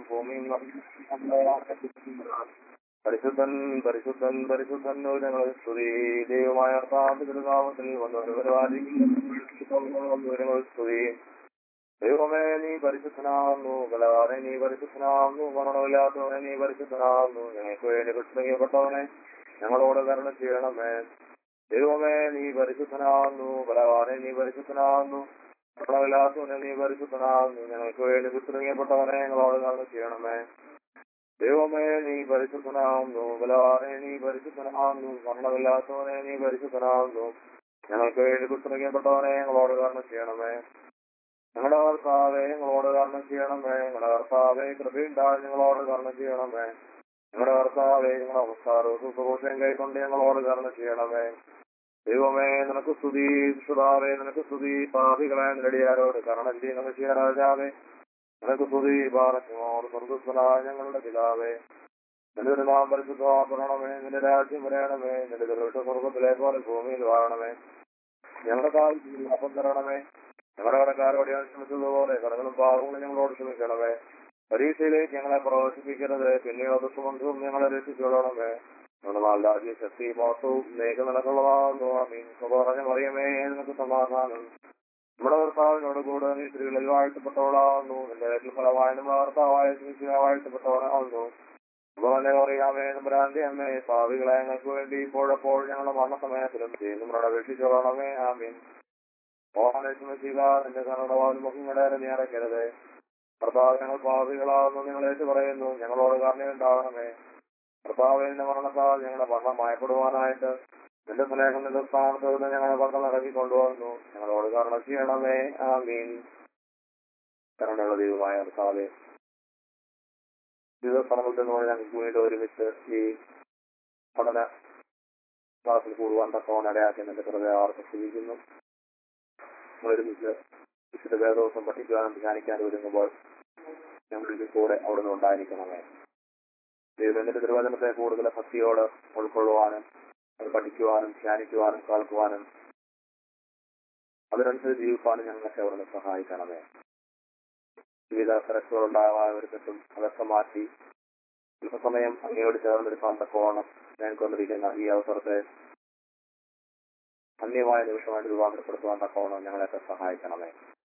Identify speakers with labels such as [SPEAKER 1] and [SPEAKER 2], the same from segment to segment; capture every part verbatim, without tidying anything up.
[SPEAKER 1] ഭൂമിയും പരിശുദ്ധൻ പരിശുദ്ധൻ പരിശുദ്ധൻ ഞങ്ങൾ സ്തുതി. ദൈവമായ താപത്തിൽ വന്നവരുവാദിങ്ങൾ സ്തുതി. ദൈവമേ നീ പരിശുദ്ധനാകുന്നു, ബലവാനെ നീ പരിശുദ്ധനാകുന്നു, മരണമില്ലാത്തവനെ നീ പരിശുദ്ധനാകുന്നു. ഞങ്ങൾക്ക് വേണ്ടി കൃഷ്ണപ്പെട്ടവനെ ഞങ്ങളോട് കരുണ ചെയ്യണമേ. ദൈവമേ നീ പരിശുദ്ധനാകുന്നു, ബലവാനെ നീ പരിശുദ്ധനാകുന്നു, മരണമില്ലാത്തവനെ നീ പരിശുദ്ധനാകുന്നു. ഞങ്ങൾക്ക് വേണ്ടി കൃഷ്ണപ്പെട്ടവനെ ഞങ്ങളോട് കരുണ ചെയ്യണമേ. ദൈവമേ നീ പരിശുദ്ധനാകുന്നു, ബലവാനെ നീ പരിശുദ്ധനാകുന്നു, മരണമില്ലാത്തവനെ നീ പരിശുദ്ധനാകുന്നു. ഞങ്ങൾക്ക് വേണ്ടി കൃഷ്ണപ്പെട്ടവനെ ഞങ്ങളോട് കരുണ ചെയ്യണമേ. ഞങ്ങളുടെ കർത്താവേ ഞങ്ങളോട് കരുണ ചെയ്യണമേ. ഞങ്ങളുടെ കർത്താവേ കൃപയുണ്ടായി ഞങ്ങളോട് കരുണ ചെയ്യണമേ. ഞങ്ങളുടെ കർത്താവേ ഞങ്ങളുടെ നമസ്കാരവും ശുശ്രൂഷയും കൈക്കൊണ്ട് ഞങ്ങളോട് കരുണ ചെയ്യണമേ. ദൈവമേ നിനക്ക് സ്തുതി, സുതാവേ നിനക്ക് സ്തുതി. പാപികളെ നേടിയാരോട് കരുണ ചെയ്യുന്ന ചെയ്യാനാവേ നിനക്ക് സ്തുതി. പാറച്ചോട് സ്വർഗസ്വനായ ഞങ്ങളുടെ പിതാവേ, നിന്റെ ഒരു നാം പരിശുദ്ധമാക്കണമേ. നിന്റെ രാജ്യം വരയണമേ. നിന്റെ ദൃഷ്ട സ്വർഗത്തിലെ പോലെ ഭൂമിയിൽ വാഴണമേ. ഞങ്ങളുടെ കാലത്തിൽ അപ്പം തരണമേ. ഞങ്ങളുടെ കടക്കാരോട് ഞാൻ ക്ഷമിച്ചതുപോലെ കടകളും പാവങ്ങളും ഞങ്ങളോട് ക്ഷമിക്കണമേ. പരീക്ഷയിലേക്ക് ഞങ്ങളെ പ്രവേശിപ്പിക്കരുത്, പിന്നീട് ദുഷ്ടബന്ധവും ഞങ്ങളെ രക്ഷിച്ചുകൊള്ളണമേ. നമ്മുടെ നാലാദ്യ ശക്തി മോസവും നേക നിലക്കുള്ളതാകുന്നു. ആമീൻ. പറഞ്ഞ മറിയമേ നിനക്ക് സമാധാനം. നമ്മുടെ ഭർത്താവിനോട് കൂടെ നീ സ്ത്രീകളിൽ വാഴ്ത്തപ്പെട്ടവളാകുന്നു. എന്റെ വീട്ടിൽ ഫലമായ നമ്മുടെ ഭർത്താവായ വാഴ്ത്തപ്പെട്ടവനാകുന്നു. അതുപോലെ അറിയാമേ നമ്മുടെ അമ്മേ, ഭാവികളെ ഞങ്ങൾക്ക് വേണ്ടി ഇപ്പോഴപ്പോൾ ഞങ്ങളുടെ മരണസമയത്തിലും നമ്മുടെ രക്ഷിച്ചുകൊള്ളണമേ. ആമീൻ. എന്റെ കർണവാൻ മുഖങ്ങളെ നീ അടയ്ക്കരുത്. ഭർത്താവ് ഞങ്ങൾ ഭാവികളാകുന്നു നിങ്ങളേറ്റ് പറയുന്നു. ഞങ്ങളോട് കരുണയുണ്ടാകണമേ. ഭർത്താവിന്റെ മരണത്താൽ ഞങ്ങളുടെ മരണം മയപ്പെടുവാനായിട്ട് നിന്റെ സ്നേഹം നിന്റെ സ്ഥാനത്ത് നിന്ന് ഞങ്ങളെ പക്കം നടക്കി കൊണ്ടുവന്നു. ഞങ്ങളോട് കരുണ ചെയ്യണമേ. ആമീൻ. കരുണയുള്ള ദൈവമായ ഭർത്താവേ, ജീവിതസ്ഥലങ്ങളിൽ നിന്നുകൊണ്ട് ഞങ്ങൾക്ക് വേണ്ടി ഒരുമിച്ച് ഈ പഠന ക്ലാസ്സിൽ കൂടുവാൻ തക്കവണ്ണം ഇടയാക്കി നിന്റെ കൃപയെ ആർപ്പിച്ചിരിക്കുന്നു. ഒരുമിച്ച് വിശുദ്ധ വേദോസം പഠിക്കുവാനും ധ്യാനിക്കാനും ഒരുങ്ങുമ്പോൾ ഞങ്ങളുടെ കൂടെ അവിടുന്ന് ഉണ്ടായിരിക്കണമേ. ദൈവത്തിന്റെ തിരുവചനത്തെ കൂടുതൽ ഭക്തിയോട് ഉൾക്കൊള്ളുവാനും അത് പഠിക്കുവാനും ധ്യാനിക്കുവാനും കേൾക്കുവാനും അതിനനുസരിച്ച് ജീവിക്കാനും ഞങ്ങളൊക്കെ അവിടുന്ന് സഹായിക്കണമേ. വിവിധ തിരക്കുകളുണ്ടായവർക്കും അതൊക്കെ മാറ്റി അല്പസമയം അങ്ങയോട് ചേർന്നെടുക്കാൻ തക്കവണ്ണം ഞങ്ങൾക്കൊന്നിരിക്കുന്ന ഈ അവസരത്തെ അന്യമായ നിമിഷമായിട്ട് രൂപാന്തരപ്പെടുത്തുവാൻ തക്കവണ്ണം ഞങ്ങളെയൊക്കെ സഹായിക്കണമേ.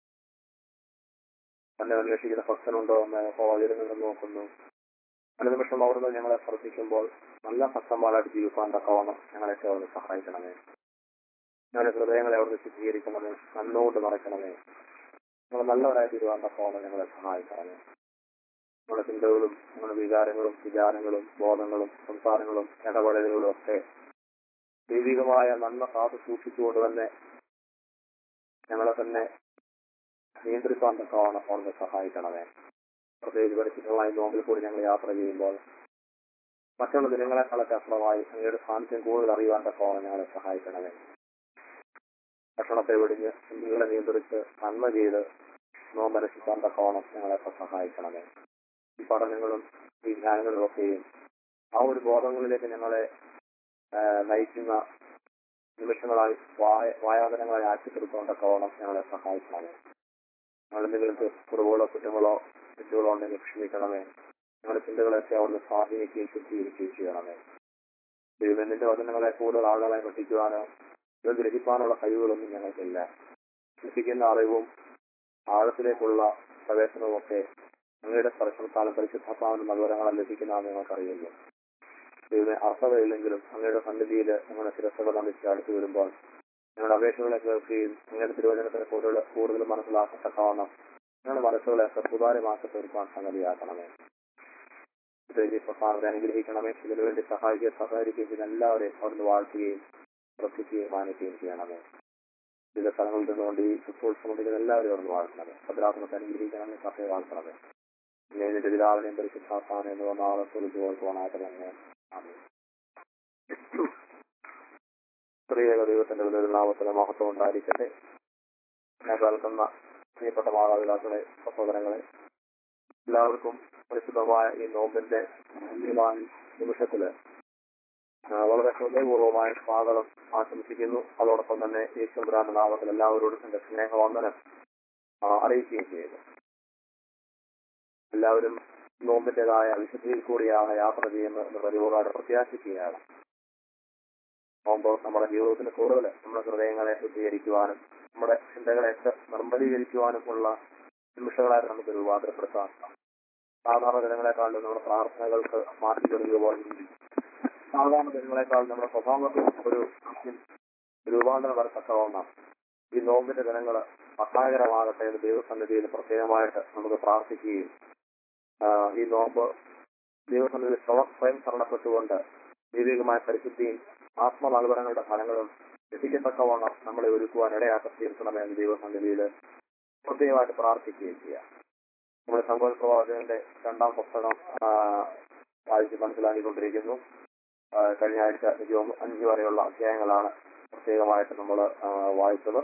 [SPEAKER 1] തന്നെ അന്വേഷിക്കുന്ന ഭക്തനുണ്ടോ എന്ന് ഹോളിരുന്ന് നോക്കുന്നു. പല നിമിഷം അവിടുന്ന് ഞങ്ങളെ ശ്രദ്ധിക്കുമ്പോൾ നല്ല ഭക്തന്മാരായിട്ട് ജീവിക്കാൻ തക്കവണ്ണം ഞങ്ങളെയൊക്കെ അവിടുന്ന് സഹായിക്കണമേ. ഞങ്ങളുടെ ഹൃദയങ്ങളെ അവിടുന്ന് ശുദ്ധീകരിക്കണമേ. നന്നോട്ട് നിറയ്ക്കണമേ. ഞങ്ങൾ നല്ലവരായിട്ട് ഇരുവാൻ തക്കവണ്ണം ഞങ്ങളെ സഹായിക്കണമേ. നമ്മുടെ ചിന്തകളും നമ്മുടെ വികാരങ്ങളും വിചാരങ്ങളും ബോധങ്ങളും സംസാരങ്ങളും ഇടപെടലുകളും ഒക്കെ ദൈവികമായ നന്മ കാത്തു സൂക്ഷിച്ചുകൊണ്ട് തന്നെ ഞങ്ങളെ തന്നെ നിയന്ത്രിക്കാൻ തക്കവണ്ണം അവിടുന്ന് സഹായിക്കണമേ. പ്രത്യേകിച്ച് പരിശുദ്ധമായി നോമ്പിൽ കൂടി ഞങ്ങൾ യാത്ര ചെയ്യുമ്പോൾ മറ്റുള്ള ദിനങ്ങളെക്കാളൊക്കെ അപ്പുറമായി അങ്ങയുടെ സാന്നിധ്യം കൂടുതൽ അറിയുവാൻ തക്കവണ്ണം ഞങ്ങളെ സഹായിക്കണമേ. ഭക്ഷണത്തെ വെടിഞ്ഞ് ചിന്തകളെ നിയന്ത്രിച്ച് നന്മ ചെയ്ത് നോമ്പരക്ഷിക്കാൻ തക്കവണ്ണം ഞങ്ങളെയൊക്കെ സഹായിക്കണമേ. ഈ പഠനങ്ങളും ഈ ധ്യാനങ്ങളും ഒക്കെയും ആ ഒരു ബോധങ്ങളിലേക്ക് ഞങ്ങളെ നയിക്കുന്ന നിമിഷങ്ങളായി വായ വായാതനങ്ങളായി ആക്കി തീർക്കാൻ തക്കവണ്ണം ഞങ്ങളെ സഹായിക്കണമേ. ഞങ്ങൾ നിങ്ങൾക്ക് കുറവുകളോ കുറ്റങ്ങളോ തെറ്റുകളോ ഉണ്ടെങ്കിൽ ക്ഷമിക്കണമേ. ഞങ്ങളുടെ ചിന്തകളൊക്കെ അവിടുന്ന് സ്വാധീനിക്കുകയും ശുദ്ധീകരിക്കുകയും ചെയ്യണമേ. ദൈവത്തിന്റെ വചനങ്ങളെ കൂടുതൽ ആളുകളെ പഠിക്കുവാനോ ഇത് ഗ്രഹിക്കാനുള്ള കഴിവുകളൊന്നും ഞങ്ങൾക്കില്ല. ശിക്ഷിക്കുന്ന അറിവും ആഴത്തിലേക്കുള്ള പ്രവേശനവും ഒക്കെ അങ്ങയുടെ സ്പർശനത്താലും പരിശുദ്ധാത്മാവിന്റെ നഗരങ്ങളെ ലഭിക്കുന്നതെന്ന് ഞങ്ങൾക്കറിയുന്നു. ദൈവമേ, അർത്ഥതയില്ലെങ്കിലും അങ്ങയുടെ സന്നിധിയിൽ ഞങ്ങളുടെ ശിരസ്സുകൾ നമിച്ച് അടുത്ത് വരുമ്പോൾ ഞങ്ങളുടെ അപേക്ഷകളെ കേൾക്കുകയും അങ്ങയുടെ തിരുവചനത്തെ കൂടുതൽ കൂടുതൽ മനസ്സിലാക്കത്തക്കവണ്ണം ഞങ്ങളുടെ മനസ്സുകളെ സുതാര്യമാക്കി തീർക്കാൻ സംഗതിയാക്കണമേ. പ്രധാനത്തെ അനുഗ്രഹിക്കണമേ. ഇതിനുവേണ്ടി സഹായിക്കുകയും സഹകരിക്കുകയും ചെയ്യുന്ന എല്ലാവരെയും അവിടുന്ന് വാഴ്ത്തുകയും പ്രവർത്തിക്കുകയും മാനിക്കുകയും ചെയ്യണമേ. വിവിധ സ്ഥലങ്ങളിൽ നിന്നുകൊണ്ട് ഈ ശുശ്രൂഷ സംബന്ധിക്കുന്ന എല്ലാവരും അവിടുന്ന് വാഴ്ത്തണമേ. ഭദ്രാസനത്തെ അനുഗ്രഹിക്കണമേ. സഭയെ വാഴ്ത്തണമേ. പിന്നെ ഇതിന്റെ പിതാവിനെയും പരിശുദ്ധാത്മാവിനെ എന്ന് പറഞ്ഞ ആളെ കുറിച്ച് തന്നെ സ്ത്രീക ദൈവത്തിന്റെ വലിയൊരു നാമത്തിന് മഹത്വം ഉണ്ടായിരിക്കട്ടെ. എന്നെ കേൾക്കുന്ന പ്രിയപ്പെട്ട മാതാപിതാക്കളെ, സഹോദരങ്ങളെ, എല്ലാവർക്കും പരിശുദ്ധമായ ഈ നോമ്പിന്റെ നിമിഷത്തില് വളരെ ഹൃദയപൂർവ്വമായ സ്വാഗതം ആശംസിക്കുന്നു. അതോടൊപ്പം തന്നെ യേശുബ്രാന്റെ നാമത്തിൽ എല്ലാവരോടും എന്റെ സ്നേഹവന്ദനം അറിയിക്കുകയും ചെയ്യുന്നു. എല്ലാവരും നോമ്പിന്റേതായ വിശുദ്ധിയിൽ കൂടിയാണ് യാത്ര ചെയ്യുന്നത് എന്ന് പരിപൂർണ്ണമായിട്ട് പ്രത്യാശിക്കുകയാണ്. നോമ്പ് നമ്മുടെ ജീവിതത്തിന് കൂടുതൽ നമ്മുടെ ഹൃദയങ്ങളെ ശുദ്ധീകരിക്കുവാനും നമ്മുടെ ചിന്തകളെയൊക്കെ നിർമ്മലീകരിക്കുവാനും ഉള്ള നിമിഷങ്ങളായിട്ട് നമുക്ക് രൂപാന്തരപ്പെടുത്താം. സാധാരണ ദിനങ്ങളെക്കാളും നമ്മുടെ പ്രാർത്ഥനകൾക്ക് മാറ്റി പോലെ സാധാരണ ദിനങ്ങളെക്കാൾ നമ്മുടെ സ്വഭാവത്തിൽ ഒരു രൂപാന്തരം വരത്തക്കവണ്ണം ഈ നോമ്പിന്റെ ദിനങ്ങൾ സഹായകരമാകട്ടെ എന്ന് ദൈവസന്നിധിയിൽ പ്രത്യേകമായിട്ട് നമുക്ക് പ്രാർത്ഥിക്കുകയും ഈ നോമ്പ് ദൈവസന്നിധിയിൽ സ്വയം ശരണപ്പെട്ടുകൊണ്ട് ദൈവികമായ പരിശുദ്ധിയും ആത്മനൽപരങ്ങളുടെ ഫലങ്ങളും എത്തിക്കത്തക്കവണ്ണം നമ്മളെ ഒരുക്കുവാൻ ഇടയാക്കി തീർക്കണമെന്ന് ദൈവസന്നിധിയിൽ പ്രത്യേകമായിട്ട് പ്രാർത്ഥിക്കുകയും ചെയ്യാം. നമ്മുടെ സംഭവ പ്രവാചകന്റെ രണ്ടാം പുസ്തകം വായിച്ച് മനസ്സിലാക്കിക്കൊണ്ടിരിക്കുന്നു. കഴിഞ്ഞ ആഴ്ച അഞ്ചു വരെയുള്ള അധ്യായങ്ങളാണ് പ്രത്യേകമായിട്ട് നമ്മൾ വായിച്ചത്.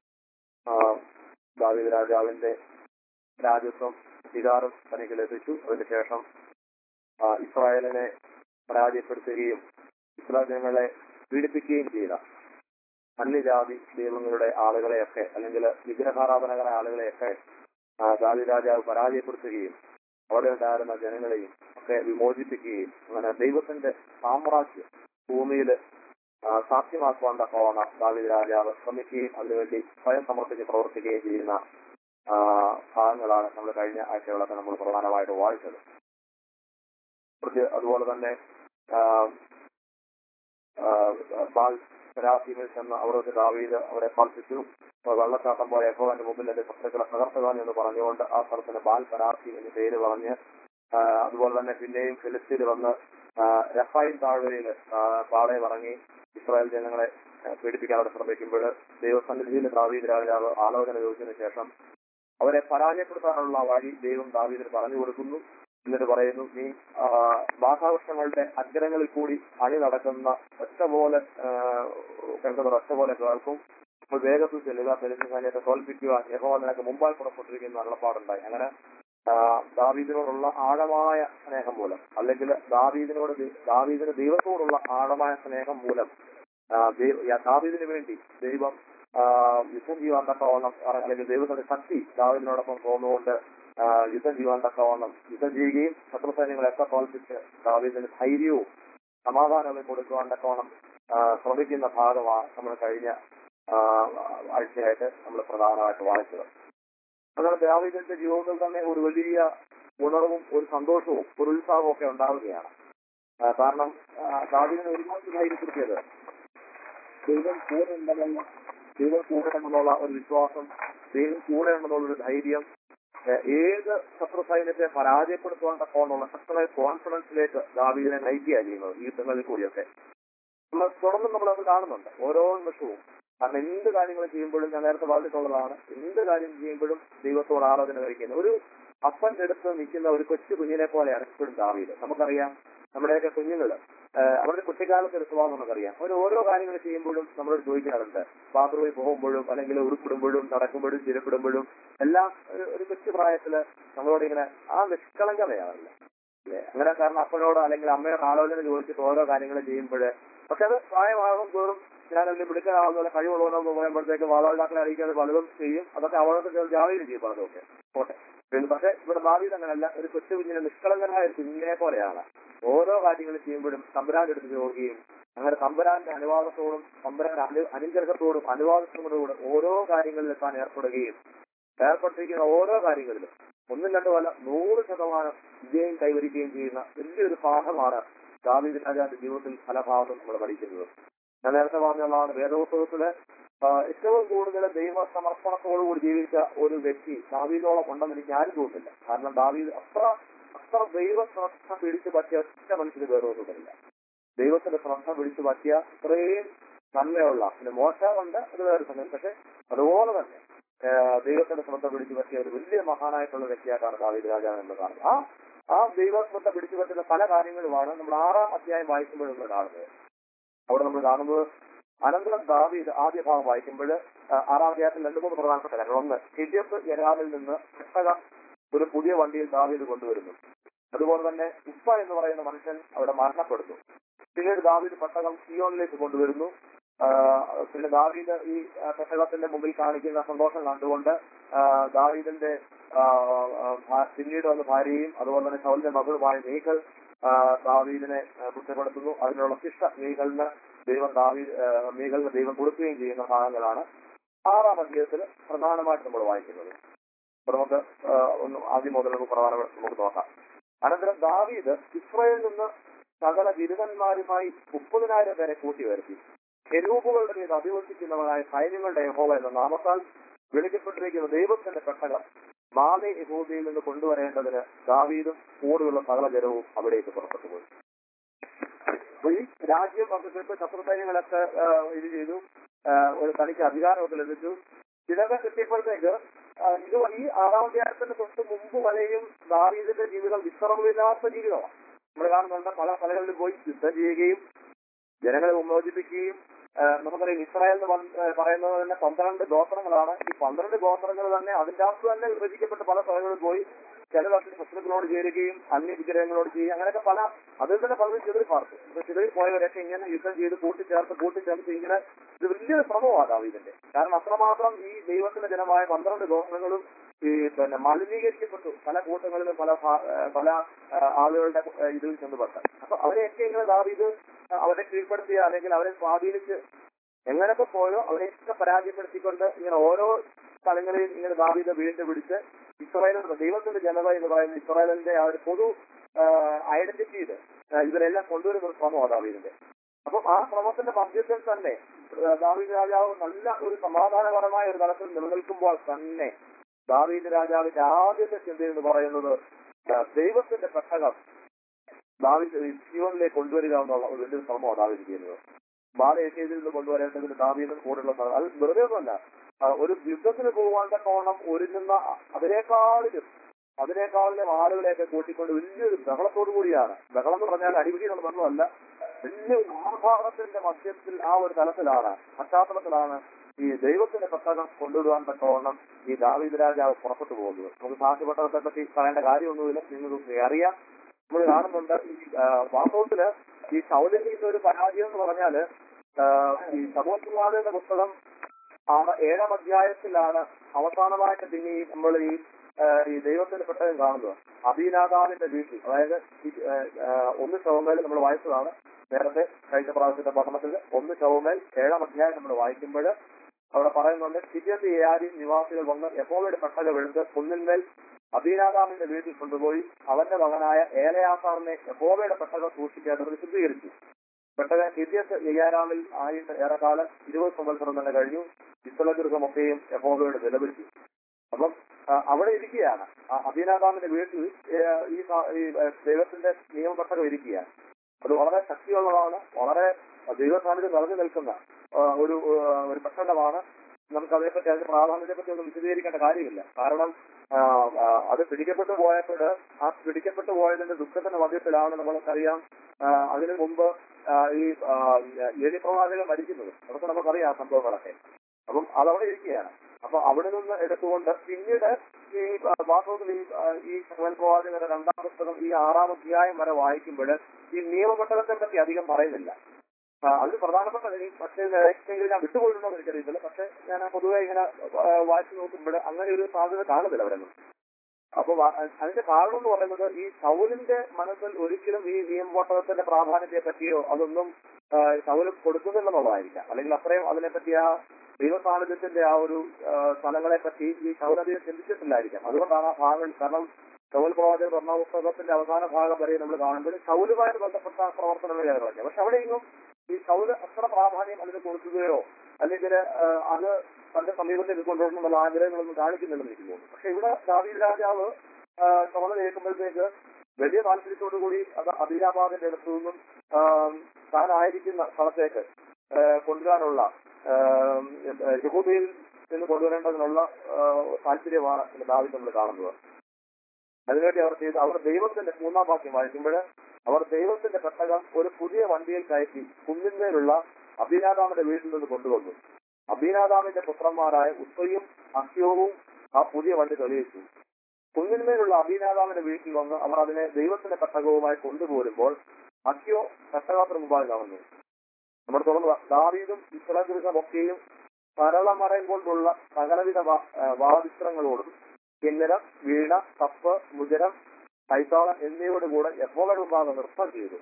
[SPEAKER 1] ദാവീദ് രാജാവിന്റെ രാജ്യത്വം അധികാരം തനിക്ക് ലഭിച്ചു. അതിനുശേഷം ഇസ്രായേലിനെ പരാജയപ്പെടുത്തുകയും ഇസ്രായേൽ ജനങ്ങളെ പീഡിപ്പിക്കുകയും ചെയ്ത അന്യജാതി ദൈവങ്ങളുടെ ആളുകളെയൊക്കെ അല്ലെങ്കിൽ വിഗ്രഹാരാധനകരായ ആളുകളെയൊക്കെ ദാവീദ് രാജാവ് പരാജയപ്പെടുത്തുകയും അവിടെ ഉണ്ടായിരുന്ന ജനങ്ങളെയും ഒക്കെ വിമോചിപ്പിക്കുകയും അങ്ങനെ ദൈവത്തിന്റെ സാമ്രാജ്യം ഭൂമിയിൽ സാധ്യമാക്കുവാൻ തക്കവണ്ണം ദാവീദ് രാജാവ് ശ്രമിക്കുകയും അതിനുവേണ്ടി സ്വയം സമർപ്പിച്ച് പ്രവർത്തിക്കുകയും ചെയ്യുന്ന ഭാഗങ്ങളാണ് നമ്മൾ കഴിഞ്ഞ ആഴ്ചകളൊക്കെ നമ്മൾ പ്രധാനമായിട്ട് വായിച്ചത്. അതുപോലെ തന്നെ രാശിയിൽ ചെന്ന് അവിടെ ദാവീദ് അവരെ പാർപ്പിച്ചു. വെള്ളച്ചാട്ടം പോലെ യഹോവന്റെ മുമ്പിൽ എന്റെ ശത്രുക്കളെ തകർത്തുക എന്ന് പറഞ്ഞുകൊണ്ട് ആ സ്ഥലത്തിന് ബാൽ പരാർത്ഥി എന്ന് പേര് പറഞ്ഞ് അതുപോലെ തന്നെ പിന്നെയും ഫിലിസ്തീൻ വന്ന് രഫായിം താഴ്വരയിൽ പാളയം ഇറങ്ങി ഇസ്രായേൽ ജനങ്ങളെ പീഡിപ്പിക്കാനോട് ശ്രമിക്കുമ്പോൾ ദൈവസന്നിധിയിൽ ദാവീദ് രാജാവ് ആലോചന ചോദിച്ചതിനു ശേഷം അവരെ പരാജയപ്പെടുത്താനുള്ള വഴി ദൈവം ദാവീദിന് പറഞ്ഞു കൊടുക്കുന്നു. എന്നിട്ട് പറയുന്നു, നീ ബാധാവൃക്ഷങ്ങളുടെ അഗ്രങ്ങളിൽ കൂടി അണി നടക്കുന്ന ഒറ്റ പോലെ കേൾക്കുന്ന ഒറ്റ പോലെ കേൾക്കും. അപ്പോൾ വേഗത്തിൽ ചെല്ലുക, ഫെലിസ്തീൻ സൈന്യത്തെ തോൽപ്പിക്കുക, യഹോവ നിനക്ക് മുമ്പാൽ പുറപ്പെട്ടിരിക്കുന്ന അരുളപ്പാടുണ്ടായി. അങ്ങനെ ദാവീദിനോടുള്ള ആഴമായ സ്നേഹം മൂലം അല്ലെങ്കിൽ ദാവീദിനോട് ദാവീദിന് ദൈവത്തോടുള്ള ആഴമായ സ്നേഹം മൂലം ദാവീദിന് വേണ്ടി ദൈവം യുദ്ധം ചെയ്യുവാൻ തക്കവണ്ണം അല്ലെങ്കിൽ ദൈവത്തിന്റെ ശക്തി ദാവീദിനോടൊപ്പം തോന്നുകൊണ്ട് യുദ്ധം ചെയ്യുവാൻ തക്കവണ്ണം യുദ്ധം ചെയ്യുകയും ശത്രു സൈന്യങ്ങളെയൊക്കെ തോൽപ്പിച്ച് ദാവീദിന് ധൈര്യവും സമാധാനവും കൊടുക്കുവാൻ തക്കവണ്ണം ശ്രമിക്കുന്ന ഭാഗമാണ് നമ്മൾ കഴിഞ്ഞ ആഴ്ചയായിട്ട് നമ്മൾ പ്രധാനമായിട്ട് വായിച്ചത്. അങ്ങനെ ദാവീദിന്റെ ജീവിതത്തിൽ തന്നെ ഒരു വലിയ ഉണർവും ഒരു സന്തോഷവും ഒരു ഉത്സാഹവും ഒക്കെ ഉണ്ടാവുകയാണ്. കാരണം ദാവീദിനെ ഒരുപാട് ധൈര്യപ്പെടുത്തിയത് ദൈവം കൂടെ ഉണ്ടെന്നുള്ള ദൈവം കൂടെ ഉണ്ടെന്നുള്ള ഒരു വിശ്വാസം, ദൈവം കൂടെ ഉണ്ടെന്നുള്ളൊരു ധൈര്യം ഏത് ശത്രു സൈന്യത്തെ പരാജയപ്പെടുത്തുവാൻ തക്കവണ്ണമുള്ള ശക്തമായ കോൺഫിഡൻസിലേക്ക് ദാവീദിനെ നയിക്കുക ചെയ്യുന്നത് ഈ യുദ്ധങ്ങളിൽ കൂടിയൊക്കെ നമ്മൾ തുടർന്ന് നമ്മളത് കാണുന്നുണ്ട് ഓരോ നിമിഷവും. കാരണം എന്ത് കാര്യങ്ങൾ ചെയ്യുമ്പോഴും ഞാൻ നേരത്തെ പറഞ്ഞിട്ടുള്ളതാണ്, എന്ത് കാര്യം ചെയ്യുമ്പോഴും ദൈവത്തോട് ആരാധന കഴിക്കുന്നത് ഒരു അപ്പന്റെ അടുത്ത് നിൽക്കുന്ന ഒരു കൊച്ചു കുഞ്ഞിനെ പോലെയാണ് എപ്പോഴും ദാവീദ്. നമുക്കറിയാം നമ്മുടെയൊക്കെ കുഞ്ഞുങ്ങള് അവരുടെ കുട്ടിക്കാലത്ത് ഒരു സ്വഭാവം നമുക്കറിയാം. അവർ ഓരോ കാര്യങ്ങൾ ചെയ്യുമ്പോഴും നമ്മളോട് ചോദിക്കാറുണ്ട്. ബാത്റൂമിൽ പോകുമ്പോഴും അല്ലെങ്കിൽ ഉരുപ്പിടുമ്പോഴും നടക്കുമ്പോഴും ചിരപ്പിടുമ്പോഴും എല്ലാം ഒരു കൊച്ചു പ്രായത്തില് നമ്മളോട് ഇങ്ങനെ ആ നിഷ്കളങ്കതയാണല്ലേ അല്ലെ അങ്ങനെ. കാരണം അപ്പനോട് അല്ലെങ്കിൽ അമ്മയോട് ആലോചന ചോദിച്ചിട്ട് ഓരോ കാര്യങ്ങൾ ചെയ്യുമ്പോൾ പക്ഷെ അത് പ്രായമാകും തോറും ഞാൻ അതിൽ പിടിക്കാനാവുന്ന കഴിവുള്ളവരെന്ന് പറയുമ്പോഴത്തേക്ക് മാതാപിതാക്കളെ അറിയിക്കാതെ പലതും ചെയ്യും. അതൊക്കെ അവർക്ക് ജാവീലും ചെയ്യും പലതൊക്കെ പോട്ടെ. പക്ഷെ ഇവിടെ ദാവീദ് അങ്ങനെയല്ല, ഒരു കൊച്ചു കുഞ്ഞിനെ നിഷ്കളങ്കനായ ഒരു കുഞ്ഞിനെ പോലെയാണ് ഓരോ കാര്യങ്ങൾ ചെയ്യുമ്പോഴും തമ്പുരാന്റെ അടുത്ത് ചോദിക്കുകയും അങ്ങനെ തമ്പുരാന്റെ അനുവാദത്തോടും തമ്പുരാന്റെ അനു അനുഗ്രഹത്തോടും അനുവാദത്തോടും കൂടെ ഓരോ കാര്യങ്ങളിൽ താൻ ഏർപ്പെടുകയും ഏർപ്പെട്ടിരിക്കുന്ന ഓരോ കാര്യങ്ങളിലും ഒന്നും രണ്ടുമല്ല നൂറ് ശതമാനം വിജയം കൈവരിക്കുകയും ചെയ്യുന്ന വലിയൊരു പാഠമാണ് ദാവീദ് രാജാവിന്റെ ജീവിതത്തിൽ പല ഭാഗത്തും നമ്മൾ പഠിക്കുന്നത്. ഞാൻ നേരത്തെ പറഞ്ഞതാണ് വേദപുസ്തകത്തില് ഏറ്റവും കൂടുതൽ ദൈവ സമർപ്പണത്തോടുകൂടി ജീവിച്ച ഒരു വ്യക്തി ദാവീദോളം ഉണ്ടെന്ന് എനിക്ക് ആരും തോന്നുന്നില്ല. കാരണം ദാവീദ് അത്ര അത്ര ദൈവ ശ്രദ്ധ പിടിച്ചു പറ്റിയ ഒറ്റ മനുഷ്യന് വേദപുസ്തകമില്ല. ദൈവത്തിന്റെ ശ്രദ്ധ പിടിച്ചു പറ്റിയ ഇത്രയും നന്മയുള്ള പിന്നെ മോശമുണ്ട് അത് വേറെ സമയം, പക്ഷെ അതുപോലെ തന്നെ ദൈവത്തിന്റെ ശ്രദ്ധ പിടിച്ചു പറ്റിയ ഒരു വലിയ മഹാനായിട്ടുള്ള വ്യക്തിയായിട്ടാണ് ദാവീദ് രാജാവ് എന്ന് കാണുന്നത്. ആ ആ ദൈവ ശ്രദ്ധ പിടിച്ചു പറ്റുന്ന പല കാര്യങ്ങളുമാണ് നമ്മൾ ആറാം അധ്യായം വായിക്കുമ്പോൾ നമ്മൾ കാണുന്നത്. അവിടെ നമ്മൾ കാണുന്നത് അനന്തരം ദാവീദ് ആദ്യ ഭാഗം വായിക്കുമ്പോൾ ആറാം അധ്യായത്തിൽ രണ്ട് മൂന്ന് പ്രധാനപ്പെട്ട കാര്യങ്ങൾ. ഒന്ന്, ഹിദ്യത്ത് യരാമിൽ നിന്ന് പെട്ടകം ഒരു പുതിയ വണ്ടിയിൽ ദാവീദ് കൊണ്ടുവരുന്നു. അതുപോലെ തന്നെ ഉപ്പ എന്ന് പറയുന്ന മനുഷ്യൻ അവിടെ മരണപ്പെടുന്നു. പിന്നീട് ദാവീദ് പെട്ടകം സിയോനിലേക്ക് കൊണ്ടുവരുന്നു. ആ, പിന്നെ ദാവീദ് ഈ ആ, പെട്ടകത്തിന്റെ മുമ്പിൽ കാണിക്കുന്ന സന്തോഷം കണ്ടുകൊണ്ട് ആ, ദാവീദിന്റെ ആ, ആ, ഭാ- പിന്നീട് വന്ന ഭാര്യയും അതുപോലെ തന്നെ ശൗലിന്റെ മകളുമായ മീഖൽ ആ, ദാവീദിനെ ആ, കുറ്റപ്പെടുത്തുന്നു. അതിനുള്ള ശിക്ഷ മീഖലിന് ദൈവം ദാവീദ് ആ, മീഖലിന് ദൈവം കൊടുക്കുകയും ചെയ്യുന്ന ഭാഗങ്ങളാണ് ആറാം അധ്യായത്തിൽ പ്രധാനമായിട്ട് നമ്മൾ വായിക്കുന്നത്. അപ്പൊ നമുക്ക് ആ, ഒന്ന് ആദ്യം മുതൽ നമുക്ക് പ്രധാന നമുക്ക് നോക്കാം. അനന്തരം ദാവീദ് ഇസ്രായേലിൽ നിന്ന് സകല ബിരുദന്മാരുമായി മുപ്പതിനായിരം പേരെ കൂട്ടി വരുത്തി. കെരൂബുകളുടെ മീത് അധിവസിക്കുന്നവനായ സൈന്യങ്ങളുടെ യഹോവ എന്ന നാമത്താൽ വിളിക്കപ്പെട്ടിരിക്കുന്ന ദൈവത്തിന്റെ പെട്ടകം മാലേ യഹൂദയിൽ നിന്ന് കൊണ്ടുവരേണ്ടതിന് ദാവീദും കൂടെയുള്ള സകല ജനവും അവിടേക്ക് പുറപ്പെട്ടു പോയി. അപ്പൊ ഈ രാജ്യം പങ്കെടുത്ത് ശത്രുസൈന്യങ്ങളൊക്കെ ആ, ഇത് ചെയ്തു. ആ, ഒരു തനിക്ക് അധികാരമൊക്കെ ലഭിച്ചു. ഇതൊക്കെ കിട്ടിയപ്പോഴത്തേക്ക് ആ, ഇത് ഈ ആറാം അധ്യായത്തിന് തൊട്ട് മുമ്പ് വരെയും ദാവീദിന്റെ ജീവിതം വിശ്രമമില്ലാത്ത ജീവിതമാണ്. നമ്മൾ കാണുന്നുണ്ട് പല സ്ഥലങ്ങളിലും പോയി യുദ്ധം ചെയ്യുകയും ജനങ്ങളെ ഉന്മോചിപ്പിക്കുകയും ആ, നമുക്കറിയാം ഇസ്രായേൽ എന്ന് വന്ന്- ആ, പറയുന്നത് തന്നെ പന്ത്രണ്ട് ഗോത്രങ്ങളാണ്. ഈ പന്ത്രണ്ട് ഗോത്രങ്ങൾ തന്നെ അതിന്റെ അകത്ത് തന്നെ വിഭജിക്കപ്പെട്ട് പല സ്ഥലങ്ങളിൽ പോയി ചില വർഷം ശത്രുക്കളോട് ചേരുകയും അന്യ വിഗ്രഹങ്ങളോട് ചെയ്യുകയും അങ്ങനെയൊക്കെ പല അതിൽ തന്നെ പലരും ചിതറി പാർത്തു. അപ്പൊ ചിതറി പോയവരൊക്കെ ഇങ്ങനെ യുദ്ധം ചെയ്ത് കൂട്ടിച്ചേർത്ത് കൂട്ടിച്ചേർത്ത് ഇങ്ങനെ ഇത് വലിയൊരു ശ്രമമാണ് ദാവീദിന്റെ. കാരണം അത്രമാത്രം ഈ ദൈവത്തിന്റെ ജനമായ പന്ത്രണ്ട് ഗോത്രങ്ങളും ഈ പിന്നെ മലിനീകരിക്കപ്പെട്ടു പല കൂട്ടങ്ങളിലും പല ഭാ- ആ, പല ആ, ആളുകളുടെ ആ, ഇതിൽ ചെന്നുപെട്ട. അപ്പൊ അവരെയൊക്കെ ഇങ്ങനെ ദാവീദ് അവരെ കീഴ്പ്പെടുത്തിയ അല്ലെങ്കിൽ അവരെ സ്വാധീനിച്ച് എങ്ങനെയൊക്കെ പോയോ അവരെയൊക്കെ പരാജയപ്പെടുത്തിക്കൊണ്ട് ഇങ്ങനെ ഓരോ സ്ഥലങ്ങളിൽ ഇങ്ങനെ ദാവീദ് വീണ്ടും പിടിച്ച് ഇസ്രായേലിന്റെ ദൈവത്തിന്റെ ജനത എന്ന് പറയുന്ന ഇസ്രായേലിന്റെ ആ ഒരു പൊതു ഐഡന്റിറ്റിയിൽ ഇവരെല്ലാം കൊണ്ടുവരുന്ന ഒരു ശ്രമമാണ് ദാവീദിന്റെ. അപ്പം ആ ശ്രമത്തിന്റെ മധ്യത്തിൽ തന്നെ ആ, ദാവീദ് രാജാവ് നല്ല ഒരു സമാധാനപരമായ ഒരു തലത്തിൽ നിലനിൽക്കുമ്പോൾ തന്നെ ദാവീദ് രാജാവിന്റെ ആദ്യത്തെ ചിന്ത എന്ന് പറയുന്നത് ആ, ദൈവത്തിന്റെ പെട്ടകം ദാവീദ് ജീവനിലേക്ക് കൊണ്ടുവരിക എന്നുള്ള ഒരു വലിയ ശ്രമമാണ് ദാവീദ് ചെയ്യുന്നത്. ബാലയേഷ്യയിൽ നിന്ന് കൊണ്ടുവരേണ്ടതിന് ദാവീദിന് കൂടെയുള്ള സ്ഥലം അത് വെറുതെ ഒന്നുമല്ല. ആ, ഒരു യുദ്ധത്തിന് പോകാൻ തക്കോണം ഒരുങ്ങുന്ന അതിനേക്കാളിലും അതിനേക്കാളിലും ആളുകളെയൊക്കെ കൂട്ടിക്കൊണ്ട് വലിയൊരു ബഹളത്തോടു കൂടിയാണ്. ബഹളം എന്ന് പറഞ്ഞാൽ അടിപിടി നടന്നൊന്നുമല്ല, വലിയൊരു ആഭാസത്തിന്റെ മധ്യത്തിൽ ആ ഒരു തലത്തിലാണ് പശ്ചാത്തലത്തിലാണ് ഈ ദൈവത്തിന്റെ പെട്ടകം കൊണ്ടുവരുവാൻ തക്കവണ്ണം ഈ ദാവീദ് രാജാവ് പുറപ്പെട്ടു പോകുന്നത്. നമുക്ക് സാക്ഷ്യപ്പെട്ടവരെ പറ്റി പറയേണ്ട കാര്യമൊന്നുമില്ല, നിങ്ങൾക്ക് അറിയാം. നമ്മൾ കാണുന്നുണ്ട് ഈ ആ, വാസ്തവത്തില് ഈ ശൗലിന്റെ ഒരു പരാജയം എന്ന് പറഞ്ഞാല് ആ, ഈ സമൂഹത്തിന്റെ പുസ്തകം ആറ് ഏഴാം അധ്യായത്തിലാണ് അവസാനമായിട്ട് പിന്നെ ഈ നമ്മൾ ഈ ആ, ഈ ദൈവത്തിന്റെ പെട്ടകം കാണുന്നത്. അബീനാദാബിന്റെ വീട്ടിൽ, അതായത് ഈ, ആ, ആ, ഒന്ന് ശവമേൽ നമ്മൾ വായിച്ചതാണ് നേരത്തെ കഴിഞ്ഞ പ്രാവശ്യത്തെ പഠനത്തിൽ. ഒന്ന് ശവമേൽ ഏഴാം അധ്യായം നമ്മൾ വായിക്കുമ്പോൾ അവിടെ പറയുന്നുണ്ട്, സിരിയത്ത് ഏയാരി നിവാസികൾ വന്ന് യഹോവയുടെ പെട്ടകം എടുത്ത് കുന്നിന്മേൽ അബീനാദാമിന്റെ വീട്ടിൽ കൊണ്ടുപോയി അവന്റെ മകനായ ഏലയാസാറിനെ യഹോവയുടെ പെട്ടകം സൂക്ഷിക്കേണ്ടത് വിശദീകരിച്ചു. പെട്ടകം സിരിയത്ത് ഏയാരാമിൽ ആയിട്ട് ഏറെക്കാലം ഇരുപത് സംവത്സരം തന്നെ കഴിഞ്ഞു. ഇസ്വലഗൃഹമൊക്കെയും യഹോവയോട് നിലവിളിച്ചു. അപ്പം ആ, അവിടെ ഇരിക്കുകയാണ് ആ അബീനാദാമിന്റെ വീട്ടിൽ ഏ, ഈ സ- ഈ ഏ, ദൈവത്തിന്റെ നിയമപെട്ടകം ഇരിക്കുകയാണ്. അത് വളരെ ശക്തിയുള്ളതാണ്, വളരെ ദൈവ സാന്നിധ്യം നിറഞ്ഞു നിൽക്കുന്ന ആ, ഒരു ആ, ഒരു പെട്ടകമാണ്. നമുക്ക് അതേപ്പറ്റി അതിന്റെ പ്രാധാന്യത്തെ പറ്റി ഒന്നും വിശദീകരിക്കേണ്ട കാര്യമില്ല. കാരണം ആ, ആ, അത് പിടിക്കപ്പെട്ടു പോയപ്പോൾ ആ പിടിക്കപ്പെട്ടു പോയതിന്റെ ദുഃഖത്തിന്റെ മധ്യത്തിലാണ് നമ്മൾക്കറിയാം ആ, അതിനു മുമ്പ് ആ, ഈ ഏലി പ്രവാചകൻ മരിക്കുന്നത്. അതൊക്കെ നമുക്കറിയാം ആ സംഭവങ്ങളൊക്കെ. അപ്പം അതവിടെ ഇരിക്കുകയാണ്. അപ്പൊ അവിടെ നിന്ന് എടുത്തുകൊണ്ട് പിന്നീട് ഈ ആ, വാസ്തവത്തിൽ ഈ ആ, ഈ ശമൂവേൽ പ്രവാചകന്റെ രണ്ടാം പുസ്തകം ഈ ആറാം അധ്യായം വരെ വായിക്കുമ്പോൾ ഈ നിയമപെട്ടകത്തെ പറ്റി അധികം പറയുന്നില്ല. ആ, അത് പ്രധാനപ്പെട്ട ഈ പക്ഷേ എങ്കിലും ഞാൻ വിട്ടുകൊള്ളുന്നോ എന്ന് എനിക്കറിയത്തില്ല. പക്ഷെ ഞാൻ പൊതുവെ ഇങ്ങനെ ആ, വായിച്ചു നോക്കുമ്പോൾ അങ്ങനെ ഒരു സാധ്യത കാണുന്നില്ല അവിടെ നിന്ന്. അപ്പൊ വ- അതിന്റെ കാരണം എന്ന് പറയുന്നത് ഈ ശൗലിന്റെ മനസ്സിൽ ഒരിക്കലും ഈ നിയമപെട്ടകത്തിന്റെ പ്രാധാന്യത്തെ പറ്റിയോ അതൊന്നും ആ, ശൗല് കൊടുക്കുന്നില്ലെന്നുള്ളതായിരിക്കാം. അല്ലെങ്കിൽ അത്രയും അതിനെപ്പറ്റി ആ ദൈവ സാന്നിധ്യത്തിന്റെ ആ ഒരു ആ, സ്ഥലങ്ങളെ പറ്റി ഈ ശൗലധികം ചിന്തിച്ചിട്ടില്ലായിരിക്കാം. അതുകൊണ്ടാണ് ആ ഭാഗം, കാരണം ശൗൽ പ്രവാചകൻ ഒന്നാം പുസ്തകത്തിന്റെ അവസാന ഭാഗം വരെ നമ്മൾ കാണുമ്പോൾ ശൗലുമായിട്ട് ബന്ധപ്പെട്ട പ്രവർത്തനങ്ങൾ കാര്യങ്ങളൊക്കെ. പക്ഷെ അവിടെയെങ്കിലും ഈ ശൗല് അത്ര പ്രാധാന്യം അതിന് കൊടുക്കുകയോ അല്ലെങ്കിൽ ആ, അത് തന്റെ സമീപത്തേക്ക് കൊണ്ടുവരണമെന്നുള്ള ആഗ്രഹങ്ങളൊന്നും കാണിക്കുന്നില്ലെന്ന് എനിക്ക് തോന്നുന്നു. പക്ഷെ ഇവിടെ ദാവീദ് രാജാവ് ആ, ചുമതല കേൾക്കുമ്പോഴത്തേക്ക് വലിയ താല്പര്യത്തോടു കൂടി അത് അബീനാബാദിന്റെ അടുത്തു നിന്നും ആ, താനായിരിക്കുന്ന സ്ഥലത്തേക്ക് ആ, കൊണ്ടുവരാനുള്ള യഹൂദയിൽ നിന്ന് കൊണ്ടുവരേണ്ടതിനുള്ള ആ, താല്പര്യമാണ് ഇവിടെ ദാവീദ് നമ്മൾ കാണുന്നത്. അതിനുവേണ്ടി അവർ ചെയ്ത് അവർ ദൈവത്തിന്റെ മൂന്നാം വാക്യം വായിക്കുമ്പോൾ അവർ ദൈവത്തിന്റെ പെട്ടകം ഒരു പുതിയ വണ്ടിയിൽ കയറ്റി കുന്നിന്മേലുള്ള അബീനാദാമിന്റെ വീട്ടിൽ നിന്ന് കൊണ്ടുവന്നു. അബീനാദാമിന്റെ പുത്രന്മാരായ ഉസ്സയും അഹ്യോവും ആ പുതിയ വണ്ടി തെളിയിച്ചു. കുന്നിന്മേലുള്ള അബീനാദാമിന്റെ വീട്ടിൽ വന്ന് അവർ അതിനെ ദൈവത്തിന്റെ പെട്ടകവുമായി കൊണ്ടുപോരുമ്പോൾ അഹ്യോ പെട്ടകത്തിന് മുമ്പായി നടന്നു. നമ്മുടെ തുറന്ന് ദാവീദും ഇസ്രായേലും ഒക്കെയും സരളമറയും കൊണ്ടുള്ള സകലവിധ വാ- ആ, വാദിത്രങ്ങളോടും കിന്നരം, വീണ, കപ്പ്, മുജരം, കൈത്താളം എന്നിവയോട് കൂടെ യഹോവയുടെ മുമ്പാകെ നൃത്തം ചെയ്തു.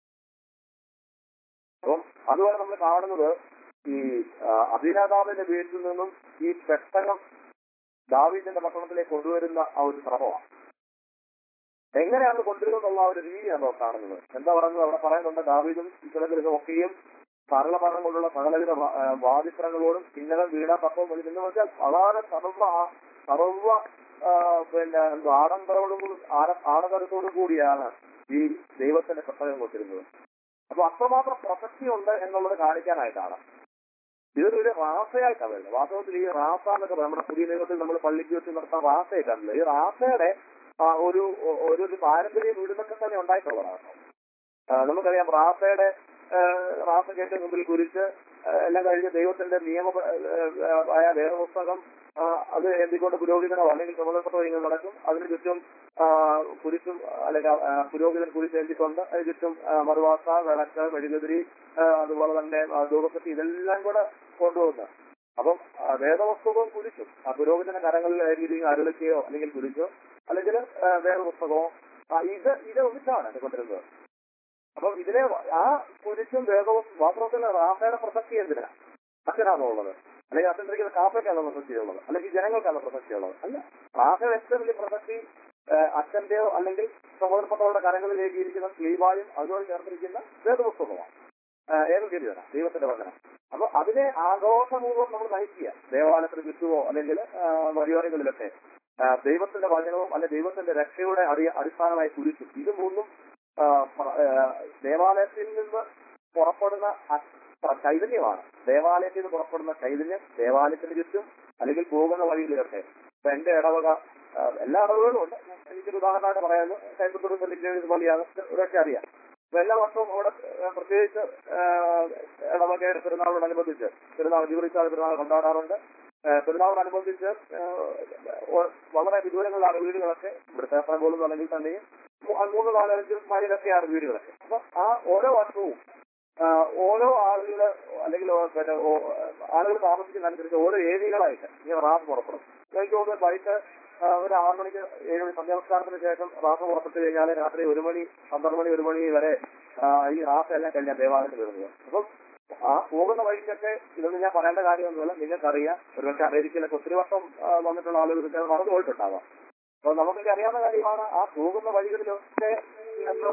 [SPEAKER 1] അപ്പം അതുപോലെ നമ്മൾ കാണുന്നത് ഈ ആ, അഭിനേതാവിന്റെ വീട്ടിൽ നിന്നും ഈ പെട്ടകം ദാവീദിന്റെ പട്ടണത്തിലേക്ക് കൊണ്ടുവരുന്ന ആ ഒരു ശ്രമമാണ്. എങ്ങനെയാണ് കൊണ്ടുവരുന്നുള്ള ആ ഒരു രീതിയാണ് നമ്മൾ കാണുന്നത്. എന്താ പറയുന്നത് അവിടെ പറയുന്നുണ്ട്, ദാവീദും ഇസ്രായേലും ഒക്കെയും സരളമറം കൊണ്ടുള്ള സകലവിധ വാ- ആ, വാദിത്രങ്ങളോടും കിന്നരം, വീണ, കപ്പവും വലി എന്ന് വെച്ചാൽ വളരെ സർവ സർവ ആ, പിന്നെ എന്തോ ആഡംബരോടും ആഡ- ആഡംബരത്തോടു കൂടിയാണ് ഈ ദൈവത്തിന്റെ പെട്ടകം കൊണ്ടിരുന്നത്. അപ്പൊ അത്രമാത്രം പ്രസക്തി ഉണ്ട് എന്നുള്ളത് കാണിക്കാനായിട്ടാണ്. ഇതൊരു റാസയായിട്ടാണ് വരുന്നത്. വാസ്തവത്തിൽ ഈ റാസ എന്നൊക്കെ പറയും, നമ്മുടെ പുതിയ നിയമത്തിൽ നമ്മൾ പള്ളിക്ക് വെച്ച് നടത്താൻ റാസയായിട്ടാണല്ലോ. ഈ റാസയുടെ ആ, ഒരു ഒരു ഒരു പാരമ്പര്യം വീടുന്നൊക്കെ തന്നെ ഉണ്ടായിട്ടുള്ളതാണ്. ആ, നമുക്കറിയാം റാസയുടെ ആ, റാസ കേട്ട മുമ്പിൽ കുരിച്ച് ആ, എല്ലാം കഴിഞ്ഞ് ദൈവത്തിന്റെ നിയമ ആ, ആയ വേദപുസ്തകം ആ, അത് എന്തിക്കൊണ്ട് പുരോഹിതനോ അല്ലെങ്കിൽ ചുമതലപ്പെട്ടോ ഇങ്ങനെ നടക്കും. അതിന് ചുറ്റും ആ, കുരിശും അല്ലെങ്കിൽ ആ, പുരോഹിതൻ കുരിശ് എഴുതിക്കൊണ്ട് അതിന് ചുറ്റും ആ, മറുവാസ, വിളക്ക്, മെഴുകുതിരി, ആ, അതുപോലെ തന്നെ ആ, ധൂപക്കത്തി ഇതെല്ലാം കൂടെ കൊണ്ടുവന്ന് അപ്പം ആ, വേദപുസ്തകവും കുരിശും ആ പുരോഹിതന്റെ കരങ്ങളിൽ എഴുതി അരുളിക്കുകയോ അല്ലെങ്കിൽ കുരിശോ അല്ലെങ്കിൽ ആ, വേദപുസ്തകമോ ആ, ഇത് ഇത് ഒന്നിച്ചാണ് ഇത് കൊണ്ടിരുന്നത്. അപ്പം ഇതിനെ ആ കുരിശും വേദവും വാസ്തവത്തിൽ റാസയുടെ പ്രസക്തി എന്തിനാ? അച്ഛനാണോ ഉള്ളത്, അല്ലെങ്കിൽ അച്ഛൻ കാപ്പയ്ക്കാണോ പ്രസക്തിയുള്ളത്, അല്ലെങ്കിൽ ജനങ്ങൾക്കാണോ പ്രസക്തിയുള്ളത്? അല്ല, റാസയുടെ ഏറ്റവും വലിയ പ്രസക്തി ആ, അച്ഛന്റെയോ അല്ലെങ്കിൽ സഹോദരപ്പെട്ടവരുടെ കരങ്ങളിലേക്ക് ഇരിക്കുന്ന സ്ലീവായും അതുപോലെ ചേർത്തിരിക്കുന്ന വേദപുസ്തകമാണ്. ഏകഗതിയാണ് ദൈവത്തിന്റെ വചനം. അപ്പൊ അതിനെ ആഘോഷപൂർവ്വം നമ്മൾ നയിക്കുക ദേവാലയത്തിന് ചുറ്റുമോ അല്ലെങ്കിൽ വഴിയോരങ്ങളിലൊക്കെ ആ, ദൈവത്തിന്റെ വചനവും അല്ലെ ദൈവത്തിന്റെ രക്ഷയുടെ അടി അടിസ്ഥാനമായി കുരിശും ഇത് മൂന്നും ആ, പ്ര- ആ, ദേവാലയത്തിൽ നിന്ന് പുറപ്പെടുന്ന അ- ചൈതന്യമാണ്. ദേവാലയത്തിൽ നിന്ന് പുറപ്പെടുന്ന ചൈതന്യം ദേവാലയത്തിന് ചുറ്റും അല്ലെങ്കിൽ പോകുന്ന വഴിയിലൊക്കെ. ഇപ്പൊ എന്റെ ഇടവക ആ, എല്ലാ ഇടവകളും ഉണ്ട്. ഞാൻ എനിക്കൊരു ഉദാഹരണമായിട്ട് പറയുന്നത് കൈപ്പത്തൂർ പള്ളിയാണ് ഇവരൊക്കെ അറിയാം. അപ്പൊ എല്ലാ വർഷവും അവിടെ ആ, പ്രത്യേകിച്ച് ആ, ഇടവകയുടെ പെരുന്നാളോടനുബന്ധിച്ച് പെരുന്നാൾ ജൂറിച്ചാൽ പെരുന്നാൾ കൊണ്ടാടാറുണ്ട്. ആ, പെരുന്നാളോടനുബന്ധിച്ച് ആ, ഒ- വളരെ വിദൂരങ്ങളിലാണ് വീടുകളൊക്കെ. ഇവിടുത്തെ പോലും അല്ലെങ്കിൽ തന്നെയും മൂ- മൂന്ന് നാലഞ്ച് മൈലൊക്കെയാണ് വീടുകളൊക്കെ. അപ്പൊ ആ ഓരോ വർഷവും ആ, ഓരോ ആളുകള് അല്ലെങ്കിൽ ഓ- പിന്നെ ഓ- ആളുകൾ താമസിക്കുന്നതനുസരിച്ച് ഓരോ ഏരിയകളായിട്ട് ഈ റാസ് പുറപ്പെടും. എനിക്ക് തോന്നുന്നത് വൈകിട്ട് ആ, ഒരു ആറ് മണിക്ക് ഏഴ് മണി സന്ധ്യാനമസ്കാരത്തിന് ശേഷം റാസ് പുറപ്പെട്ടു കഴിഞ്ഞാൽ രാത്രി ഒരു മണി പന്ത്രണ്ട് മണി ഒരു മണി വരെ ആ, ഈ റാസ് എല്ലാം കഴിഞ്ഞാൽ ദേവാലയത്തിൽ വരുന്നത്. അപ്പം ആ പോകുന്ന വഴിക്കൊക്കെ ഇതൊന്നും ഞാൻ പറയേണ്ട കാര്യമൊന്നുമില്ല, നിങ്ങൾക്കറിയാം. ഒരുപക്ഷെ അമേരിക്കയിലൊക്കെ ഒത്തിരി വർഷം ആ, വന്നിട്ടുള്ള ആളുകൾക്ക് അത് മറന്നു പോയിട്ടുണ്ടാവാം. അപ്പൊ നമുക്കൊക്കെ അറിയാവുന്ന കാര്യമാണ് ആ പോകുന്ന വഴികളിലൊക്കെ നമ്മൾ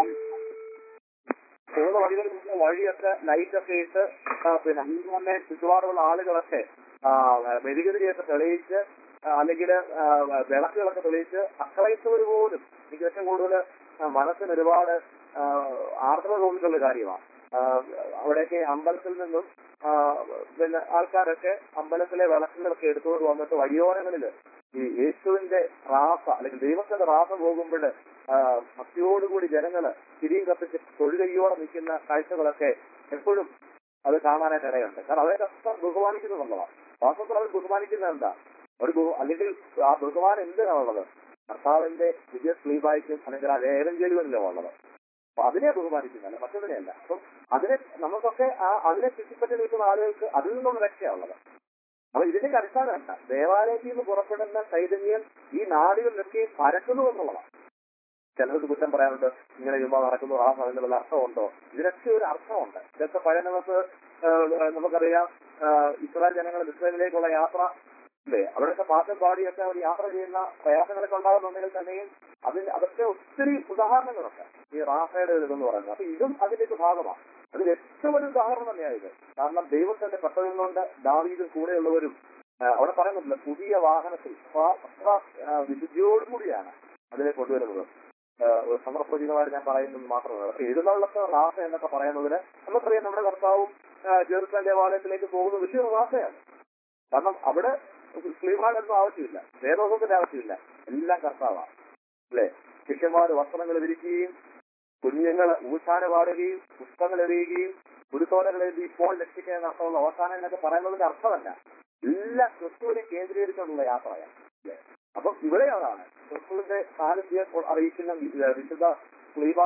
[SPEAKER 1] പോകുന്ന വഴികളിൽ വഴിയൊക്കെ ലൈറ്റൊക്കെ ഇട്ട് ആ, പിന്നെ അതിന് തന്നെ ചുറ്റുപാടുള്ള ആളുകളൊക്കെ ആ, മെഴുകുതിരിയൊക്കെ തെളിയിച്ച് ആ, അല്ലെങ്കിൽ ആ, വിളക്കുകളൊക്കെ തെളിയിച്ച് അക്രൈസ്തവർ പോലും എനിക്ക് ഏറ്റവും കൂടുതൽ ആ, മനസ്സിന് ഒരുപാട് ആ, ആർദ്രത തോന്നിയിട്ടുള്ള കാര്യമാണ്. ആ, അവിടെയൊക്കെ അമ്പലത്തിൽ നിന്നും ആ, പിന്നെ ആൾക്കാരൊക്കെ അമ്പലത്തിലെ വിളക്കുകളൊക്കെ എടുത്തുകൊണ്ട് വന്നിട്ട് വഴിയോരങ്ങളിൽ ഈ യേശുവിന്റെ റാസ അല്ലെങ്കിൽ ദൈവത്തിന്റെ റാസ പോകുമ്പോൾ ഭക്തിയോടുകൂടി ജനങ്ങള് തിരിയും കത്തിച്ച് തൊഴുകയ്യോടെ നിൽക്കുന്ന കാഴ്ചകളൊക്കെ എപ്പോഴും അത് കാണാനായിട്ട് ഇടയുണ്ട്. കാരണം അവരെ കഷ്ടം ബഹുമാനിക്കുന്നുള്ളതാണ്. വാസ്തവത്തിൽ അവർ ബഹുമാനിക്കുന്നത് എന്താ? ഒരു ബഹു അല്ലെങ്കിൽ ആ ബഹുമാനം എന്തിനാണുള്ളത്? കർത്താവിന്റെ വിജയ സ്ലീബായിരിക്കും അല്ലെങ്കിൽ ആ ഏവഞ്ചേലുകളിലോ ഉള്ളത്. അപ്പൊ അതിനെ ബഹുമാനിക്കുന്നല്ല, മറ്റൊന്നിനെയല്ല. അപ്പം അതിനെ നമുക്കൊക്കെ ആ അതിനെ ചുറ്റിപ്പറ്റി നിൽക്കുന്ന ആളുകൾക്ക് അതിൽ നിന്നുള്ള രക്ഷയാണുള്ളത്. അപ്പൊ ഇതിന്റെ അടിസ്ഥാനം എന്താ? ദേവാലയത്തിൽ നിന്ന് പുറപ്പെടുന്ന ചൈതന്യം ഈ നാടുകളിലൊക്കെ പരക്കുന്നു എന്നുള്ളതാണ്. ചിലർക്ക് കുറ്റം പറയാനുണ്ട്, ഇങ്ങനെ ചുമ്മാ നടക്കുന്നു, ആ അതിനുള്ള അർത്ഥമുണ്ടോ? ഇതിനൊക്കെ ഒരു അർത്ഥമുണ്ട്. ഇതൊക്കെ പഴയ നമുക്ക് നമുക്കറിയാം. ആ, ഇസ്രായേൽ ജനങ്ങൾ ഇസ്രായേലിലേക്കുള്ള യാത്ര അല്ലേ, അവിടെയൊക്കെ പാട്ടും പാടിയൊക്കെ അവർ യാത്ര ചെയ്യുന്ന പ്രയാസങ്ങളൊക്കെ ഉണ്ടാകുന്നുണ്ടെങ്കിൽ തന്നെയും അതിന് അതൊക്കെ ഒത്തിരി ഉദാഹരണങ്ങളുണ്ട് ഈ റാഫയുടെ ഇതെന്ന് പറയുന്നത്. അപ്പൊ ഇതും അതിന്റെ ഒരു ഭാഗമാണ്. അതിൽ ഏറ്റവും ഒരു ഉദാഹരണം തന്നെയാണ് ഇത്. കാരണം ദൈവത്തിന്റെ പെട്ടതും കൊണ്ട് ദാവീദും കൂടെയുള്ളവരും ആ, അവിടെ പറയുന്നില്ല പുതിയ വാഹനത്തിൽ അപ്പൊ അത്ര ആ, വിശുദ്ധിയോടുകൂടിയാണ് അതിനെ കൊണ്ടുവരുന്നത്. ആ, ഒരു സമർപ്പചിതമായിട്ട് ഞാൻ പറയുന്നത് മാത്രമല്ല. അപ്പൊ എഴുന്നള്ളത്തെ റാസ എന്നൊക്കെ പറയുന്നതിന് നമുക്കറിയാം നമ്മുടെ കർത്താവും ജെറുസലേം ദേവാലയത്തിലേക്ക് പോകുന്ന വലിയൊരു റാസയാണ്. കാരണം അവിടെ സ്ലീവാനൊന്നും ആവശ്യമില്ല, വേദോസത്തിന്റെ ആവശ്യമില്ല, എല്ലാം കർത്താവാണ് അല്ലെ. ശിഷ്യന്മാര് വസ്ത്രങ്ങൾ വിരിക്കുകയും കുഞ്ഞുങ്ങള് ഊശാന പാടുകയും പുഷ്പങ്ങൾ എറിയുകയും കുരുത്തോലകൾ എഴുതി ഇപ്പോൾ രക്ഷിക്കാൻ അർത്ഥമുള്ള അവസാനം എന്നൊക്കെ പറയുന്നതിന്റെ അർത്ഥമല്ല, എല്ലാ ക്രിസ്തുവിനെ കേന്ദ്രീകരിച്ചുകൊണ്ടുള്ള യാത്രയാണ്. അപ്പം ഇവിടെ അതാണ് ക്രിസ്തുവിന്റെ സാന്നിധ്യം അറിയിക്കുന്ന വിശുദ്ധ സ്ലീവായും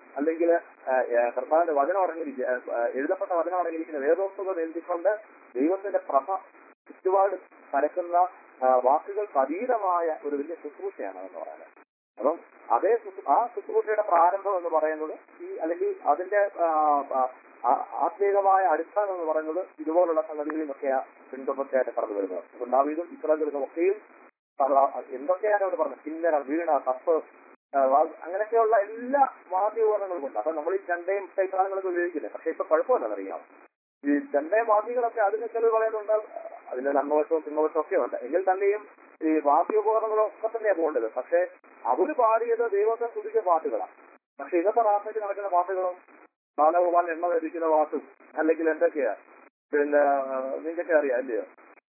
[SPEAKER 1] അല്ലെങ്കിൽ കർത്താവിന്റെ വചനം അടങ്ങിയിരിക്കുക, എഴുതപ്പെട്ട വചനം അടങ്ങിയിരിക്കുന്ന വേദോക്തം എഴുതിക്കൊണ്ട് ദൈവത്തിന്റെ പ്രഭ ചുറ്റുപാട് പരക്കുന്ന വാക്കുകൾക്ക് അതീതമായ ഒരു വലിയ ശുശ്രൂഷയാണ് എന്ന് പറയുന്നത്. അപ്പം അതേ ആ ശുശ്രൂഷയുടെ പ്രാരംഭം എന്ന് പറയുന്നത് ഈ അല്ലെങ്കിൽ അതിന്റെ ആത്മീയമായ അടിസ്ഥാനം എന്ന് പറയുന്നത് ഇതുപോലുള്ള സംഗതികളിലൊക്കെ പിന്തുടർച്ചയായിട്ട് കടന്നു വരുന്നത്. അപ്പം ദാവീദും ഇസ്രായേലും ഒക്കെയും എന്തൊക്കെയാണ് അവിടെ പറഞ്ഞത്, കിന്നര, വീണ, കപ്പ്, അങ്ങനെയൊക്കെയുള്ള എല്ലാ വാദ്യോപകരണങ്ങളും ഉണ്ട്. അപ്പൊ നമ്മൾ ഈ ചണ്ടയും കൈത്താളങ്ങളൊക്കെ ഉപയോഗിക്കുന്നത്. പക്ഷെ ഇപ്പൊ കുഴപ്പമില്ലെന്നറിയാം, ഈ ചണ്ടയും വാദ്യങ്ങളൊക്കെ അതിന് ചിലവ് പറയുന്നുണ്ട്, അതിന്റെ നന്മവശവും തിന്മവശവും ഒക്കെ ഉണ്ട്. എങ്കിൽ തന്നെയും ഈ വാദ്യോപകരണങ്ങളും ഒക്കെ തന്നെയാണ് പോകേണ്ടത്. പക്ഷെ അവര് പാടിയത് ദൈവത്തെ സ്തുതിച്ച പാട്ടുകളാണ്. പക്ഷെ ഇന്നത്തെ റാസയ്ക്ക് നടക്കുന്ന പാട്ടുകളും ബാലഗോപാലൻ എണ്ണ ധരിക്കുന്ന പാട്ടും അല്ലെങ്കിൽ എന്തൊക്കെയാ, പിന്നെ നിങ്ങൾക്കൊക്കെ അറിയാം അല്ലയോ,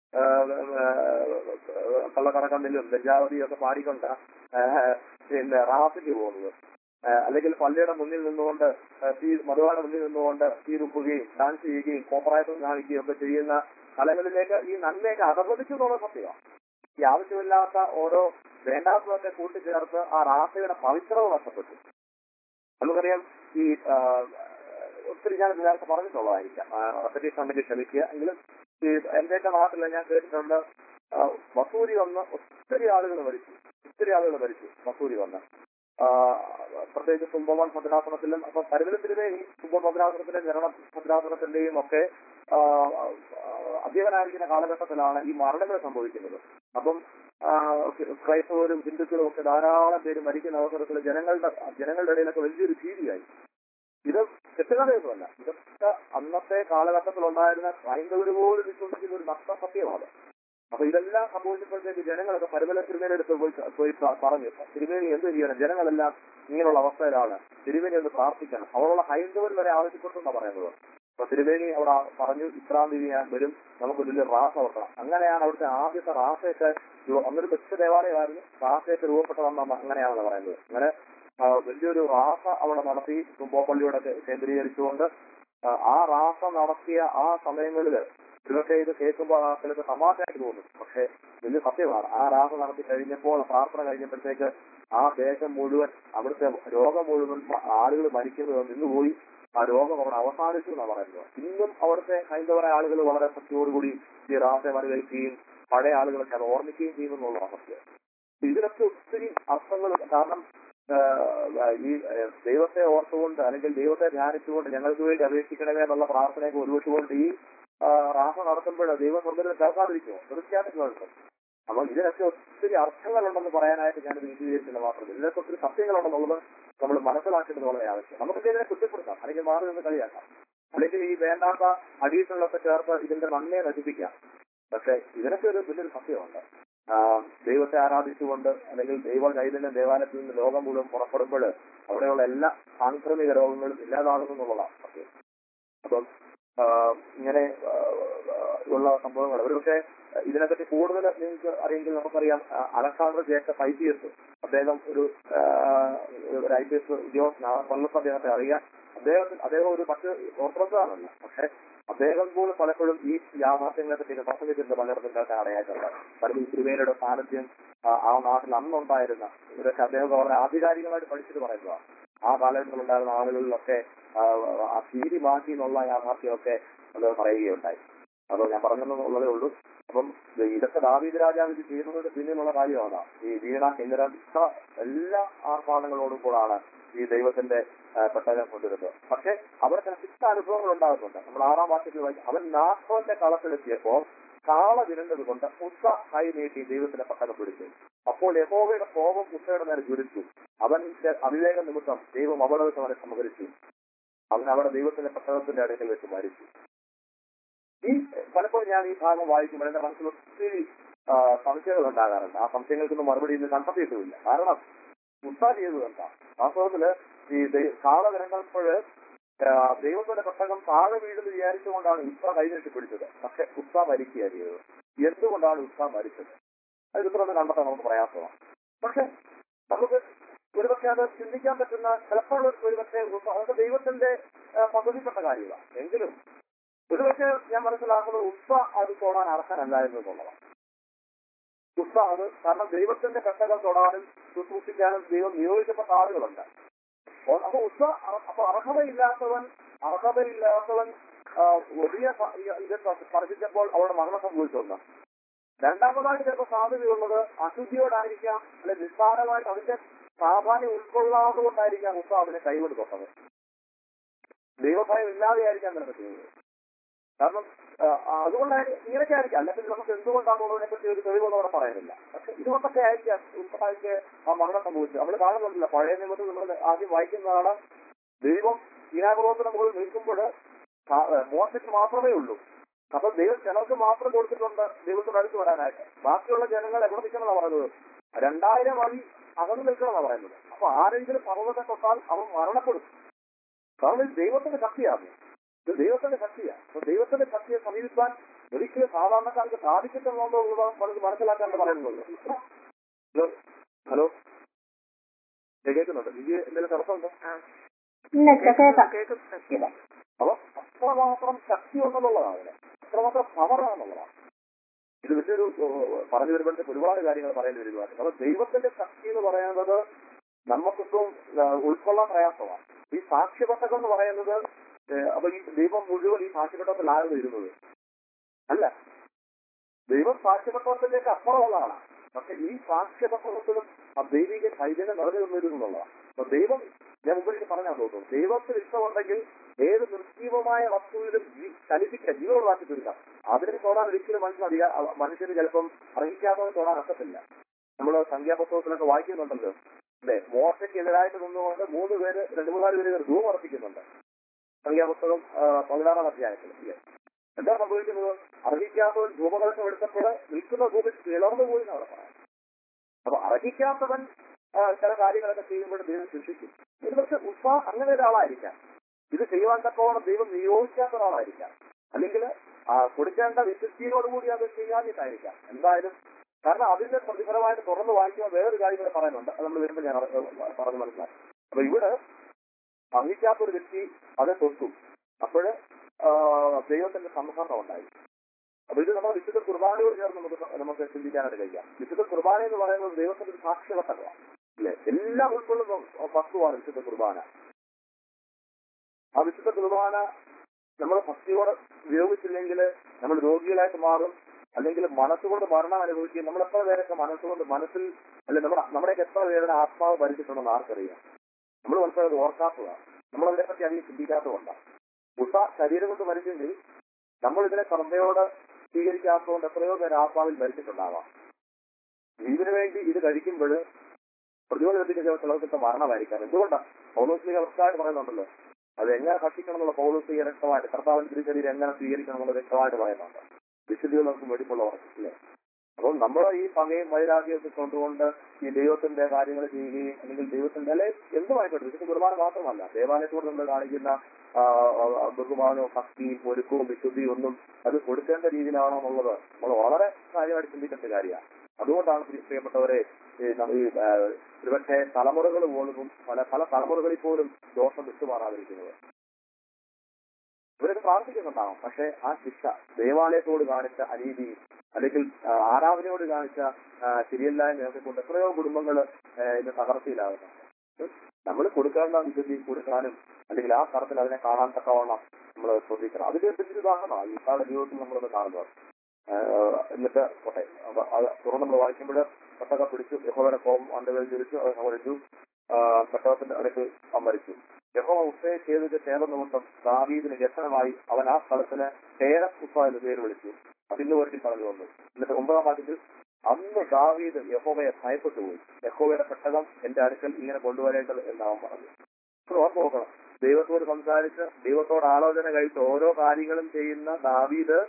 [SPEAKER 1] കള്ളക്കടക്കണ്ണിലും ലജ്ജാവതിയും ഒക്കെ പാടിക്കൊണ്ട് പിന്നെ റാസയ്ക്ക് പോകുന്നത്, അല്ലെങ്കിൽ പള്ളിയുടെ മുന്നിൽ നിന്നുകൊണ്ട് തീ മധുവാന മുന്നിൽ നിന്നുകൊണ്ട് തീ തുപ്പുകയും ഡാൻസ് ചെയ്യുകയും കോപ്പറായത്തും കാണിക്കുകയും ഒക്കെ ചെയ്യുന്ന കലകളിലേക്ക് ഈ നന്മയൊക്കെ അധപതിച്ചു എന്നുള്ള സത്യമാണ്. ഈ ആവശ്യമില്ലാത്ത ഓരോ വേണ്ടാത്തതൊക്കെ കൂട്ടിച്ചേർത്ത് ആ റാസയുടെ പവിത്രത നഷ്ടപ്പെട്ടു. നമുക്കറിയാം, ഈ ഒത്തിരി ഞാൻ നേരത്തെ പറഞ്ഞിട്ടുള്ളതായിരിക്കാം, ഒത്തിരി കമ്മിറ്റി ക്ഷമിക്കുക. എങ്കിലും ഈ എന്റെയൊക്കെ നാട്ടിൽ ഞാൻ കേട്ടിട്ടുണ്ട്, വസൂരി വന്ന് ഒത്തിരി ആളുകൾ മരിച്ചു, ഒത്തിരി ആളുകൾ മരിച്ചു വസൂരി വന്ന്. പ്രത്യേകിച്ച് കുംഭവൻ ഭദ്രാസനത്തിലും, അപ്പൊ പരിമലത്തിലെ ഈ കുംഭ ഭദ്രാസനത്തിലെ ജനന ഭദ്രാസനത്തിന്റെയും ഒക്കെ അധ്യയനായിരിക്കുന്ന കാലഘട്ടത്തിലാണ് ഈ മരണങ്ങൾ സംഭവിക്കുന്നത്. അപ്പം ക്രൈസ്തവരും ഹിന്ദുക്കളും ഒക്കെ ധാരാളം പേര് മരിക്കുന്ന അവസരത്തിൽ ജനങ്ങളുടെ ജനങ്ങളുടെ ഇടയിലൊക്കെ വലിയൊരു ഭീതിയായി. ഇത് തെറ്റുകഥയൊന്നുമല്ല, ഇതൊക്കെ അന്നത്തെ കാലഘട്ടത്തിലുണ്ടായിരുന്ന ഹൈന്ദവര് പോലും വിശ്വസിക്കുന്ന ഒരു നഷ്ട സത്യമാണ്. അപ്പൊ ഇതെല്ലാം സംഭവിച്ചപ്പോഴത്തേക്ക് ജനങ്ങളൊക്കെ പരിമല തിരുമേനിയെടുത്ത് പോയി പോയി പറഞ്ഞു, തിരുമേനി എന്ത് ചെയ്യണം, ജനങ്ങളെല്ലാം ഇങ്ങനെയുള്ള അവസ്ഥയിലാണ്, തിരുമേനി ഒന്ന് പ്രാർത്ഥിക്കണം. അവിടെയുള്ള ഹൈന്ദവർ വരെ ആവശ്യപ്പെട്ടെന്നാണ് പറയുന്നത്. അപ്പൊ തിരുമേനി അവിടെ പറഞ്ഞു, ഇത്രാം തീയതി ഞാൻ വരും, നമുക്ക് വലിയ റാസ വെക്കണം. അങ്ങനെയാണ് അവിടുത്തെ ആദ്യത്തെ റാസയൊക്കെ, അന്നൊരു കൊച്ചു ദേവാലയമായിരുന്നു, റാസയൊക്കെ രൂപപ്പെട്ടതെന്നാണ് അങ്ങനെയാണെന്ന് പറയുന്നത്. അങ്ങനെ വലിയൊരു റാസ അവിടെ നടത്തി കുംഭപ്പള്ളിയോടെ കേന്ദ്രീകരിച്ചുകൊണ്ട് ആ റാസ നടത്തിയ ആ സമയങ്ങളിൽ ഇതൊക്കെ ഇത് കേൾക്കുമ്പോൾ ആ ചിലർക്ക് തമാശയായിട്ട് തോന്നും. പക്ഷെ വലിയ സത്യമാണ്. ആ റാസ നടത്തി കഴിഞ്ഞപ്പോൾ, പ്രാർത്ഥന കഴിഞ്ഞപ്പോഴത്തേക്ക് ആ ദേശം മുഴുവൻ, അവിടുത്തെ രോഗം മുഴുവൻ ആളുകൾ മരിക്കുന്നത് നിന്നുപോയി. ആ രോഗം അവിടെ അവസാനിച്ചു എന്നാണ് പറയുന്നത്. ഇന്നും അവിടുത്തെ ഹൈന്ദവരായ ആളുകൾ വളരെ ഭക്തിയോടുകൂടി ഈ റാസയെ വരവേൽക്കുകയും പഴയ ആളുകളൊക്കെ അത് ഓർമ്മിക്കുകയും ചെയ്യുമെന്നുള്ള സത്യം. ഇതിനൊക്കെ ഒത്തിരി അർത്ഥങ്ങൾ, കാരണം ഈ ദൈവത്തെ ഓർത്തുകൊണ്ട് അല്ലെങ്കിൽ ദൈവത്തെ ധ്യാനിച്ചുകൊണ്ട് ഞങ്ങൾക്ക് വേണ്ടി അപേക്ഷിക്കണമേ എന്നുള്ള പ്രാർത്ഥനയൊക്കെ ഒരുമിച്ചുകൊണ്ട് ഈ റാസ നടത്തുമ്പോൾ ദൈവം സ്വന്തം കേൾക്കാതിരിക്കുമോ? തീർച്ചയായിട്ടും കേൾക്കും. അപ്പൊ ഇതിനൊക്കെ ഒത്തിരി അർത്ഥങ്ങളുണ്ടെന്ന് പറയാനായിട്ട് ഞാനിത് വിശദീകരിച്ചില്ല മാത്രമല്ല, ഇതിനൊക്കെ ഒത്തിരി സത്യങ്ങളുണ്ടെന്നുള്ളത് നമ്മൾ മനസ്സിലാക്കേണ്ടത് വളരെ ആവശ്യം. നമുക്ക് ഇതിനെ കുറ്റപ്പെടുത്താം, അല്ലെങ്കിൽ മാറി നിന്ന് കളിയാക്കാം, അല്ലെങ്കിൽ ഈ വേണ്ടാത്ത അഡീഷണലൊക്കെ ചേർത്ത് ഇതിന്റെ നന്മയെ നശിപ്പിക്കാം. പക്ഷെ ഇതിനൊക്കെ ഒരു വലിയൊരു സത്യമുണ്ട്. ദൈവത്തെ ആരാധിച്ചുകൊണ്ട് അല്ലെങ്കിൽ ദൈവ ചൈതന്യ ദേവാലയത്തിൽ നിന്ന് ലോകം മുഴുവൻ പുറപ്പെടുമ്പോൾ അവിടെയുള്ള എല്ലാ സാംക്രമിക രോഗങ്ങളും ഇല്ലാതാകുന്നു എന്നുള്ളതാണ് സത്യം. അപ്പം ഇങ്ങനെ ഉള്ള സംഭവങ്ങൾ ഒരുപക്ഷെ ഇതിനെപ്പറ്റി കൂടുതൽ നിങ്ങൾക്ക് അറിയെങ്കിൽ നമുക്കറിയാം, Alexander Jacob I P S, അദ്ദേഹം ഒരു ഒരു ഐ പി എസ് ഉദ്യോഗസ്ഥനാണ്. കൊല്ലത്ത് അദ്ദേഹത്തെ അറിയാം. അദ്ദേഹത്തിന് അദ്ദേഹം ഒരു മറ്റ് ഓർത്തഡോക്സാണല്ല, പക്ഷെ അദ്ദേഹം പോലും പലപ്പോഴും ഈ യാഥാർത്ഥ്യങ്ങളെ പറ്റി പ്രസംഗിച്ചിട്ടുണ്ട് പലയിടത്തും കേൾക്കാൻ ഇടയായിട്ടുണ്ട്. പലരും തിരുമേനിയുടെ സാന്നിധ്യം ആ നാട്ടിൽ അന്നുണ്ടായിരുന്ന ഇവരൊക്കെ അദ്ദേഹം വളരെ ആധികാരികമായിട്ട് പഠിച്ചിട്ട് പറയുന്നതാണ്. ആ കാലഘട്ടത്തിലുണ്ടായിരുന്ന ആളുകളിലൊക്കെ ആ ഭീതി മാറ്റി എന്നുള്ള യാഥാർത്ഥ്യമൊക്കെ അത് പറയുകയുണ്ടായി. അതോ ഞാൻ പറഞ്ഞെന്നുള്ളതേ ഉള്ളൂ. അപ്പം ഇതൊക്കെ ദാവീദ് രാജാവ് ചെയ്യുന്നതിന്റെ പിന്നിലുള്ള കാര്യമാണ് ഈ വീണ കേന്ദ്ര എല്ലാ ആർഭാടങ്ങളോടും കൂടാണ് ഈ ദൈവത്തിന്റെ പെട്ടകം കൊണ്ടുവരുന്നത്. പക്ഷെ അവിടെ ചില ശിക്ഷ അനുഭവങ്ങൾ ഉണ്ടാകുന്നുണ്ട്. നമ്മൾ ആറാം വാക്യത്തിൽ വായിച്ചു, അവൻ നാശോന്റെ കളത്തിലെത്തിയപ്പോ കാള വിരണ്ടത് കൊണ്ട് ഉസ്സ കൈ നീട്ടി ദൈവത്തിന്റെ പെട്ടകം പിടിച്ചു. അപ്പോൾ യഹോവയുടെ കോപം ഉസ്സയുടെ നേരെ ജ്വലിച്ചു. അവന്റെ അവിവേക നിമിത്തം ദൈവം അവിടെ വെച്ച് അവനെ സംഹരിച്ചു. അവൻ അവിടെ ദൈവത്തിന്റെ പെട്ടകത്തിന്റെ അടുക്കൽ വെച്ച് മരിച്ചു. ഈ പലപ്പോഴും ഞാൻ ഈ ഭാഗം വായിക്കുമ്പോൾ എന്റെ മനസ്സിൽ ഒത്തിരി സംശയങ്ങൾ ഉണ്ടാകാറുണ്ട്. ആ സംശയങ്ങൾക്കൊന്നും മറുപടി ഇന്ന് കണ്ടെത്തിയിട്ടുമില്ല. കാരണം ഉസ്സ ചെയ്തത് എന്താ? വാസ്തവത്തില് ഈ കാള വിരണ്ടപ്പോൾ ദൈവത്തിന്റെ പെട്ടകം താഴെ വീഴുന്ന് വിചാരിച്ചുകൊണ്ടാണ് ഉസ്സ കൈനീട്ടി പിടിച്ചത്. പക്ഷെ ഉസ്സ മരിക്കുകയാണ് ചെയ്തത്. എന്തുകൊണ്ടാണ് ഉസ്സ മരിച്ചത്? അത് ഇത്രയൊന്നും കണ്ടെത്താൻ നമുക്ക് പ്രയാസമാണ്. പക്ഷെ നമുക്ക് ഒരുപക്ഷെ അത് ചിന്തിക്കാൻ പറ്റുന്ന ചിലപ്പോൾ ഒരുപക്ഷെ അതൊക്കെ ദൈവത്തിന്റെ പദ്ധതിപ്പെട്ട കാര്യമാണ്. എങ്കിലും ഒരുപക്ഷെ ഞാൻ മനസ്സിലാക്കുന്നത് ഉസ്സ അത് തൊടാൻ അർഹനല്ലായിരുന്നു എന്നുള്ളതാണ്. ഉസ്സ അത് കാരണം ദൈവത്തിന്റെ പെട്ടകം തൊടാനും ശുശ്രൂഷിക്കാനും ദൈവം നിയോഗിക്കപ്പെട്ട ആളുകളുണ്ട്. അപ്പൊ ഉസ്സ അപ്പൊ അർഹതയില്ലാത്തവൻ അർഹതയില്ലാത്തവൻ ആ, വലിയ സ- ഇത് സ്പർശിച്ചപ്പോൾ അവിടെ മരണം സംഭവിച്ചുണ്ട്. രണ്ടാമതായിട്ട് ചിലപ്പോൾ സാധ്യതയുള്ളത് അശുദ്ധിയോടായിരിക്കാം, അല്ലെ നിസ്സാരമായിട്ട് അതിന്റെ പ്രാധാന്യം ഉൾക്കൊള്ളാതെ കൊണ്ടായിരിക്കാം ഉസ്സ അതിനെ കൈകൊണ്ട് തൊട്ടത്. ദൈവഭയം ഇല്ലാതെയായിരിക്കാം നിനക്ക് ചെയ്യുന്നത്. കാരണം ആ, അതുകൊണ്ടായി ഇങ്ങനെയൊക്കെ ആയിരിക്കാം. അല്ലെങ്കിൽ നമുക്ക് എന്തുകൊണ്ടാണെന്നുള്ളതിനെ പറ്റി ഒരു തെളിവൊന്നും അവിടെ പറയുന്നില്ല. പക്ഷെ ഇതുകൊണ്ടൊക്കെ ആയിരിക്കാം ഉൾപ്പെടാതിക്ക് ആ മരണം സംഭവിച്ചത്. നമ്മൾ കാണുന്നുണ്ടല്ലോ, പഴയ നിയമത്തിൽ നമ്മൾ ആദ്യം വായിക്കുന്നതാണ്, ദൈവം ഈനാപർവ്വതത്തിന് മുകളിൽ നിൽക്കുമ്പോൾ മോശയ്ക്ക് മാത്രമേ ഉള്ളൂ. അപ്പൊ ദൈവം ചിലർക്ക് മാത്രം കൊടുത്തിട്ടുണ്ട് ദൈവത്തോട് അടുത്ത് വരാനായിട്ട്. ബാക്കിയുള്ള ജനങ്ങൾ എവിടെ നിൽക്കണമെന്നാണ് പറയുന്നത്? രണ്ടായിരം അടി അകന്നു നിൽക്കണമെന്നാണ് പറയുന്നത്. അപ്പൊ ആരെങ്കിലും പർവ്വതത്തെ തൊട്ടാൽ അവൻ മരണപ്പെടും. കാരണം ഇത് ദൈവത്തിന്റെ ശക്തിയാണ്. ഇത് ദൈവത്തിന്റെ ശക്തിയാണ്. അപ്പൊ ദൈവത്തിന്റെ ശക്തിയെ സമീപിക്കാൻ ഒരിക്കലും സാധാരണക്കാർക്ക് സാധിച്ചിട്ടുള്ളതുള്ളത് നമുക്ക് മനസ്സിലാക്കാൻ പറയുന്നുള്ളൂ. ഹലോ ഹലോ കേൾക്കുന്നുണ്ട്? വിജയ എന്തെങ്കിലും തടസ്സമുണ്ടോ? അപ്പൊ അത്രമാത്രം ശക്തി ഉണ്ടെന്നുള്ളതാണ് അതിന്, അത്രമാത്രം പവറാണെന്നുള്ളതാണ്. ഇത് വലിയൊരു പറഞ്ഞു വരുമ്പോഴത്തേക്ക് ഒരുപാട് കാര്യങ്ങൾ പറയേണ്ടി വരുവാണ്. അപ്പൊ ദൈവത്തിന്റെ ശക്തി എന്ന് പറയുന്നത് നമുക്കൊന്നും ഉൾക്കൊള്ളാൻ പ്രയാസമാണ്. ഈ സാക്ഷ്യപട്ടകം എന്ന് പറയുന്നത് അപ്പൊ ഈ ദൈവം മുഴുവൻ ഈ സാക്ഷ്യപട്ടകത്തിലാകുന്നു ഇരുന്നത് അല്ല. ദൈവം സാക്ഷ്യപട്ടകത്തിലേക്ക് അപ്പുറമുള്ളതാണ്. പക്ഷെ ഈ സാക്ഷ്യപട്ടകത്തിലും ആ ദൈവിക ചൈതന്യം നിറഞ്ഞു നിന്നിരുന്നുള്ളതാണ്. അപ്പൊ ദൈവം, ഞാൻ മുമ്പിലേക്ക് പറഞ്ഞാൽ തോന്നുന്നു, ദൈവത്തിന് ഇഷ്ടമുണ്ടെങ്കിൽ ഏത് നിർജീവമായ വസ്തുവിലും ചലിപ്പിക്കാൻ ജീവനുള്ളതാക്കി തീർക്കാം. അതിനെ തൊടാൻ ഒരിക്കലും മനുഷ്യൻ അധികം മനുഷ്യന് ചിലപ്പം അർഹിക്കാത്തവൻ തൊടാൻ ഒക്കത്തില്ല. നമ്മൾ സംഖ്യാപുസ്തകത്തിലൊക്കെ വായിക്കുന്നുണ്ടല്ലോ, അല്ലെ? മോശയ്ക്കെതിരായിട്ട് നിന്നുകൊണ്ട് മൂന്ന് പേര് രണ്ടു മൂന്നാല് പേര് ധൂം ഉറപ്പിക്കുന്നുണ്ട് സംഖ്യാപുസ്തകം പതിനാറാം അധ്യായത്തിൽ. അല്ലേ? എന്താ സംഭവിക്കുന്നത്? അർഹിക്കാത്തവൻ ധൂമകലശം എടുത്തപ്പോൾ നിൽക്കുന്ന ധൂമിൽ കിളർന്നു പോയി എന്നാണ് പറയാം. അപ്പൊ അർഹിക്കാത്തവൻ ചില കാര്യങ്ങളൊക്കെ ചെയ്യുമ്പോൾ ദൈവം ശിക്ഷിക്കും. ഇത് പക്ഷെ ഉഷ അങ്ങനെ ഒരാളായിരിക്കാം, ഇത് ചെയ്യുവാൻ തക്കവണ്ണം ദൈവം നിയോഗിക്കാത്ത ഒരാളായിരിക്കാം, അല്ലെങ്കിൽ കൊടുക്കേണ്ട വിശുദ്ധിയോടുകൂടി അത് ചെയ്യാനിട്ടായിരിക്കാം. എന്തായാലും കാരണം അതിന്റെ പ്രതിഫലമായിട്ട് തുറന്ന് വായിക്കുമ്പോൾ വേറൊരു കാര്യം കൂടെ പറയുന്നുണ്ട്. അത് നമ്മൾ വരുമ്പോൾ ഞാൻ പറഞ്ഞു മനസ്സിലാക്കി. അപ്പൊ ഇവിടെ അർഹിക്കാത്തൊരു വ്യക്തി അത് തൊട്ടു, അപ്പോഴ് ദൈവത്തിന്റെ സംഹാരം ഉണ്ടായി. അപ്പൊ ഇത് നമ്മുടെ വിശുദ്ധ കുർബാനയോട് ചേർന്ന് നമുക്ക് നമുക്ക് ചിന്തിക്കാനായിട്ട് കഴിക്കാം. വിശുദ്ധ കുർബാന എന്ന് പറയുന്നത് ദൈവത്തിന്റെ ഒരു സാക്ഷ്യവട്ടമാണ്, അല്ലെ? എല്ലാം ഉൾക്കൊള്ളുന്ന വസ്തുവാണ് വിശുദ്ധ കുർബാന. ആ വിശുദ്ധ കുർബാന നമ്മൾ ഭക്തിയോടെ ഉപയോഗിച്ചില്ലെങ്കിൽ നമ്മൾ രോഗികളായിട്ട് മാറും, അല്ലെങ്കിൽ മനസ്സുകൊണ്ട് മരണം അനുഭവിക്കും. നമ്മൾ എത്ര പേരൊക്കെ മനസ്സുകൊണ്ട് മനസ്സിൽ അല്ലെ നമ്മുടെ നമ്മുടെയൊക്കെ എത്ര പേരുടെ ആത്മാവ് ഭരിച്ചിട്ടുണ്ടെന്ന് ആർക്കറിയാം? നമ്മൾ മനസ്സിലത് ഓർക്കാത്തതാണ്, നമ്മളതിനെ പറ്റി അധികം ചിന്തിക്കാത്തതുകൊണ്ടാണ്. ഉഷ ശരീരം കൊണ്ട് മരിച്ചെങ്കിൽ നമ്മൾ ഇതിനെ ശ്രദ്ധയോടെ സ്വീകരിക്കാത്തതുകൊണ്ട് എത്രയോ പേര് ആത്മാവിൽ ഭരിച്ചിട്ടുണ്ടാവാം. ഇതിനു വേണ്ടി ഇത് കഴിക്കുമ്പോൾ പ്രതിരോധത്തിന്റെ ചിലർക്ക് മരണമായിരിക്കാം. എന്തുകൊണ്ടാണ്? പൗലോസ്ലിഹ വ്യക്തമായിട്ട് പറയുന്നുണ്ടല്ലോ, അത് എങ്ങനെ ഭക്ഷിക്കണം എന്നുള്ള പൗലോസ്ലിഹ വ്യക്തമായിട്ട്, കർത്താവിന്റെ തിരുശരീരം എങ്ങനെ സ്വീകരിക്കണം എന്നുള്ളത് വ്യക്തമായിട്ട് പറയുന്നുണ്ട്. വിശുദ്ധികൾക്കും വെടിപ്പുള്ള ഉറപ്പില്ലേ? അപ്പോൾ നമ്മൾ ഈ പകയും വൈരാഗ്യമൊക്കെ കൊണ്ടുകൊണ്ട് ഈ ദൈവത്തിന്റെ കാര്യങ്ങൾ ചെയ്യുകയും, അല്ലെങ്കിൽ ദൈവത്തിന്റെ അല്ലെ എന്തുമായിക്കോട്ടെ, വിശുദ്ധ കുർബാന മാത്രമല്ല, ദേവാലയത്തോട് നമ്മൾ കാണിക്കുന്ന ബഹുമാനവും ഭക്തിയും ഒരുക്കവും വിശുദ്ധിയും ഒന്നും അത് കൊടുക്കേണ്ട രീതിയിലാണോ എന്നുള്ളത് നമ്മൾ വളരെ കാര്യമായിട്ട് ചിന്തിക്കേണ്ട കാര്യമാണ്. അതുകൊണ്ടാണ് പ്രിയപ്പെട്ടവരെ ഈ ഒരുപക്ഷെ തലമുറകൾ പോലും പല പല തലമുറകളിൽ പോലും ദോഷം വിട്ടുമാറാതിരിക്കുന്നത്. ഇവരൊക്കെ പ്രാർത്ഥിക്കുന്നുണ്ടാവും, പക്ഷെ ആ ശിക്ഷ ദേവാലയത്തോട് കാണിച്ച അനീതി അല്ലെങ്കിൽ ആരാധനയോട് കാണിച്ച ശരിയല്ലായ്മയൊക്കെ കൊണ്ട് എത്രയോ കുടുംബങ്ങൾ ഇന്ന് തകർച്ചയിലാകുന്നുണ്ട്. നമ്മൾ കൊടുക്കേണ്ട വിശുദ്ധി കൊടുക്കാനും അല്ലെങ്കിൽ ആ തരത്തിൽ അതിനെ കാണാൻ തക്കവണ്ണം നമ്മൾ ശ്രദ്ധിക്കണം. അതിന്റെ ഒരു ഉദാഹരണമാണ് ഈ കാല ജീവിതത്തിൽ നമ്മളത് കാണുന്നത്. എന്നിട്ട് പോട്ടെ, അത് തുറന്ന് നമ്മൾ വായിക്കുമ്പോൾ പെട്ടക പിടിച്ചു, യഹോവയുടെ കോപം അവന്റെ പേരിൽ ജ്വലിച്ചു, അത് സംഭവിച്ചു, പെട്ടകത്തിന്റെ അടുത്ത് മരിച്ചു. യഹോവ ഉസ്സയെ ചെയ്തത് ചേർന്ന നിമിത്തം ദാവീദിന് വ്യസനമായി അവൻ ആ സ്ഥലത്തിന് തേരസ് ഉസ്സ എന്ന് പേര് വിളിച്ചു. അതിന് വേണ്ടി പറഞ്ഞു വന്നു. എന്നിട്ട് ഒമ്പതാം വാക്യത്തിൽ അന്ന് ദാവീദ് യഹോവയെ ഭയപ്പെട്ടു പോയി, യഹോവയുടെ പെട്ടകം എന്റെ അടുക്കൽ ഇങ്ങനെ കൊണ്ടുവരേണ്ടത് എന്നാവൻ പറഞ്ഞു. ഓർത്ത് നോക്കണം, ദൈവത്തോട് സംസാരിച്ച് ദൈവത്തോട് ആലോചന കഴിച്ച് ഓരോ കാര്യങ്ങളും ചെയ്യുന്ന ദാവീദ്,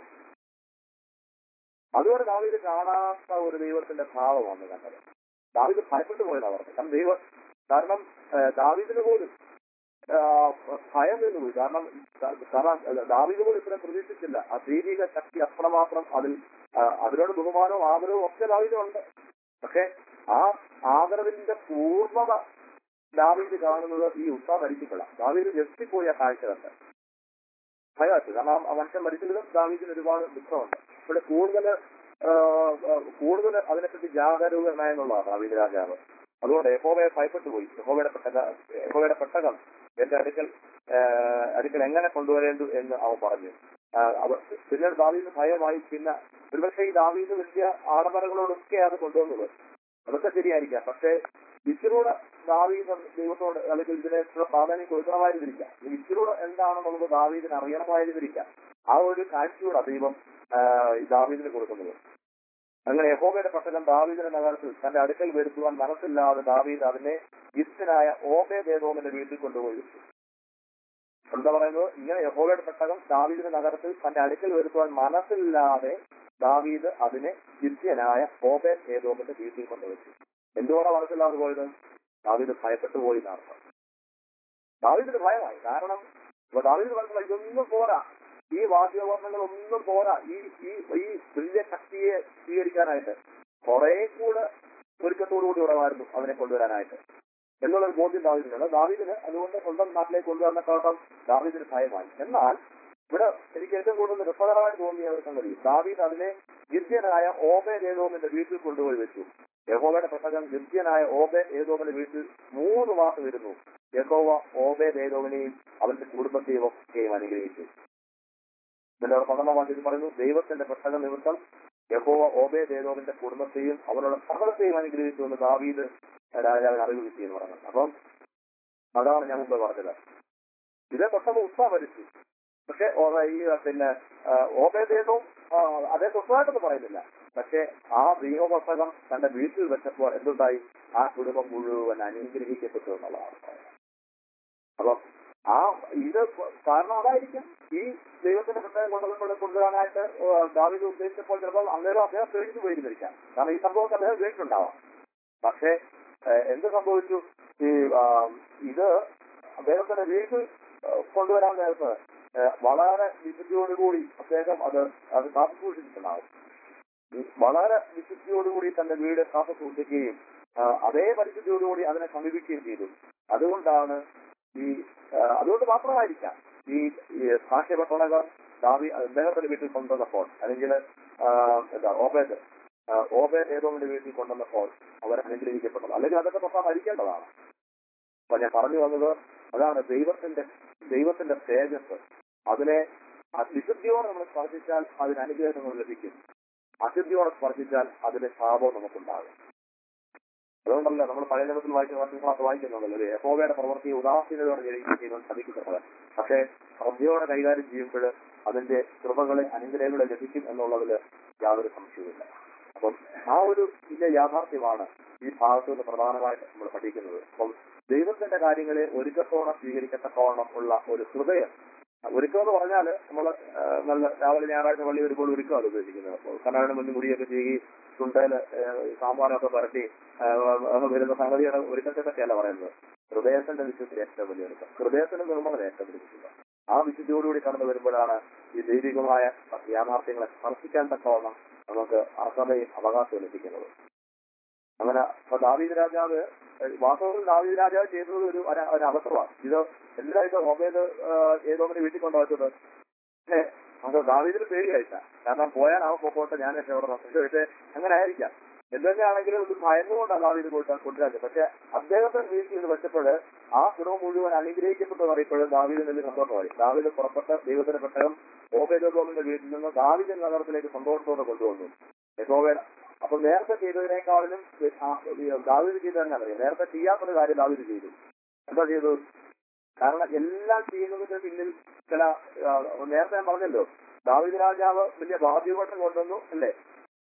[SPEAKER 1] അതുവരെ ദാവീദ് കാണാത്ത ഒരു ദൈവത്തിന്റെ ഭാവമാണ് കണ്ടത്. ദാവീദ് ഭയപ്പെട്ടു പോയതാണ് പറഞ്ഞത്. കാരണം ദൈവം കാരണം ദാവീദിന് പോലും ഭയം നിന്നുപോയി. കാരണം കാരണം ദാവീദ് പോലും ഇത്രയും പ്രതീക്ഷിച്ചില്ല. ആ ദൈവിക ശക്തി അത്രമാത്രം അതിൽ അതിനോട് ബഹുമാനവും ആദരവും ഒക്കെ ദാവീദിനുണ്ട്. പക്ഷെ ആ ആദരവിന്റെ പൂർണ്ണത ദാവീദ് കാണുന്നത് ഈ ഉസ്സ മരിക്കുമ്പോഴാണ്. ദാവീദ് ഞെട്ടിപ്പോയി ആ കാഴ്ച കണ്ട് ഭയമായിട്ട്. കാരണം ആ മനുഷ്യൻ മരിക്കുന്നതും ദാവീദിന് ഒരുപാട് ദുഃഖമുണ്ട്. ഇവിടെ കൂടുതൽ കൂടുതൽ അതിനെപ്പറ്റി ജാഗരൂകനായെന്നുള്ളതാണ് ദാവീദ് രാജാവ്. അതുകൊണ്ട് യഹോവയെ ഭയപ്പെട്ടു പോയി. യഹോവയുടെ പെട്ടക യഹോവയുടെ പെട്ടകം എന്റെ അടുക്കൽ ആഹ് അടുക്കൽ എങ്ങനെ കൊണ്ടുവരേണ്ടു എന്ന് അവൻ പറഞ്ഞു. ആഹ് അവ പിന്നീട് ദാവീദിന് ഭയമായി. പിന്നെ ഒരുപക്ഷെ ഈ ദാവീദ് വലിയ ആഡംബരങ്ങളോടൊക്കെ അത് കൊണ്ടുവന്നത്, അതൊക്കെ ശരിയായിരിക്കാം. പക്ഷേ ഇച്ചിലൂടെ ദാവീദ് ദൈവത്തോട് അല്ലെങ്കിൽ ഇതിനുള്ള പ്രാധാന്യം കൊടുക്കണമായിരുന്നിരിക്കാം. ഇച്ചിലൂടെ എന്താണെന്നുള്ളത് ദാവീദിന് അറിയണമായിരുന്നിരിക്കാം. ആ ഒരു കാഴ്ചയോടെ ദൈവം ആഹ് ദാവീദിന് കൊടുക്കുന്നത്. അങ്ങനെ യഹോവയുടെ പെട്ടകം ദാവീദിന്റെ നഗരത്തിൽ തന്റെ അടുക്കൽ വരുത്തുവാൻ മനസ്സില്ലാതെ ദാവീദ് അതിനെ ഗിത്യനായ ഓബേദ്ഏദോമിന്റെ വീട്ടിൽ കൊണ്ടുപോയി വെച്ചു. എന്താ പറയുന്നത്? ഇങ്ങനെ യഹോവയുടെ പെട്ടകം ദാവീദിന്റെ നഗരത്തിൽ തന്റെ അടുക്കൽ വരുത്തുവാൻ മനസ്സില്ലാതെ ദാവീദ് അതിനെ ഗിത്യനായ ഓബേദ്ഏദോമിന്റെ വീട്ടിൽ കൊണ്ടുവച്ചു. എന്തുകൊണ്ടാണ് മനസ്സില്ലാതെ പോയത്? ദാവീദ് ഭയപ്പെട്ടു പോയി എന്നർത്ഥം. ദാവീദിന് ഭയമായി. കാരണം ഇപ്പൊ ദാവീദ് മനസ്സിലായി ഇതൊന്നും പോരാ, ഈ വാദ്യോപകരണങ്ങൾ ഒന്നും പോരാ, ഈ ഈ ഈ വലിയ ശക്തിയെ സ്വീകരിക്കാനായിട്ട് കുറെ കൂടെ ഒരുക്കത്തോടുകൂടി ഉറവായിരുന്നു അവനെ കൊണ്ടുവരാനായിട്ട് എന്നുള്ളൊരു ബോധ്യം ദാവീദിനാണ്. ദാവീദിന് അതുകൊണ്ട് സ്വന്തം നാട്ടിലേക്ക് കൊണ്ടുവന്നേക്കാട്ടും ദാവീദിന് ഭയമായി. എന്നാൽ ഇവിടെ എനിക്ക് ഏറ്റവും കൂടുതൽ രസകരമായിട്ട് തോന്നിയ ഒരു സംഗതി, ദാവീദ് അതിനെ ഗിത്യനായ ഓബേദ്ഏദോമിന്റെ വീട്ടിൽ കൊണ്ടുപോയി വെച്ചു. യഹോവയുടെ പെട്ടകം ഗിത്യനായ ഓബേദ്ഏദോമിന്റെ വീട്ടിൽ മൂന്ന് മാസം ഇരുന്നു. യഹോവ ഓബേദ്ഏദോമിനെയും അവന്റെ കുടുംബത്തെയും ഒക്കെയും അനുഗ്രഹിച്ചു. ഇതിന്റെ പന്ത്രണ്ടാം വാക്യത്തിൽ പറയുന്നു, ദൈവത്തിന്റെ പെട്ടക നിമിത്തം യഹോവ ഓബേദ്ഏദോമിന്റെ കുടുംബത്തെയും അവരുടെ സകലത്തെയും അനുഗ്രഹിച്ചു എന്ന് ദാവീദ് രാജാവിന് അറിവ് കിട്ടി എന്ന് പറയുന്നത്. അപ്പം അതാണ് ഞാൻ മുമ്പ് പറഞ്ഞത്. ഇതേ പെട്ടെന്ന് ഉത്സാഹ ഭരിച്ചു. പക്ഷെ ഈ പിന്നെ ഓബേദ്ഏദോം അതേ സ്വസ്ഥമായിട്ടൊന്നും പറയുന്നില്ല. പക്ഷെ ആ ദൈവപുസ്തകം തന്റെ വീട്ടിൽ വെച്ചപ്പോൾ എന്തുണ്ടായി? ആ കുടുംബം മുഴുവൻ അനുഗ്രഹിക്കപ്പെട്ടു എന്നുള്ളതാണ്. അപ്പം ആ ഇത് കാരണം അതായിരിക്കും. ഈ ദൈവത്തിന്റെ പുസ്തകം കൊണ്ടുവന്ന് കൊണ്ടുവരാനായിട്ട് ദാവീദ് ഉദ്ദേശിച്ചപ്പോൾ ചിലപ്പോൾ അന്നേരം അദ്ദേഹം പേടിച്ചു പോയിരുന്നിരിക്കാം. കാരണം ഈ സംഭവം അദ്ദേഹം കേട്ടിട്ടുണ്ടാവാം. പക്ഷെ എന്ത് സംഭവിച്ചു? ഈ ഇത് അദ്ദേഹത്തിന്റെ വീട്ടിൽ കൊണ്ടുവരാൻ നേരത്ത് വളരെ വിശുദ്ധിയോടുകൂടി അദ്ദേഹം അത് അത് കാത്തു സൂക്ഷിച്ചിട്ടുണ്ടാവും. വളരെ വിശുദ്ധിയോടുകൂടി തന്റെ വീട് കാത്തു സൂക്ഷിക്കുകയും അതേ പരിശുദ്ധിയോടുകൂടി അതിനെ സമീപിക്കുകയും ചെയ്തു. അതുകൊണ്ടാണ് ഈ അതുകൊണ്ട് മാത്രമായിരിക്കാം ഈ സാക്ഷ്യപട്ടണകർ ദാവി അദ്ദേഹത്തിന്റെ വീട്ടിൽ കൊണ്ടുവന്നപ്പോൾ, അല്ലെങ്കിൽ എന്താ ഓബേദ് ഓബേദ്ഏദോമിന്റെ വീട്ടിൽ കൊണ്ടുവന്നപ്പോൾ അവർ അനുഗ്രഹിക്കപ്പെട്ടത്. അല്ലെങ്കിൽ അതൊക്കെ തൊട്ടാൽ മരിക്കേണ്ടതാണ്. അപ്പൊ ഞാൻ പറഞ്ഞു വന്നത് അതാണ്, ദൈവത്തിന്റെ ദൈവത്തിന്റെ തേജസ് അതിനെ വിശുദ്ധിയോടെ നമ്മൾ സ്പർശിച്ചാൽ അതിന് അനുഗ്രഹം നമ്മൾ ലഭിക്കും. അശുദ്ധിയോടെ സ്പർശിച്ചാൽ അതിന്റെ ശാപവും നമുക്കുണ്ടാകും. അതുകൊണ്ടല്ല നമ്മൾ പഴയ നിയമത്തിൽ വായിക്കുന്ന വർഷങ്ങളൊക്കെ വായിക്കുന്നുണ്ടല്ലോ, യഹോവയുടെ പ്രവൃത്തിയെ ഉദാസീനതയോടെ ചെയ്യുവാൻ സാധിക്കുന്നത്. പക്ഷേ ശ്രദ്ധയോടെ കൈകാര്യം ചെയ്യുമ്പോൾ അതിന്റെ കൃപകളെ അനുഗ്രഹങ്ങളെ ലഭിക്കും എന്നുള്ളതിൽ യാതൊരു സംശയവുമില്ല. അപ്പം ആ ഒരു വലിയ യാഥാർത്ഥ്യമാണ് ഈ ഭാഗത്ത് നിന്ന് പ്രധാനമായിട്ട് നമ്മൾ പഠിക്കുന്നത്. അപ്പം ദൈവത്തിന്റെ കാര്യങ്ങളെ ഒരുക്കത്തോടെ സ്വീകരിക്കത്തക്കവണ്ണം ഉള്ള ഒരു ഹൃദയം. ഒരുക്കം എന്ന് പറഞ്ഞാൽ നമ്മൾ നല്ല രാവിലെ ഞായറാഴ്ച പള്ളി വരുമ്പോൾ ഒരുക്കമാണ് ഉദ്ദേശിക്കുന്നത്. കണ്ണാടിന് മുന്നിൽ മുടിയൊക്കെ ചെയ്യുകയും ചുണ്ടയിൽ സാമ്പാറൊക്കെ പരട്ടി വരുന്ന സംഗതിയുടെ ഒരുക്കത്തെപ്പറ്റിയല്ല പറയുന്നത്. ഹൃദയത്തിന്റെ വിശുദ്ധി ഏറ്റവും വലിയ ഒരുക്കം, ഹൃദയത്തിന്റെ നിർമ്മലത ഏറ്റവും വലിയ വിശുദ്ധം. ആ വിശുദ്ധിയോടുകൂടി കടന്നു വരുമ്പോഴാണ് ഈ ദൈവികമായ യാഥാർത്ഥ്യങ്ങളെ സ്പർശിക്കാൻ തക്കവണ്ണം നമുക്ക് അർഹതയും അവകാശവും ലഭിക്കുന്നത്. അങ്ങനെ ഇപ്പൊ ദാവീദ് രാജാവ് വാസ്തവത്തിൽ ദാവീദ് രാജാവ് ചെയ്തത് ഒരു ഒരു അവസരമാണ്. ഇത് എല്ലാ ഇത് ഓബേദ് ഏദോമിന്റെ വീട്ടിൽ കൊണ്ടുവച്ചത് ഏഹ് അത് ദാവീദിന് പേടിയായിട്ട. കാരണം പോയാൽ അവൻ പോട്ടെ, ഞാൻ രക്ഷപ്പെടണം. പക്ഷേ അങ്ങനെ ആയിരിക്കാം. എന്തൊക്കെയാണെങ്കിലും ഇത് ഭയന്നുകൊണ്ടാണ് ദാവീദ് കൊണ്ടുവരാൻ. പക്ഷെ അദ്ദേഹത്തെ വീട്ടിൽ ഇത് വെച്ചപ്പോൾ ആ കുടുംബം മുഴുവൻ അനുഗ്രഹിക്കപ്പെട്ടു പറയുമ്പോഴും ദാവീദിന് വലിയ സന്തോഷമായി. ദാവീദ് പുറപ്പെട്ട ദൈവത്തിന്റെ പെട്ടകം ഓബേദ്ഏദോമിന്റെ വീട്ടിൽ നിന്ന് ദാവീദിന്റെ നഗരത്തിലേക്ക് സന്തോഷത്തോടെ കൊണ്ടുവന്നു. യഹോവയുടെ അപ്പൊ നേരത്തെ ചെയ്തതിനേക്കാളിലും ദാവീദ് ചെയ്തതെന്ന് അറിയാം. നേരത്തെ ചെയ്യാത്തൊരു കാര്യം ദാവീദ് ചെയ്തു. എന്താ ചെയ്തു? കാരണം എല്ലാം ചെയ്യുന്നതിന്റെ പിന്നിൽ ചില നേരത്തെ ഞാൻ പറഞ്ഞല്ലോ, ദാവീദ് രാജാവ് വലിയ വാദ്യഘോഷം കൊണ്ടുവന്നു അല്ലേ,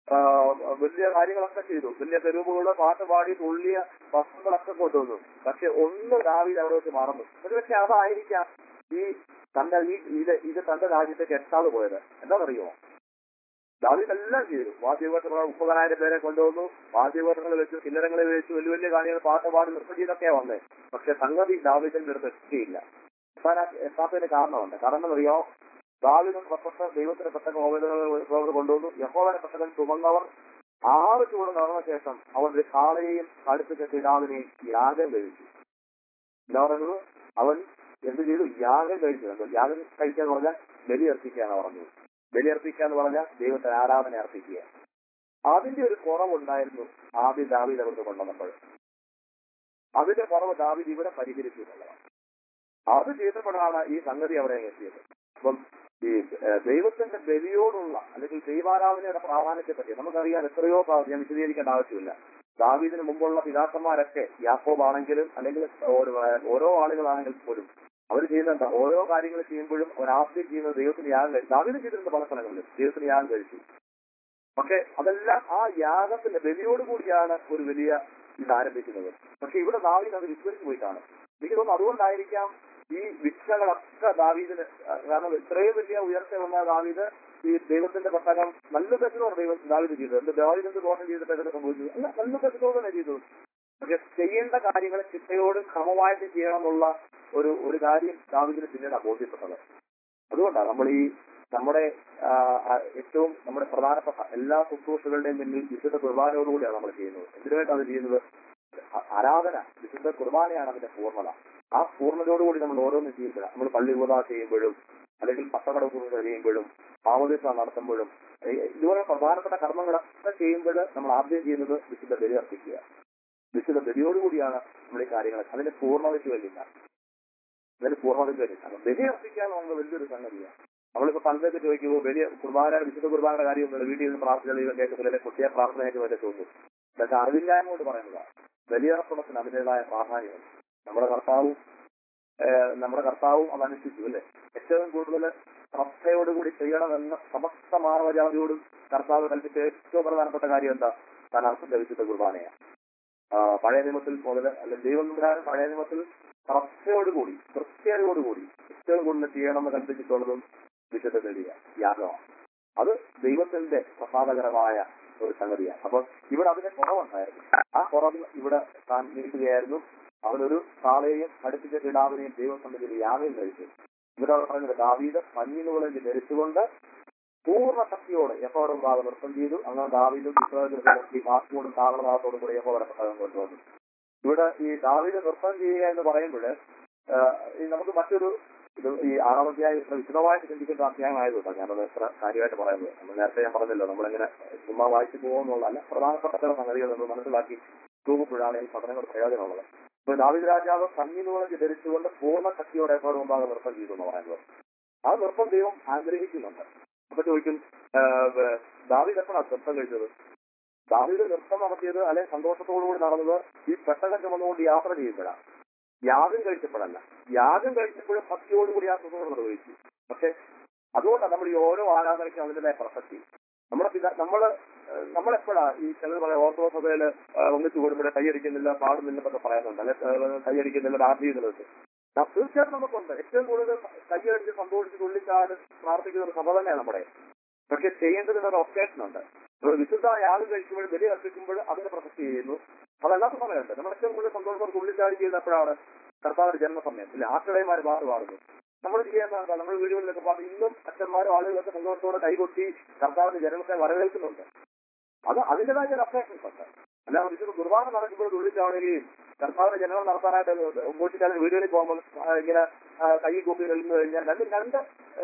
[SPEAKER 1] വലിയ കാര്യങ്ങളൊക്കെ ചെയ്തു, വലിയ തെരുവുകളുടെ പാട്ട് പാടി തുള്ളിയ വസ്ത്രങ്ങളൊക്കെ കൊണ്ടുവന്നു. പക്ഷെ ഒന്ന് ദാവീദ് അവിടെ വെച്ച് മറന്നു. പക്ഷെ അതായിരിക്കാം ഈ തന്റെ ഈ ഇത് ഇത് തന്റെ രാജ്യത്തേക്ക് എത്താതെ പോയത്. എന്താണെന്നറിയുമോ? ദാവീദ് എല്ലാം ചെയ്തു. വാദ്യഘോഷങ്ങൾ മുപ്പതിനായിരം പേരെ കൊണ്ടുവന്നു, വാദ്യഘോഷങ്ങൾ വെച്ചു, കിന്നരങ്ങളെ വെച്ചു, വലിയ വലിയ കാര്യങ്ങൾ പാട്ട് പാടി നൃത്തം ചെയ്തൊക്കെയാ വന്നേ. പക്ഷെ സംഗതി ദാവീദിന്റെ അടുത്ത് എത്തിയില്ല. എത്താത്തതിന് കാരണമുണ്ട്. കാരണം അറിയോ, ദാവീദ് പുറപ്പെട്ട ദൈവത്തിന്റെ പെട്ടകം ഓബേദ്ഏദോം കൊണ്ടുവന്നു. യഹോവയുടെ പെട്ടകം ചുമന്നവർ ആറ് ചൂട് നടന്ന ശേഷം അവർ ഒരു കാളയെയും കടുത്ത പിതാവിനെയും യാഗം കഴിച്ചു. എന്താ പറയുന്നത്? അവൻ എന്ത് ചെയ്തു? യാഗം കഴിച്ചു. യാഗം കഴിക്കുക എന്ന് പറഞ്ഞാൽ ബലി അർപ്പിക്കുകയാണ് പറഞ്ഞത്. ബലി അർപ്പിക്കുക എന്ന് പറഞ്ഞാൽ ദൈവത്തിന് ആരാധന അർപ്പിക്കുക. അതിന്റെ ഒരു കുറവുണ്ടായിരുന്നു ആദ്യം ദാവീദ് അവിടുന്ന് കൊണ്ടുവന്നപ്പോൾ. അതിന്റെ കുറവ് ദാവീദ് ഇവിടെ പരിഹരിച്ചു എന്നുള്ളതാണ്. അത് ചെയ്തപ്പോഴാണ് ഈ സംഗതി അവിടെ എത്തിയത്. അപ്പം ഈ ഏഹ്, ദൈവത്തിന്റെ ബലിയോടുള്ള അല്ലെങ്കിൽ ദൈവാരാധനയുടെ പ്രാധാന്യത്തെ പറ്റി നമുക്കറിയാം. എത്രയോ പ്രാ- ഞാൻ വിശദീകരിക്കേണ്ട ആവശ്യമില്ല. ദാവീദിന് മുമ്പുള്ള പിതാക്കന്മാരൊക്കെ യാക്കോബ് ആണെങ്കിലും അല്ലെങ്കിൽ ഓരോ ഓരോ ആളുകളാണെങ്കിൽ പോലും അവർ ചെയ്യുന്ന എന്താ, ഓരോ കാര്യങ്ങൾ ചെയ്യുമ്പോഴും അവർ ആദ്യം ചെയ്യുന്നത് ദൈവത്തിന് യാഗം കഴിച്ചു. ദാവീദ് ചെയ്തിരുന്ന പല സ്ഥലങ്ങളിലും ദൈവത്തിന് യാഗം കഴിച്ചു. പക്ഷെ അതെല്ലാം ആ യാഗത്തിന്റെ ബലിയോട് കൂടിയാണ് ഒരു വലിയ ഇത് ആരംഭിക്കുന്നത്. പക്ഷെ ഇവിടെ ദാവീദ് അത് വിസ്മരിച്ചു പോയിട്ടാണ്. എനിക്ക് തോന്നുന്നു അതുകൊണ്ടായിരിക്കാം ഈ വിക്ഷകളൊക്കെ ദാവീദിന്, കാരണം ഇത്രയും വലിയ ഉയർച്ച വന്ന ദാവീദ് ഈ ദൈവത്തിന്റെ പ്രസംഗം നല്ല തെറ്റിനോട് ദൈവം ദാവീദ് ചെയ്തത്. എന്ത് ദാവീദ് എന്ത് ദോഷം ചെയ്തിട്ട് എന്ത് സംഭവിച്ചു? അല്ല, നല്ല തെറ്റിനോട് തന്നെ ചെയ്തത്. പക്ഷെ ചെയ്യേണ്ട കാര്യങ്ങൾ ചിട്ടയോട് ക്രമമായിട്ട് ചെയ്യണമെന്നുള്ള ഒരു ഒരു കാര്യം ദാവീദിന് പിന്നീട് ബോധ്യപ്പെട്ടത്. അതുകൊണ്ടാണ് നമ്മൾ ഈ നമ്മുടെ ആ, ആ, ഏറ്റവും നമ്മുടെ പ്രധാനപ്പെട്ട എല്ലാ ശുശ്രൂഷകളുടെയും മുന്നിൽ വിശുദ്ധ കുർബാനയോടുകൂടിയാണ് നമ്മൾ ചെയ്യുന്നത്. എന്തിനായിട്ടാണ് ചെയ്യുന്നത്? ആ- ആരാധന, വിശുദ്ധ കുർബാനയാണ് അതിന്റെ പൂർണ്ണത. ആ പൂർണ്ണതയോടുകൂടി നമ്മൾ ഓരോന്നും ചെയ്യുമ്പോഴാണ് നമ്മൾ പള്ളി ഉപതാ ചെയ്യുമ്പോഴും അല്ലെങ്കിൽ പട്ടകടപ്പുറ ചെയ്യുമ്പോഴും മാമോദീസ നടത്തുമ്പോഴും ഈ- ഇതുപോലെ പ്രധാനപ്പെട്ട കർമ്മങ്ങളൊക്കെ ചെയ്യുമ്പോൾ നമ്മൾ ആദ്യം ചെയ്യുന്നത് വിശുദ്ധ ബലി അർപ്പിക്കുക. വിശുദ്ധ ബലിയോടുകൂടിയാണ് നമ്മൾ ഈ കാര്യങ്ങൾ അതിന്റെ പൂർണ്ണതയ്ക്ക് വേണ്ടിയിട്ടാണ് അതിന്റെ പൂർണ്ണതയ്ക്ക് വേണ്ടിയിട്ടാണ് ബലി അർപ്പിക്കുക എന്നുള്ളത് വലിയൊരു സംഗതിയാണ്. നമ്മളിപ്പോ പണ്ടൊക്കെ ചോദിക്കുമ്പോൾ വലിയ കുർബാന, വിശുദ്ധ കുർബാനയുടെ കാര്യമൊന്നുമില്ല, വീട്ടിൽ നിന്ന് പ്രാർത്ഥന കേൾക്കുന്നില്ല, കുട്ടിയെ പ്രാർത്ഥനയൊക്കെ വരെ തോന്നും. ഇതൊക്കെ അറിവില്ലായ്മ കൊണ്ട് പറയുന്നതാണ്. ബലിയർപ്പണത്തിന് അതിൻ്റെതായ പ്രാധാന്യമുണ്ട്. നമ്മുടെ കർത്താവും ഏഹ് നമ്മുടെ കർത്താവും അതനുസരിച്ചു അല്ലെ. ഏറ്റവും കൂടുതൽ ശ്രദ്ധയോടുകൂടി ചെയ്യണമെന്ന് സമസ്ത മാനവജാതിയോടും കർത്താവ് കൽപ്പിച്ച ഏറ്റവും പ്രധാനപ്പെട്ട കാര്യം എന്താ? താൻ അർപ്പിച്ച വിശുദ്ധ കുർബാനയാണ്. ആ, പഴയ നിയമത്തിൽ മുതൽ അല്ലെങ്കിൽ ദൈവം തമ്പുരാൻ പഴയ നിയമത്തിൽ ശ്രദ്ധയോടുകൂടി കൃത്യതയോടുകൂടി ഏറ്റവും കൂടുതൽ ചെയ്യണമെന്ന് കൽപ്പിച്ചിട്ടുള്ളതും വിശുദ്ധ ബലിയ യാഗമാണ്. അത് ദൈവത്തിന്റെ പ്രസാദകരമായ ഒരു സംഗതിയാണ്. അപ്പൊ ഇവിടെ അതിന്റെ കുറവുണ്ടായിരുന്നു. ആ കുറവ് ഇവിടെ താൻ നീക്കുകയായിരുന്നു. അവനൊരു കാളയെയും അടുപ്പിച്ച കിടാവിനെയും ദൈവസന്നിധിയിൽ യാഗം കഴിച്ചു. ഇവിടെ പറയുന്നത് ദാവീദ് പഞ്ഞിനുകളിൽ ധരിച്ചുകൊണ്ട് പൂർണ്ണ ശക്തിയോടെ യഹോവയുടെ മുമ്പാകെ നൃത്തം ചെയ്തു. അങ്ങനെ ദാവീദും ഇസ്രായേലും വാക്കുകൊണ്ടും താളനാഥത്തോടും കൂടി യഹോവയുടെ പ്രസാദം കൊണ്ടുവന്നു. ഇവിടെ ഈ ദാവീദ് നൃത്തം ചെയ്യുക എന്ന് പറയുമ്പോൾ നമുക്ക് മറ്റൊരു ഇത് ഈ ആറാം അധ്യായം ഇത്ര വിശദമായിട്ട് ചിന്തിക്കേണ്ട അധ്യായമായതുകൊണ്ടാണ് ഞാനത് എത്ര കാര്യമായിട്ട് പറയുന്നത്. നമ്മൾ നേരത്തെ ഞാൻ പറഞ്ഞല്ലോ, നമ്മളിങ്ങനെ ചുമ്മാ വായിച്ചു പോകുന്നുള്ളതല്ല, പ്രധാനപ്പെട്ട ചില സംഗതികൾ നമ്മൾ മനസ്സിലാക്കി തൂകുമ്പോഴാണ് ഈ പഠനങ്ങൾ പ്രയോജനമുള്ളത്. ഇപ്പൊ ദാവീദ് രാജാവ് കഞ്ഞിനുകളെ ധരിച്ചുകൊണ്ട് പൂർണ്ണ ശക്തിയോടെ യഹോവയുടെ മുമ്പാകെ നൃത്തം ചെയ്തു എന്ന് പറയുന്നത്. ആ നൃത്തം ദൈവം ആഗ്രഹിക്കുന്നുണ്ട്. അപ്പൊ ചോദിക്കും, ദാവീദ് എപ്പോഴാണ് നൃത്തം കഴിച്ചത്? ദാവീദ് നൃത്തം നടത്തിയത് അല്ലെ സന്തോഷത്തോടുകൂടി നടന്നത് ഈ പെട്ടകം ചുമന്നുകൊണ്ട് യാത്ര ചെയ്യുമ്പോഴാണ്, യാഗം കഴിച്ചപ്പോഴല്ല. യാഗം കഴിച്ചപ്പോഴും ഭക്തിയോടുകൂടി ആ സുഖം നിർവഹിച്ചു. പക്ഷെ അതുകൊണ്ടാണ് നമ്മൾ ഈ ഓരോ ആരാധനയ്ക്കും അതിൻ്റെതായ പ്രസക്തി. നമ്മുടെ പിതാ നമ്മള് നമ്മളെപ്പോഴാ ഈ ചിലർ പറയാം ഓർത്തഡോക്സ് സഭയില് ഒന്നിച്ചു കൂടുമ്പോഴേ കൈയടിക്കുന്നില്ല, പാടുന്നില്ലെന്നൊക്കെ പറയുന്നുണ്ട്, അല്ലെ കൈയടിക്കുന്നില്ല, പ്രാർത്ഥിക്കുന്നില്ല. തീർച്ചയായിട്ടും നമുക്കുണ്ട്. ഏറ്റവും കൂടുതൽ കൈയടിച്ച് സന്തോഷിച്ച് തുള്ളിച്ചാട് പ്രാർത്ഥിക്കുന്ന ഒരു സഭ തന്നെയാണ് നമ്മുടെ. പക്ഷെ ചെയ്യേണ്ടതിന് ഒരു ഒക്കേഷൻ ഉണ്ട്. നമ്മൾ വിശുദ്ധ യാഗം കഴിക്കുമ്പോൾ ബലി അർപ്പിക്കുമ്പോൾ അതിന് പ്രസക്തി ചെയ്യുന്നു. അതല്ലാത്ത സമയമുണ്ട്. നമ്മൾ ഏറ്റവും കൂടുതൽ സന്തോഷം തുള്ളിച്ചാടി ചെയ്യുന്നപ്പോഴാണ് കർത്താവിന്റെ ജന്മസമയം. ഇല്ല, ആശ്രയമാര് പാട്ട് പാടുന്നു. നമ്മൾ ചെയ്യുന്ന നമ്മൾ വീടുകളിലൊക്കെ പാടും. ഇന്നും അച്ഛന്മാരും ആളുകളൊക്കെ സന്തോഷത്തോടെ കൈകൊട്ടി കർത്താവിന്റെ ജനനത്തെ വരവേൽക്കുന്നുണ്ട്. അത് അതിൻ്റെതായ ഒരു ഒക്കേഷൻസ് ഉണ്ട്. അല്ലാതെ വിശുദ്ധ കുർബാന നടക്കുമ്പോൾ തുള്ളിച്ചാടുകയും കർത്താവിന്റെ ജനനം നടത്താനായിട്ട് ഉമ്പോഷിക്കാതെ വീടുകളിൽ പോകുമ്പോൾ ഇങ്ങനെ കൈ കൂപ്പി നിൽക്കുന്നു കഴിഞ്ഞാൽ രണ്ട് രണ്ട്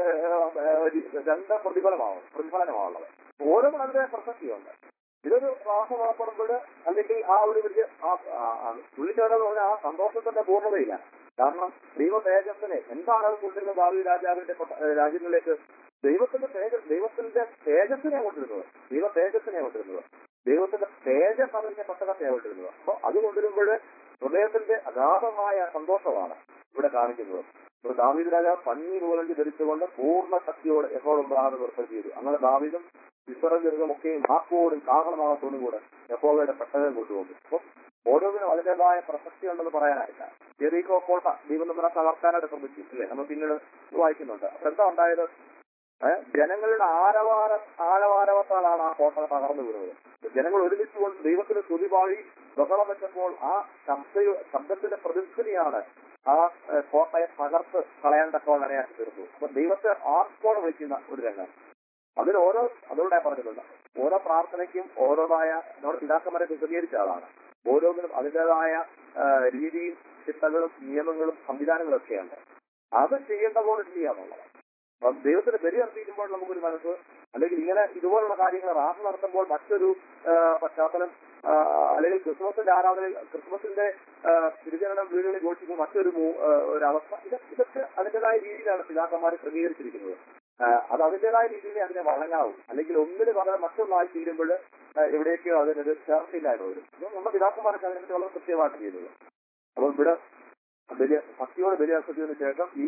[SPEAKER 1] രണ്ട് പ്രതിഫലമാവും പ്രതിഫലനമാണുള്ളത്. ഓരോന്നും അതിന്റെ പ്രസക്തിയുണ്ട്. ഇതൊരു പ്രാസം ഏർപ്പെടുമ്പോൾ അല്ലെങ്കിൽ ആ ഒരു വലിയ തുള്ളിച്ചാടെന്ന് പറഞ്ഞാൽ ആ സന്തോഷത്തിന്റെ പൂർണ്ണതയില്ല. കാരണം ദൈവ തേജസ്സിനെ എന്താണ് അത് കൊണ്ടിരുന്നത്? ദാവീദ് രാജാവിന്റെ രാജ്യങ്ങളിലേക്ക് ദൈവത്തിന്റെ തേജസ് ദൈവത്തിന്റെ തേജസ്സിനെ കൊണ്ടിരുന്നത് ദൈവ തേജസ്സിനെ കൊണ്ടിരുന്നത് ദൈവത്തിന്റെ തേജസ് അതിന്റെ പെട്ടകത്തെ കൊണ്ടിരുന്നത്. അപ്പൊ അത് കൊണ്ടുവരുമ്പോൾ ഹൃദയത്തിന്റെ അഗാധമായ സന്തോഷമാണ് ഇവിടെ കാണിക്കുന്നത്. ഇപ്പോൾ ദാവീദ് രാജാവ് പഞ്ഞി നൂലഞ്ച് ധരിച്ചുകൊണ്ട് പൂർണ്ണ ശക്തിയോടെ യഹോവയുടെ മുമ്പാകെ നൃത്തം ചെയ്തു. അങ്ങനെ ദാവീദും ഇസ്രായേലും വാക്കോടും കാഹളനാഥത്തോടും കൂടെ യഹോവയുടെ പെട്ടകം കൊണ്ടുപോകും. അപ്പൊ ഓരോന്നിനും അതിൻ്റെതായ പ്രസക്തി ഉണ്ടെന്ന് പറയാനായില്ല. ജെറീക്കോ കോട്ട ദൈവം നമ്മളെ തകർക്കാനായിട്ട് ശ്രമിച്ചു അല്ലേ, നമ്മൾ പിന്നീട് വായിക്കുന്നുണ്ട്. അപ്പൊ എന്താ ഉണ്ടായത്? ജനങ്ങളുടെ ആരവാര ആരവാരവത്താലാണ് ആ കോട്ട തകർന്നു വീണത്. ജനങ്ങൾ ഒരുമിച്ച് കൊണ്ട് ദൈവത്തിന് സ്തുതി പാടി ബഹളം വെച്ചപ്പോൾ ആ ശബ്ദ ശബ്ദത്തിന്റെ പ്രതിധ്വനിയാണ് ആ കോട്ടയെ തകർത്ത് കളയാൻ തക്കവണ്ണം ഇടയാക്കി തീർന്നു. അപ്പൊ ദൈവത്തെ ആർപ്പോടെ വിളിക്കുന്ന ഒരു രംഗം. അതിന് ഓരോ അതുകൊണ്ടാ പറഞ്ഞിട്ടുണ്ട്, ഓരോ പ്രാർത്ഥനയ്ക്കും ഓരോതായ നമ്മുടെ പിതാക്കന്മാരെ വിശദീകരിച്ച ആളാണ്. ഓരോന്നിനും അതിൻ്റെതായ രീതിയും ചിട്ടകളും നിയമങ്ങളും സംവിധാനങ്ങളും ഒക്കെയുണ്ട്. അത് ചെയ്യേണ്ട പോലെ ചെയ്യാന്നുള്ളത്. അപ്പം ദൈവത്തിന് ബലി അർപ്പിക്കുമ്പോൾ നമുക്കൊരു മനസ്സ്, അല്ലെങ്കിൽ ഇങ്ങനെ ഇതുപോലുള്ള കാര്യങ്ങൾ റാഹ നടത്തുമ്പോൾ മറ്റൊരു പശ്ചാത്തലം അല്ലെങ്കിൽ ക്രിസ്മസിന്റെ ആരാധന, ക്രിസ്മസിന്റെ തിരുജനം വീടുകളിൽ ഘോഷിക്കുന്ന മറ്റൊരു ഒരു അവസ്ഥ, ഇത് ഇതൊക്കെ അതിൻ്റെതായ രീതിയിലാണ് പിതാക്കന്മാർ ക്രമീകരിച്ചിരിക്കുന്നത്. അത് അതിൻ്റെതായ രീതിയിൽ അതിനെ വഴങ്ങാവും. അല്ലെങ്കിൽ ഒന്നിന് പകരം മറ്റൊന്നായി തീരുമ്പോൾ എവിടേക്കോ അതിനൊരു ചേർച്ചയില്ലായ്മ വരും. നമ്മുടെ പിതാക്കന്മാരൊക്കെ അതിനെ വളരെ കൃത്യമായിട്ട് ചെയ്യുന്നത്. അപ്പോൾ ഇവിടെ ബലി ഭക്തിയോട് ബലിയർപ്പിച്ചതിന് ശേഷം ഈ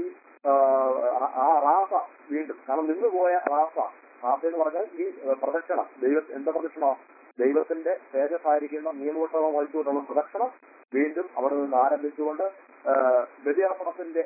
[SPEAKER 1] ആ റാഫ വീണ്ടും, കാരണം നിന്നുപോയ റാഫ റാഫ എന്ന് പറഞ്ഞാൽ ഈ പ്രദക്ഷിണം, ദൈവ എന്താ പ്രദക്ഷിണം, ദൈവത്തിന്റെ തേജസ്സായിരിക്കുന്ന നിയമോത്സവം വഹിച്ചുകൊണ്ടുള്ള പ്രദക്ഷിണം വീണ്ടും അവിടെ നിന്ന് ആരംഭിച്ചുകൊണ്ട് ബലിയർപ്പണത്തിന്റെ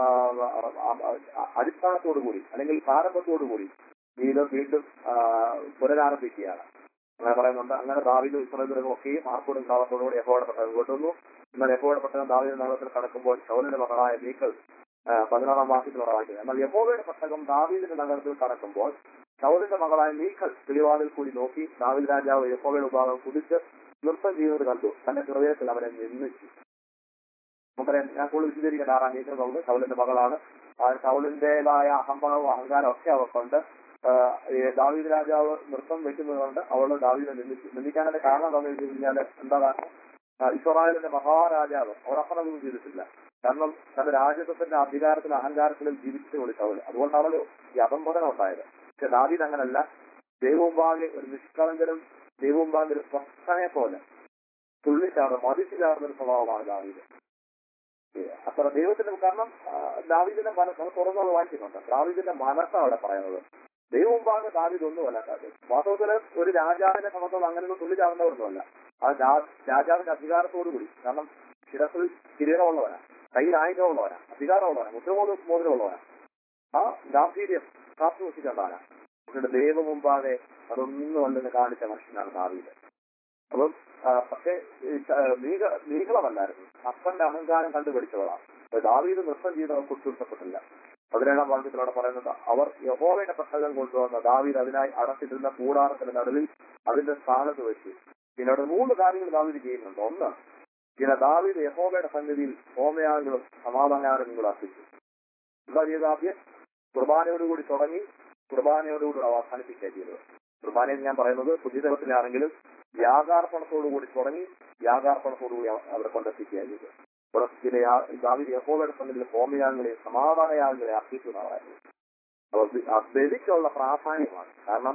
[SPEAKER 1] അടിസ്ഥാനത്തോടു കൂടി അല്ലെങ്കിൽ പ്രാരംഭത്തോടു കൂടി ഇത് വീണ്ടും പുനരാരംഭിക്കുകയാണ്. അങ്ങനെ പറയുന്നുണ്ട്. അങ്ങനെ ദാവീദും ഇസ്രായേലും ഒക്കെയും ആർക്കൂടും കാലത്തോടുകൂടി യഹോവയുടെ പെട്ടകം കൊണ്ടുവന്നു. എന്നാൽ യഹോവയുടെ പെട്ടകം ദാവീദിന്റെ നഗരത്തിൽ കടക്കുമ്പോൾ ശൗലിന്റെ മകളായ മീഖൽ പതിനാറാം വാക്യത്തിലൂടെ വായിക്കുന്നത്. എന്നാൽ യഹോവയുടെ പെട്ടകം ദാവീദിന്റെ നഗരത്തിൽ കടക്കുമ്പോൾ ശൗലിന്റെ മകളായ മീഖൽ കിളിവാതിൽ കൂടി നോക്കി ദാവീദ് രാജാവ് യഹോവയുടെ വിഭാഗം കുതിച്ച് നൃത്തം ചെയ്യുന്നത് കണ്ടു. തന്റെ ഹൃദയത്തിൽ അവരെ നിന്ദിച്ചു. നമുക്കറിയാം, ഞാൻ കൂടുതൽ വിശദീകരിക്കേണ്ട ആറാം മീഖൽ കൊണ്ട് ശൗലിന്റെ മകളാണ്. ശൗലിന്റേതായ അഹംഭാവവും അഹങ്കാരം ഒക്കെ അവർക്കുണ്ട്. ദാവീദ് രാജാവ് നൃത്തം വെക്കുന്നത് കൊണ്ട് അവള് ദാവീദിനെ നിന്ദിച്ചു. നിന്ദിക്കാനുള്ള കാരണം എന്താണെന്ന് വെച്ച് കഴിഞ്ഞാൽ എന്താണ്, ഇസ്രായേലിന്റെ മഹാരാജാവ് അവർ അപ്പനൊന്നും ചെയ്തിട്ടില്ല. കാരണം തന്റെ രാജ്യത്വത്തിന്റെ അധികാരത്തിലും അഹങ്കാരത്തിലും ജീവിച്ചു വിളിച്ചവള്. അതുകൊണ്ടാണല്ലോ ഈ അധംപതനം ഉണ്ടായത്. പക്ഷെ ദാവീദ് അങ്ങനല്ല. ദൈവമുമ്പാകെ ഒരു നിഷ്കളങ്കനും ദൈവമുമ്പാകെ ഒരു സ്വസ്ഥനെ പോലെ തുള്ളിച്ചാടുന്ന മതിച്ചിലാടുന്ന ഒരു സ്വഭാവമാണ് ദാവീദ്. അത്ര ദൈവത്തിന്റെ, കാരണം ദാവീദിന്റെ മനസ്സ് നമ്മൾ തുറന്നത് വായിക്കുന്നുണ്ട്. ദാവീദിന്റെ മനസ്സാണ് അവിടെ പറയുന്നത്. ദൈവമുമ്പാകെ ദാവീദ് ഒന്നുമല്ല. വാസ്തവത്തില് ഒരു രാജാവിനെ സംബന്ധിച്ചോളം അങ്ങനെയൊന്നും തുള്ളിച്ചാടുന്നവരൊന്നുമല്ല. ആ രാജാവിന്റെ അധികാരത്തോടു കൂടി, കാരണം ശിരസിൽ കിരീടമുള്ളവനാ, കയ്യിൽ ആയുധമുള്ളവനാ, അധികാരമുള്ളവനാ, മുദ്രമോദ മോതിരമുള്ളവനാ, ആ ഗാംഭീര്യം കാത്തു സൂക്ഷിക്കേണ്ടവനാ. പക്ഷെ ദൈവം മുമ്പാകെ അതൊന്നും അല്ലെന്ന് കാണിച്ച മനുഷ്യനാണ് ദാവീദ്. അപ്പം പക്ഷെ നീക നീകളമല്ലായിരുന്നു, അപ്പന്റെ അഹങ്കാരം കണ്ടുപിടിച്ചവളാണ്. ദാവീദ് നൃത്തം ചെയ്തവർ കുറ്റപ്പെടുത്തില്ല. പതിനേഴാം വാക്യത്തിലൂടെ പറയുന്നത്, അവർ യഹോവയുടെ പെട്ടകം കൊണ്ടുവന്ന ദാവീദ് അതിനായി അടച്ചിട്ടിരുന്ന കൂടാരത്തിന്റെ നടുവിൽ അതിന്റെ സ്ഥാനത്ത് വെച്ചു. പിന്നെ അവിടെ മൂന്ന് കാര്യങ്ങൾ ദാവീദ് ചെയ്യുന്നുണ്ട്. ഒന്ന്, പിന്നെ ദാവീദ് യഹോവയുടെ സന്നിധിയിൽ ഹോമയാഗങ്ങളും സമാധാനയാഗങ്ങളും അർപ്പിച്ചു. എന്താ ചെയ്താദ്യം? കുർബാനയോടുകൂടി തുടങ്ങി കുർബാനയോടുകൂടി അവസാനിപ്പിക്കുക ചെയ്തത്. കുർബാനയിൽ ഞാൻ പറയുന്നത് പുതിയതലത്തിലാണെങ്കിലും യാഗാർപ്പണത്തോടുകൂടി തുടങ്ങി യാഗാർപ്പണത്തോടുകൂടി അവിടെ കൊണ്ടെത്തിക്കുക ചെയ്തത്. പിന്നെ ദാവീദ് യഹോവയുടെ സന്നിധിയിൽ ഹോമയാഗങ്ങളെ സമാധാനയാഗങ്ങളെ അർപ്പിച്ചു എന്നാണ്. അപ്പൊ ബലിക്കുള്ള പ്രാധാന്യമാണ്. കാരണം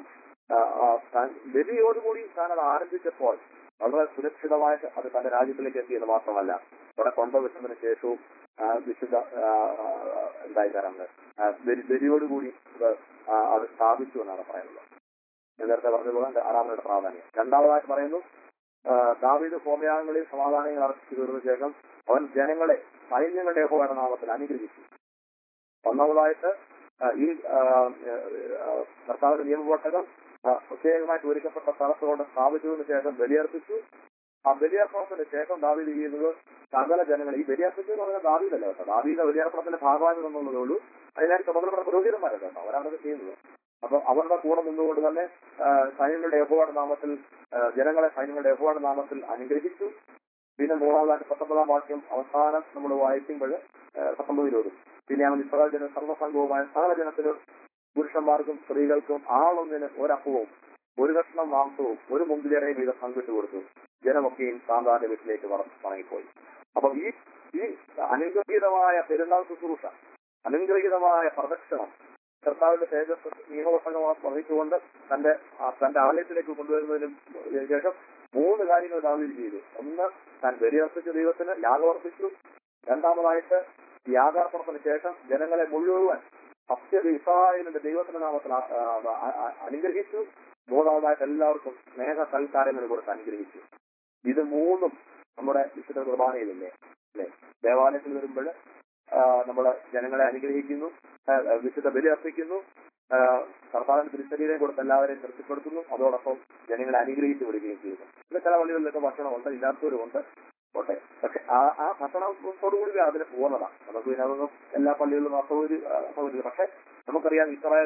[SPEAKER 1] ബലിയോടുകൂടി താൻ അത് ആരംഭിച്ചപ്പോൾ വളരെ സുരക്ഷിതമായിട്ട് അത് തന്റെ രാജ്യത്തിലേക്ക് എത്തിയെന്ന് മാത്രമല്ല, അവിടെ കൊണ്ടുവച്ചതിന് ശേഷവും വിശുദ്ധ എന്തായി തരാണ് ബലിയോടുകൂടി അത് സ്ഥാപിച്ചു എന്നാണ് പറയുന്നത്. നേരത്തെ പറഞ്ഞതുപോലെ ആറാമയുടെ പ്രാധാന്യം. രണ്ടാമതായിട്ട് പറയുന്നു, ദാവീദ് ഹോമയാഗങ്ങളിൽ സമാധാനങ്ങൾ അർപ്പിച്ചു തീർന്ന ശേഷം അവൻ ജനങ്ങളെ സൈന്യങ്ങളുടെ യഹോവയുടെ നാമത്തിൽ അനുഗ്രഹിച്ചു. ഒന്നാമതായിട്ട് ഈ കർത്താവിന്റെ നിയമപെട്ടകം പ്രത്യേകമായിട്ട് ഒരുക്കപ്പെട്ട സ്ഥലത്തുകൊണ്ട് സ്ഥാപിച്ചതിന് ശേഷം ബലിയർപ്പിച്ചു. ആ ബലിയർപ്പണത്തിന് ശേഷം ദാവീദ് ചെയ്യുന്നത് സകല ജനങ്ങൾ, ഈ ബലിയർപ്പിച്ചു എന്ന് പറഞ്ഞാൽ ദാവീദല്ല കേട്ടോ, ദാവീദ് ബലിയർപ്പണത്തിന്റെ ഭാഗമായി നിന്നുള്ളതേ ഉള്ളൂ. അതിനായിട്ട് ചുമതലപ്പെട്ട പുരോഹിതന്മാരല്ല കേട്ടോ, അവരവരൊക്കെ ചെയ്യുന്നത്. അപ്പൊ അവരുടെ കൂടെ നിന്നുകൊണ്ട് തന്നെ സൈന്യങ്ങളുടെ യഹോവയുടെ നാമത്തിൽ ജനങ്ങളെ സൈന്യങ്ങളുടെ യഹോവയുടെ നാമത്തിൽ അനുഗ്രഹിച്ചു. പിന്നെ മൂന്നാമതായിട്ട് പത്തൊമ്പതാം വാക്യം അവസാനം നമ്മൾ വായിക്കുമ്പോൾ പത്തൊമ്പതിൽ വരും, പിന്നെ അവൻ ഇസ്രായേൽ ജന സർവ്വസംഘവുമായ സകല ജനത്തിനും പുരുഷന്മാർക്കും സ്ത്രീകൾക്കും ആളൊന്നിന് ഒരപ്പവും ഒരു കഷ്ണം മാംസവും ഒരു മുമ്പിലേറെയും വീതം പങ്കിട്ട് കൊടുത്തു. ജനമൊക്കെയും സാന്താന്റെ വീട്ടിലേക്ക് മടങ്ങിപ്പോയി. അപ്പൊ ഈ ഈ അനുഗ്രഹീതമായ പെരുന്നാൾ ശുശ്രൂഷ, അനുഗ്രഹീതമായ പ്രദക്ഷിണം കർത്താവിന്റെ തേജസ് നിയമവസങ്ങൾ വഹിച്ചുകൊണ്ട് തന്റെ തന്റെ ആലയത്തിലേക്ക് കൊണ്ടുവരുന്നതിന് ശേഷം മൂന്ന് കാര്യങ്ങൾ ദാവീദ് ചെയ്തു. ഒന്ന്, താൻ ബലിയർപ്പിച്ച ദൈവത്തിന് യാഗമർപ്പിച്ചു. രണ്ടാമതായിട്ട് യാഗാർപ്പണത്തിന് ശേഷം ജനങ്ങളെ മുഴുവൻ സത്യ ഇസ്രായേലിന്റെ ദൈവത്തിന്റെ നാമത്തിൽ അനുഗ്രഹിച്ചു. മൂന്നാമതായിട്ട് എല്ലാവർക്കും സ്നേഹ സൽക്കാരങ്ങൾ കൊടുത്ത് അനുഗ്രഹിച്ചു. ഇത് മൂന്നും നമ്മുടെ വിശുദ്ധ കുർബാനയിലില്ലേ അല്ലെ? ദേവാലയത്തിൽ വരുമ്പോൾ നമ്മള് ജനങ്ങളെ അനുഗ്രഹിക്കുന്നു, വിശുദ്ധ ബലി അർപ്പിക്കുന്നു, കർത്താവിന്റെ തിരുശരീരം കൊടുത്ത് എല്ലാവരെയും തൃപ്തിപ്പെടുത്തുന്നു, അതോടൊപ്പം ജനങ്ങളെ അനുഗ്രഹിച്ചു വിടുകയും ചെയ്യുന്നു. പിന്നെ ചില പള്ളികളിലൊക്കെ ഭക്ഷണമുണ്ട്, ഇല്ലാത്തവരുമുണ്ട്, പോട്ടെ. പക്ഷെ ആ ആ ഭക്ഷണത്തോടുകൂടി അതിന് പൂർണ്ണത. നമുക്ക് പിന്നെ അതൊന്നും എല്ലാ പള്ളികളിലും അസൗകര്യം അസൗകര്യം പക്ഷെ നമുക്കറിയാം, ഇസ്രായേൽ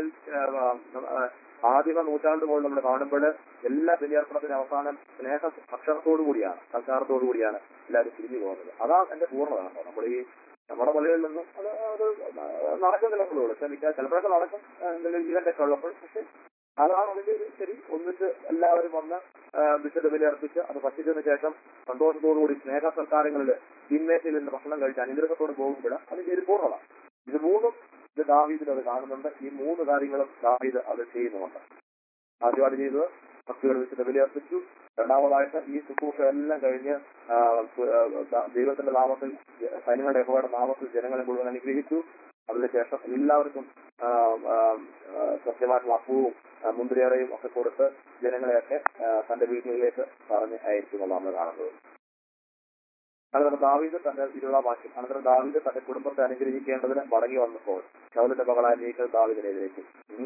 [SPEAKER 1] ആദിമ നൂറ്റാണ്ട് പോലെ നമ്മൾ കാണുമ്പോൾ എല്ലാ ബലിയർപ്പണത്തിന്റെ അവസാനം സ്നേഹ ഭക്ഷണത്തോടു കൂടിയാണ്, സൽക്കാരത്തോടു കൂടിയാണ് എല്ലാവരും തിരിഞ്ഞു പോകുന്നത്. അതാ എന്റെ പൂർണ്ണത. കേട്ടോ, നമ്മൾ ഈ നമ്മുടെ പള്ളികളിൽ നിന്നും അത് അത് നടക്കുന്നില്ലെന്നുള്ളൂ. ശ്രമിക്കുക, ചിലപ്പോഴൊക്കെ നടക്കും എന്തെങ്കിലും ഇവന്റൊക്കെ ഉള്ളപ്പോൾ. പക്ഷെ അതാണ് അതിന്റെ ഒരു ശരി. ഒന്നിച്ച് എല്ലാവരും വന്ന് വിശുദ്ധ ബലിയർപ്പിച്ച് അത് ഭക്ഷിച്ചതിന് ശേഷം സന്തോഷത്തോടുകൂടി സ്നേഹ സൽക്കാരങ്ങളിൽ ഇന്നേറ്റിൽ നിന്ന് ഭക്ഷണം കഴിച്ച് അനുഗ്രഹത്തോട് പോകുമ്പോൾ അത് ഇത് പൂർണ്ണത. ഇത് മൂന്നും ഇത് ദാവീദിൽ അത് കാണുന്നുണ്ട്. ഈ മൂന്ന് കാര്യങ്ങളും ദാവീദ് അത് ചെയ്യുന്നുണ്ട്. ആദ്യമായിട്ട് ചെയ്തത് ഭക്തിയോട് വിശുദ്ധ ബലിയർപ്പിച്ചു. രണ്ടാമതായിട്ട് ഈ ശുശ്രൂഷ എല്ലാം കഴിഞ്ഞ് ദൈവത്തിന്റെ നാമത്തിൽ സൈന്യങ്ങളുടെ യഹോവയുടെ നാമത്തിൽ ജനങ്ങളെ മുഴുവൻ അനുഗ്രഹിച്ചു. അതിനുശേഷം എല്ലാവർക്കും സത്യമായിട്ടുള്ള അപ്പവും മുന്തിരിയറയും ഒക്കെ കൊടുത്ത് ജനങ്ങളെയൊക്കെ തന്റെ വീട്ടിലേക്ക് പറഞ്ഞ് അയച്ചു നമ്മൾ കാണുന്നത്. അനന്തരം ദാവീദ് തന്റെ ഇരുപതാം വാക്യം, അനന്തരം ദാവീദ് തന്റെ കുടുംബത്തെ അനുഗ്രഹിക്കേണ്ടതിന് മടങ്ങി വന്നപ്പോൾ ശൗലിന്റെ മകളായ മീഖൽ ദാവീദിനെതിരേക്കും.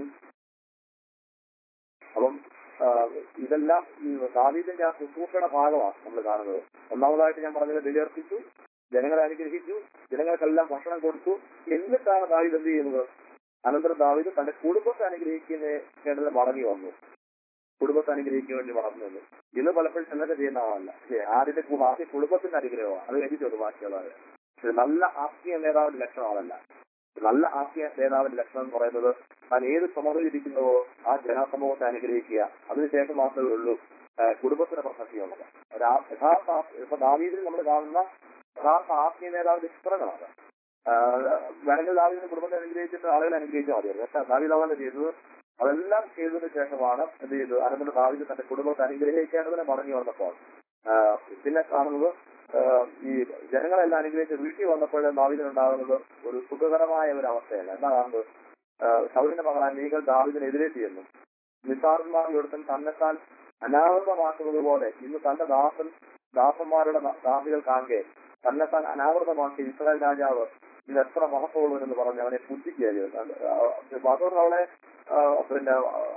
[SPEAKER 1] അപ്പം ഇതെല്ലാം ഈ ദാവീദിന്റെ ആ ശുശ്രൂഷയുടെ ഭാഗമാണ് നമ്മൾ കാണുന്നത്. ഒന്നാമതായിട്ട് ഞാൻ പറഞ്ഞത് ബലിയർപ്പിച്ചു, ജനങ്ങളെ അനുഗ്രഹിച്ചു, ജനങ്ങൾക്കെല്ലാം ഭക്ഷണം കൊടുത്തു. എന്നിട്ടാണ് ദാവീദ് എന്ത് ചെയ്യുന്നത്? അനന്തരം ദാവീദ് തന്റെ കുടുംബത്തെ അനുഗ്രഹിക്കുന്നതിന് മടങ്ങി വന്നു. കുടുംബത്തെ അനുഗ്രഹിക്കാൻ വേണ്ടി മടങ്ങി വന്നു. ഇന്ന് പലപ്പോഴും ചിലരൊക്കെ ചെയ്യുന്ന ആളല്ല. പക്ഷേ ആദ്യത്തെ ആദ്യ കുടുംബത്തിന്റെ അനുഗ്രഹമാണ്. അത് കഴിഞ്ഞിട്ട് ബാക്കിയുള്ളത്. പക്ഷെ നല്ല ആത്മീയ നേതാവിന്റെ ലക്ഷണമല്ല. നല്ല ആത്മീയ നേതാവിന്റെ ലക്ഷണം എന്ന് പറയുന്നത് താൻ ഏത് സമൂഹത്തിലിരിക്കുന്നുവോ ആ ജനസമൂഹത്തെ അനുഗ്രഹിക്കുക. അതിനുശേഷം മാത്രമേ ഉള്ളൂ കുടുംബത്തിന്റെ പ്രസക്തിയുള്ളത്. യഥാർത്ഥ ഇപ്പൊ ദാവീദിൽ നമ്മൾ കാണുന്ന യഥാർത്ഥ ആത്മീയ നേതാവിന്റെ ചിത്രങ്ങളാണ്. വേണമെങ്കിൽ ദാവീദിന്റെ കുടുംബത്തെ അനുഗ്രഹിച്ചിട്ട് ആളുകളെ അനുഗ്രഹിച്ചാൽ മതിയായിരുന്നു. പക്ഷെ ദാവീദ് അവനെ ചെയ്തത് അതെല്ലാം ചെയ്തതിനു ശേഷമാണ് എന്ത് ചെയ്തത്? അനന്തരം ദാവീദ് തന്റെ കുടുംബത്തെ അനുഗ്രഹിക്കേണ്ടതിനെ മടങ്ങി വന്നപ്പോൾ പിന്നെ കാണുന്നത് ഈ ജനങ്ങളെല്ലാം അനുഗ്രഹിച്ച് വീട്ടിൽ വന്നപ്പോൾ ദാവീദിനുണ്ടാകുന്നത് ഒരു സുഖകരമായ ഒരു അവസ്ഥയല്ല. എന്താ കാണുന്നത്? ശൗലിന്റെ മകളായ മീഖൽ ദാവീദിനെതിരെ ചെയ്യുന്നു. നിസാറന്മാർ ഒരുത്തൻ തന്നെത്താൻ അനാവൃതമാക്കുന്നത് പോലെ ഇന്ന് തന്റെ ദാസൻ ദാസന്മാരുടെ ദാസികൾ കാണുകയെ തന്നെത്താൻ അനാവൃതമാക്കി ഇസ്രായേൽ രാജാവ് ഇത് എത്ര മഹത്വമുള്ളവരെന്ന് പറഞ്ഞ് അവനെ പുച്ഛിക്കുകയായിരുന്നു. മാത്രമല്ല അവളെ പിന്നെ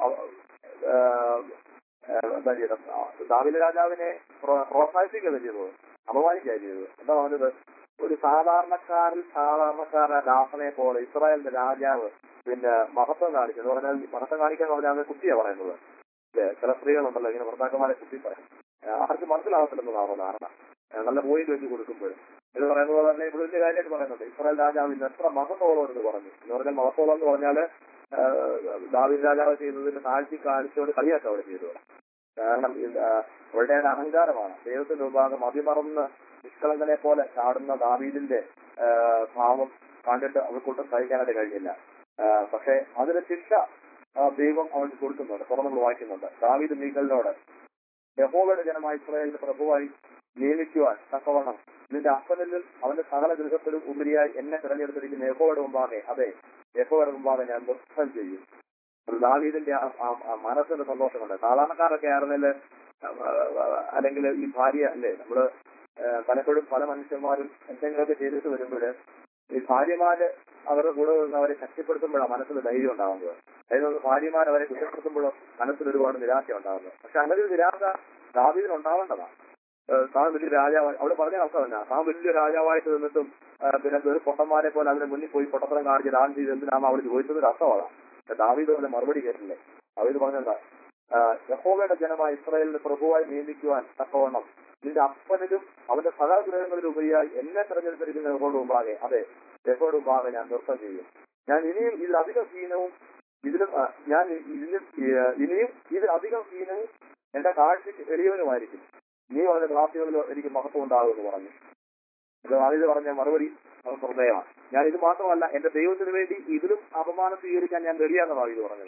[SPEAKER 1] എന്താ ചെയ്തത്? ദാവീദ് രാജാവിനെ പ്രോത്സാഹിപ്പിക്കുകയാണ് ചെയ്തത്, അപമാനിക്കുകയാണ് ചെയ്തത്. എന്താ പറഞ്ഞത്? ഒരു സാധാരണക്കാരിൽ സാധാരണക്കാരൻ ദാസനെ പോലെ ഇസ്രായേലിന്റെ രാജാവ് പിന്നെ മഹത്വം കാണിച്ചു എന്ന് പറഞ്ഞാൽ മഹത്വം കാണിക്കാൻ പറഞ്ഞാൽ കുട്ടിയാണ് പറയുന്നത്. അല്ലെ, ചില സ്ത്രീകളുണ്ടല്ലോ ഇങ്ങനെ ഭർത്താക്കന്മാരെ കുട്ടി പറയും. ആർക്കും മനസ്സിലാകത്തില്ലെന്നതാണ് ധാരണ. നല്ല പോയിന്റ് വെച്ച് കൊടുക്കുമ്പോഴും ഇത് പറയുന്നത് പോലെ തന്നെ ഇവിടെ വലിയ കാര്യമായിട്ട് പറയുന്നുണ്ട്. ഇസ്രായേൽ രാജാവ് ഇന്ന് എത്ര മഹത്വമുള്ളവരെന്ന് പറഞ്ഞു. എന്ന് പറഞ്ഞാൽ മഹത്വമുള്ള എന്ന് പറഞ്ഞാല് ദാവീദ് രാജാവ് ചെയ്തതിന് താഴ്ത്തി കാണിച്ചുകൊണ്ട് കളിയാക്കുക അവിടെ ചെയ്തത്. കാരണം അവരുടെ അഹങ്കാരമാണ്. ദൈവത്തിന്റെ മുമ്പാകെ മതിമറന്ന് നിഷ്കളങ്കനെ പോലെ ചാടുന്ന ദാവീദിന്റെ ഭാവം കണ്ടിട്ട് അവർക്കൊട്ടും സഹിക്കാനായിട്ട് കഴിഞ്ഞില്ല. പക്ഷെ അതിന് ശിക്ഷ ദൈവം അവർക്ക് കൊടുക്കുന്നുണ്ട്. തുറന്നു വായിക്കുന്നുണ്ട്. ദാവീദ് മീഖലിനോട് യഹോവയുടെ ജനമായ ഇസ്രായേലിന്റെ പ്രഭുവായി നിയമിക്കുവാൻ തക്കവണ്ണം നിന്റെ അപ്പനിലും അവന്റെ സകല ഗൃഹത്തിലും ഉപരിയായി എന്നെ തിരഞ്ഞെടുത്തിരിക്കുന്ന യഹോവയുടെ മുമ്പാകെ, അതെ യഹോവയുടെ മുമ്പാകെ ഞാൻ നൃത്തം ചെയ്യും. ദാവീദിന്റെ മനസ്സിന്റെ സന്തോഷമുണ്ട്. സാധാരണക്കാരൊക്കെ ആയിരുന്നില്ല, അല്ലെങ്കിൽ ഈ ഭാര്യ അല്ലേ, നമ്മള് പലപ്പോഴും പല മനുഷ്യന്മാരും എന്തെങ്കിലുമൊക്കെ ചെയ്തിട്ട് വരുമ്പോൾ ഈ ഭാര്യമാര് അവരുടെ കൂടെ നിന്ന് അവരെ ശക്തിപ്പെടുത്തുമ്പോഴാണ് മനസ്സിന് ധൈര്യം ഉണ്ടാകുന്നത്. അതായത് ഭാര്യമാർ അവരെ കുറ്റപ്പെടുത്തുമ്പോഴോ മനസ്സിൽ ഒരുപാട് നിരാശ ഉണ്ടാകുന്നത്. പക്ഷെ അങ്ങനെ ഒരു നിരാശ ദാവീദിന് ഉണ്ടാവേണ്ടതാണ്. താൻ വലിയ രാജാവായി അവിടെ പറഞ്ഞ അവസ്ഥ താൻ വലിയ രാജാവായിട്ട് നിന്നിട്ടും പിന്നെ ഒരു പൊട്ടന്മാരെ പോലെ അതിന് മുന്നിൽ പോയി പൊട്ടത്തരം കാണിച്ച് ദാൻ ചെയ്ത് എന്തിനാണ് അവിടെ ചോദിച്ചത് ഒരു അർത്ഥമാണ്. ദാവീദ് പോലെ മറുപടി കേട്ടില്ലേ? ദാവീദ് പറഞ്ഞെന്താ? യഹോവയുടെ ജനമായ ഇസ്രായേലിന് പ്രഭുവായി നിയമിക്കുവാൻ തക്കവണ്ണം നിന്റെ അപ്പനിലും അവന്റെ സകല ഗൃഹങ്ങളിലും ഉപരിയായി എന്നെ തെരഞ്ഞെടുത്തിരിക്കുന്ന യഹോവയുടെ മുമ്പാകെ, അതെ യഹോവയുടെ മുമ്പാകെ ഞാൻ നൃത്തം ചെയ്യും. ഞാൻ ഇനിയും ഇതിലധികം ഹീനവും ഇതിലും ഞാൻ ഇതിലും ഇനിയും ഇതിലധികം ഹീനവും എന്റെ കാഴ്ചയ്ക്ക് എളിയവനുമായിരിക്കും. നീ അവന്റെ പ്രാർത്ഥനകളിൽ എനിക്ക് മഹത്വം ഉണ്ടാകുമെന്ന് പറഞ്ഞു. ദാവീദ് പറഞ്ഞ മറുപടി ഹൃദയമാണ്. ഞാൻ ഇത് മാത്രമല്ല, എന്റെ ദൈവത്തിന് വേണ്ടി ഇതിലും അപമാനം സ്വീകരിക്കാൻ ഞാൻ റെഡിയാണെന്നാണ് ഇത് പറഞ്ഞത്.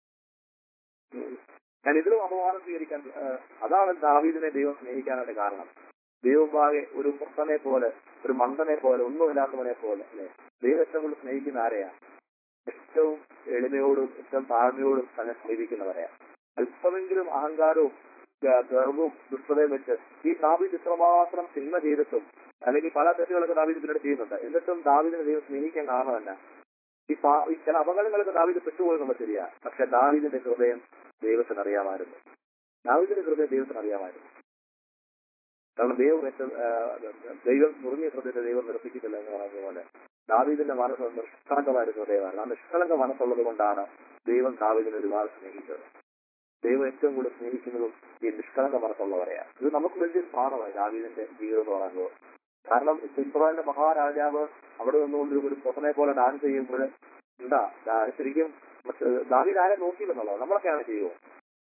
[SPEAKER 1] ഞാൻ ഇതിലും അപമാനം സ്വീകരിക്കാൻ അതാണ് ദാവീദിനെ ദൈവം സ്നേഹിക്കാനായിട്ട് കാരണം. ദൈവമാകെ ഒരു പുത്രനെ പോലെ, ഒരു മന്ദനെ പോലെ, ഒന്നുമില്ലാത്തവനെ പോലെ അല്ലെ ദൈവം ഏറ്റവും കൂടുതൽ സ്നേഹിക്കുന്ന ആരെയാ? ഏറ്റവും എളിമയോടും ഏറ്റവും താഴ്മയോടും തന്നെ സ്നേഹിക്കുന്നവരെയാ. അല്പമെങ്കിലും അഹങ്കാരവും ഗർവവും ദുഷ്ടതയും വെച്ച് ഈ ദാവീദ് ഇത്രമാത്രം സിനിമ ചെയ്തിട്ടും അല്ലെങ്കിൽ പല തെറ്റുകളൊക്കെ ദാവീദ് പിന്നീട് ചെയ്യുന്നുണ്ട്. എന്നിട്ടും ദാവീദിനെ ദൈവം സ്നേഹിക്കാൻ കാരണമല്ല. ഈ ചില അപകടങ്ങളൊക്കെ ദാവീദ് പെട്ടുപോയെന്നുള്ള ശരിയാ. പക്ഷെ ദാവീദിന്റെ ഹൃദയം ദൈവത്തിന് അറിയാമായിരുന്നു. ദാവീദിന്റെ ഹൃദയം ദൈവത്തിന് അറിയാമായിരുന്നു. കാരണം ദൈവം ദൈവം നുറുങ്ങിയ ഹൃദയത്തെ ദൈവം നിർപ്പിക്കുന്നില്ല എന്ന് പറയുന്ന പോലെ ദാവീദിന്റെ മനസ്സ് നിഷ്കളങ്കമായ ഹൃദയമാണ്. ആ നിഷ്കളങ്ക മനസ്സുള്ളത് കൊണ്ടാണ് ദൈവം ദാവീദിനെ ഒരുപാട് സ്നേഹിച്ചത്. ദൈവം ഏറ്റവും കൂടുതൽ സ്നേഹിക്കുന്നതും ഈ നിഷ്കളങ്ക മനസ്സുള്ളവരെയാണ്. ഇത് നമുക്ക് വലിയൊരു പാഠമായി ദാവീദിന്റെ ജീവിതം എന്ന് പറയുന്നത്. കാരണം ഇസ്രായേലിന്റെ മഹാരാജാവ് അവിടെ നിന്നുകൊണ്ട് ഒരു പൊട്ടനെ പോലെ ഡാൻസ് ചെയ്യുമ്പോൾ എന്താ ശരിക്കും ദാവീദ് ആരെ നോക്കിയില്ലെന്നുള്ളത് നമ്മളൊക്കെയാണ് ചെയ്യുമോ?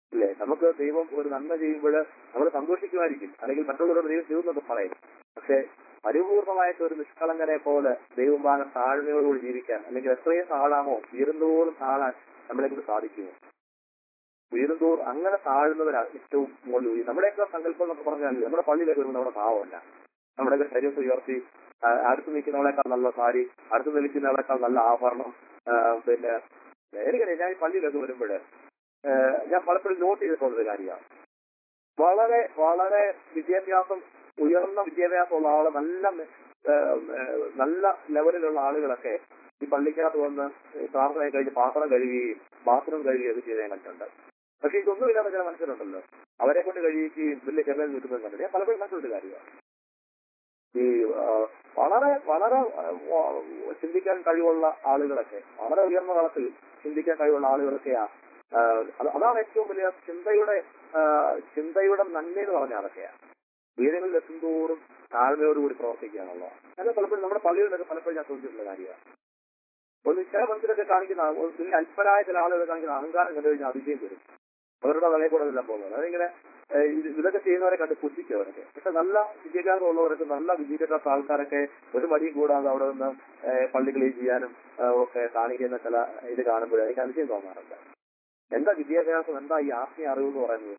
[SPEAKER 1] ഇല്ലേ? നമുക്ക് ദൈവം ഒരു നന്മ ചെയ്യുമ്പോൾ നമ്മൾ സന്തോഷിക്കുമായിരിക്കും, അല്ലെങ്കിൽ മറ്റുള്ളവരോട് ദൈവം ചെയ്യുന്നൊക്കെ പറയും. പക്ഷെ പരിപൂർണമായിട്ട് ഒരു നിഷ്കളങ്കനെ പോലെ ദൈവം വാങ്ങ താഴ്മയോടുകൂടി ജീവിക്കാൻ, അല്ലെങ്കിൽ എത്രയും താഴാമോ ഉയരുന്തോറും താഴാൻ നമ്മളെ കൊണ്ട് സാധിക്കുമോ? ഉയരുന്തോറും അങ്ങനെ താഴുന്നവരാണ് ഏറ്റവും മുകളിൽ. നമ്മുടെയൊക്കെ സങ്കല്പം എന്നൊക്കെ പറഞ്ഞാൽ നമ്മുടെ പള്ളിയിലൊക്കെ വരുമ്പോൾ നമ്മുടെ ഭാവമല്ല. നമ്മുടെയൊക്കെ ശരീരത്തെ ഉയർത്തി ആ, അടുത്ത് നിൽക്കുന്നവളേക്കാൾ നല്ല സാരി, അടുത്ത് നിൽക്കുന്നവളേക്കാൾ നല്ല ആഭരണം. ആ, പിന്നെ എനിക്കറിയാം, ഞാൻ ഈ പള്ളിയിലൊക്കെ വരുമ്പോൾ ഞാൻ പലപ്പോഴും നോട്ട് ചെയ്തിട്ടുള്ളൊരു കാര്യമാണ്. വളരെ വളരെ വിദ്യാഭ്യാസം, ഉയർന്ന വിദ്യാഭ്യാസമുള്ള ആള്, നല്ല ആ, ആ, നല്ല ലെവലിലുള്ള ആളുകളൊക്കെ ഈ പള്ളിക്കകത്ത് വന്ന് പ്രാർത്ഥന കഴിഞ്ഞ് പാത്രം കഴുകുകയും ബാത്റൂം കഴുകുകയൊക്കെ ചെയ്ത് ഞാൻ കണ്ടിട്ടുണ്ട്. പക്ഷെ ഇതൊന്നുമില്ലാത്ത ചില മനുഷ്യരുണ്ടല്ലോ, അവരെ കൊണ്ട് കഴിയുകയും വലിയ ചെലവിൽ നിൽക്കുന്നത് കണ്ടിട്ട് ഞാൻ പലപ്പോഴും കണ്ടിട്ടൊരു കാര്യമാണ്. ഈ ആ, വളരെ വളരെ ആ, ചിന്തിക്കാൻ കഴിവുള്ള ആളുകളൊക്കെ, വളരെ ഉയർന്ന തലത്തിൽ ചിന്തിക്കാൻ കഴിവുള്ള ആളുകളൊക്കെയാ. ആ, അത് അതാണ് ഏറ്റവും വലിയ ചിന്തയുടെ ആ, ചിന്തയുടെ നന്മ എന്ന് പറഞ്ഞാൽ അതൊക്കെയാണ്. ഉയരങ്ങളിൽ എത്തുന്തോറും താഴ്മയോടുകൂടി പ്രവർത്തിക്കുക എന്നുള്ളതാണ്. അത് പലപ്പോഴും നമ്മുടെ പള്ളികളിലൊക്കെ പലപ്പോഴും ഞാൻ ചോദിച്ചിട്ടുള്ള കാര്യമാണ്. ഒന്ന് ചില മനുഷ്യരൊക്കെ കാണിക്കുന്ന വലിയ അല്പരായ ചില ആളുകൾ കാണിക്കുന്ന അഹങ്കാരം കണ്ടു കഴിഞ്ഞാൽ അതിശയം വരും. അവരുടെ തലയിൽ കൂടെ എല്ലാം പോകുന്നത് അതിങ്ങനെ ഏഹ്, ഇത് ഇതൊക്കെ ചെയ്യുന്നവരെ കണ്ട് പുച്ഛിക്കും അവരൊക്കെ. പക്ഷെ നല്ല വിദ്യാഭ്യാസം ഉള്ളവരൊക്കെ, നല്ല വിദ്യാഭ്യാസ ആൾക്കാരൊക്കെ ഒരു മടിയും കൂടാതെ അവിടെ നിന്ന് ഏഹ്, പള്ളി ക്ലീൻ ചെയ്യാനും ഏഹ്, ഒക്കെ കാണിക്കുന്ന ചില ഇത് കാണുമ്പോൾ എനിക്ക് അതിശയം തോന്നാറുണ്ട്. എന്താ വിദ്യാഭ്യാസം, എന്താ ഈ ആത്മീയ അറിവ് എന്ന് പറയുന്നത്?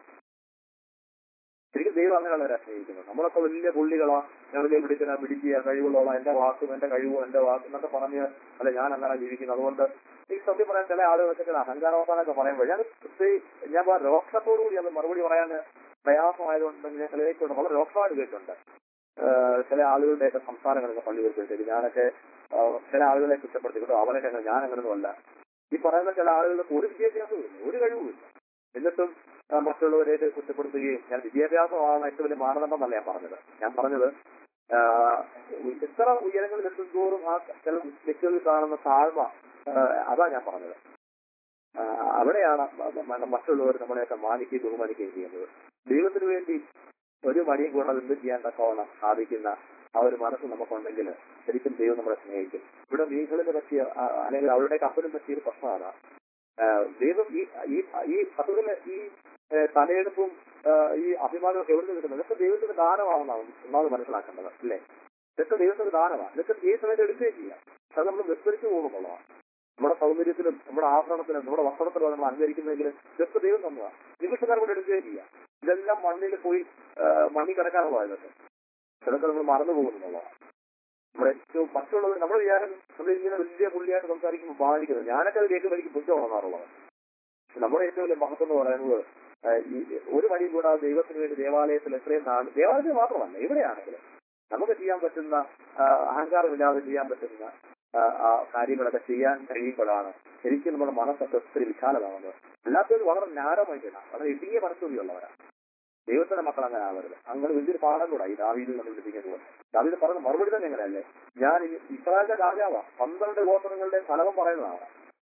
[SPEAKER 1] ശരിക്കും ദൈവം അങ്ങനെയുള്ളവരെ സ്നേഹിക്കുന്നത്. നമ്മളൊക്കെ വലിയ പുള്ളികളാ, ഞാൻ വലിയ പിടിക്കുന്ന പിടിക്കുക, കഴിവുള്ള എന്റെ വാക്കും എന്റെ കഴിവും എന്റെ വാക്കും എന്നൊക്കെ പറഞ്ഞ് അല്ല ഞാൻ അങ്ങനെ ജീവിക്കുന്നു. അതുകൊണ്ട് ഈ സത്യം പറയാൻ ചില ആളുകളൊക്കെ ചില അഹങ്കാരവസാനൊക്കെ പറയുമ്പോൾ ഞാൻ പ്രത്യേക ഞാൻ രോക്ഷത്തോടു കൂടി അത് മറുപടി പറയാൻ പ്രയാസമായതുകൊണ്ട് ഞാൻ ചിലരേക്കുണ്ട് വളരെ രോക്ഷമായിട്ട് കേട്ടിട്ടുണ്ട്. ആഹ് ചില ആളുകളുടെയൊക്കെ സംസാരങ്ങളൊക്കെ പള്ളി വരുമ്പോഴത്തേക്ക് ഞാനൊക്കെ ആഹ് ചില ആളുകളെ കുറ്റപ്പെടുത്തിക്കൊണ്ടോ അവരൊക്കെ അങ്ങനെ, ഞാൻ അങ്ങനെയൊന്നും അല്ല. ഈ പറയുന്ന ചില ആളുകൾക്ക് ഒരു വിദ്യാഭ്യാസവും ഇല്ല, ഒരു കഴിവുമില്ല, എന്നിട്ടും ആ, മറ്റുള്ളവരെ കുറ്റപ്പെടുത്തുകയും, ഞാൻ വിദ്യാഭ്യാസമാണ് ഏറ്റവും വലിയ മാനദണ്ഡം എന്നല്ല ഞാൻ പറഞ്ഞത്. ഞാൻ പറഞ്ഞത് ആഹ് എത്ര ഉയരങ്ങളിൽ എത്തുന്തോറും ആ ചില വ്യക്തികളിൽ കാണുന്ന താഴ്മ, ആഹ് അതാ ഞാൻ പറഞ്ഞത്. ആഹ് അവിടെയാണ് മ- മ- മറ്റുള്ളവർ നമ്മളെയൊക്കെ മാനിക്കുകയും ബഹുമാനിക്കുകയും ചെയ്യുന്നത്. ദൈവത്തിന് വേണ്ടി ഒരു മടിയും കൂടെ എന്ത് ചെയ്യാൻ തക്കവണ്ണം സാധിക്കുന്ന ആ ഒരു മനസ്സ് നമുക്കുണ്ടെങ്കിൽ ശരിക്കും ദൈവം നമ്മളെ സ്നേഹിക്കും. ഇവിടെ മീനുകളിനെ പറ്റിയ ആ, അല്ലെങ്കിൽ അവരുടെ കപ്പലിനെ പറ്റിയ ഒരു പ്രശ്നമാണ്. ആഹ് ദൈവം ഈ ഈ ഈ പത്തുകളിലെ ഈ ഏഹ്, തലയെടുപ്പും ആഹ്, ഈ അഭിമാനമൊക്കെ എവിടെ നിന്ന് കിട്ടുന്നത്? ഇതൊക്കെ ദൈവത്തിന്റെ ദാനമാണെന്നാണ് ഒന്നാമത് മനസ്സിലാക്കേണ്ടത്, അല്ലേ? ഇതൊക്കെ ദൈവത്തിന്റെ ദാനമാണ്. ഇതൊക്കെ ഈ സമയത്ത് എടുക്കുകയും ചെയ്യാം. പക്ഷെ അത് നമ്മൾ വിസ്തരിച്ചു പോകുന്നുള്ളതാണ്. നമ്മുടെ സൗന്ദര്യത്തിലും നമ്മുടെ ആഭരണത്തിലും നമ്മുടെ വസ്ത്രത്തിലും നമ്മൾ അനുകരിക്കുന്നെങ്കിൽ ഇതൊക്കെ ദൈവം തന്നതാണ്. നിമിഷക്കാർ കൊണ്ട് എടുക്കുകയും ചെയ്യാം. ഇതെല്ലാം മണ്ണിൽ പോയി ആഹ്, മണ്ണിൽ കിടക്കാനുള്ളതാണ്. ഇതൊക്കെ ഇതൊക്കെ നമ്മൾ മറന്നു പോകുന്നുള്ളതാണ്. നമ്മുടെ ഏറ്റവും മറ്റുള്ളവർ നമ്മൾ വിചാരം നമ്മൾ ഇങ്ങനെ വലിയ പുള്ളിയായിട്ട് സംസാരിക്കുമ്പോൾ ബാധിക്കുന്നത്, ഞാനൊക്കെ അത് കേൾക്കുമ്പോൾ എനിക്ക് ബുദ്ധി ഉണർന്നാറുള്ളത്. നമ്മുടെ ഏറ്റവും വലിയ മഹത്വം എന്ന് പറയുന്നത് ആഹ്, ഈ ഒരു വഴി കൂടാതെ ദൈവത്തിന് വേണ്ടി ദേവാലയത്തിൽ എത്രയും നാൾ, ദേവാലയത്തിൽ മാത്രമല്ല എവിടെയാണെങ്കിലും നമുക്ക് ചെയ്യാൻ പറ്റുന്ന ആഹ്, അഹങ്കാരമില്ലാതെ ചെയ്യാൻ പറ്റുന്ന ആഹ്, ആ കാര്യങ്ങളൊക്കെ ചെയ്യാൻ കഴിയുമ്പോഴാണ് ശരിക്കും നമ്മുടെ മനസ്സൊക്കെ ഒത്തിരി വിശാലമാകുന്നത്. അല്ലാത്തവർ വളരെ നാരമായിട്ടാണ്, വളരെ ഇടുങ്ങിയ മനസ്സുള്ളവരാണ്. ദൈവത്തിന്റെ മക്കൾ അങ്ങനെ ആവരുത്. അങ്ങനെ വലിയൊരു പാഠം കൂടാ ഈ ദാവീദിൽ നമ്മൾ ലഭിക്കുന്നത്. ദാവീദ് പറഞ്ഞ മറുപടി തന്നെ എങ്ങനെയല്ലേ, ഞാൻ ഈ ഇസ്രായേലിന്റെ രാജാവാ, പന്ത്രണ്ട് ഗോത്രങ്ങളുടെ ഫലകം പറയുന്നതാണ്.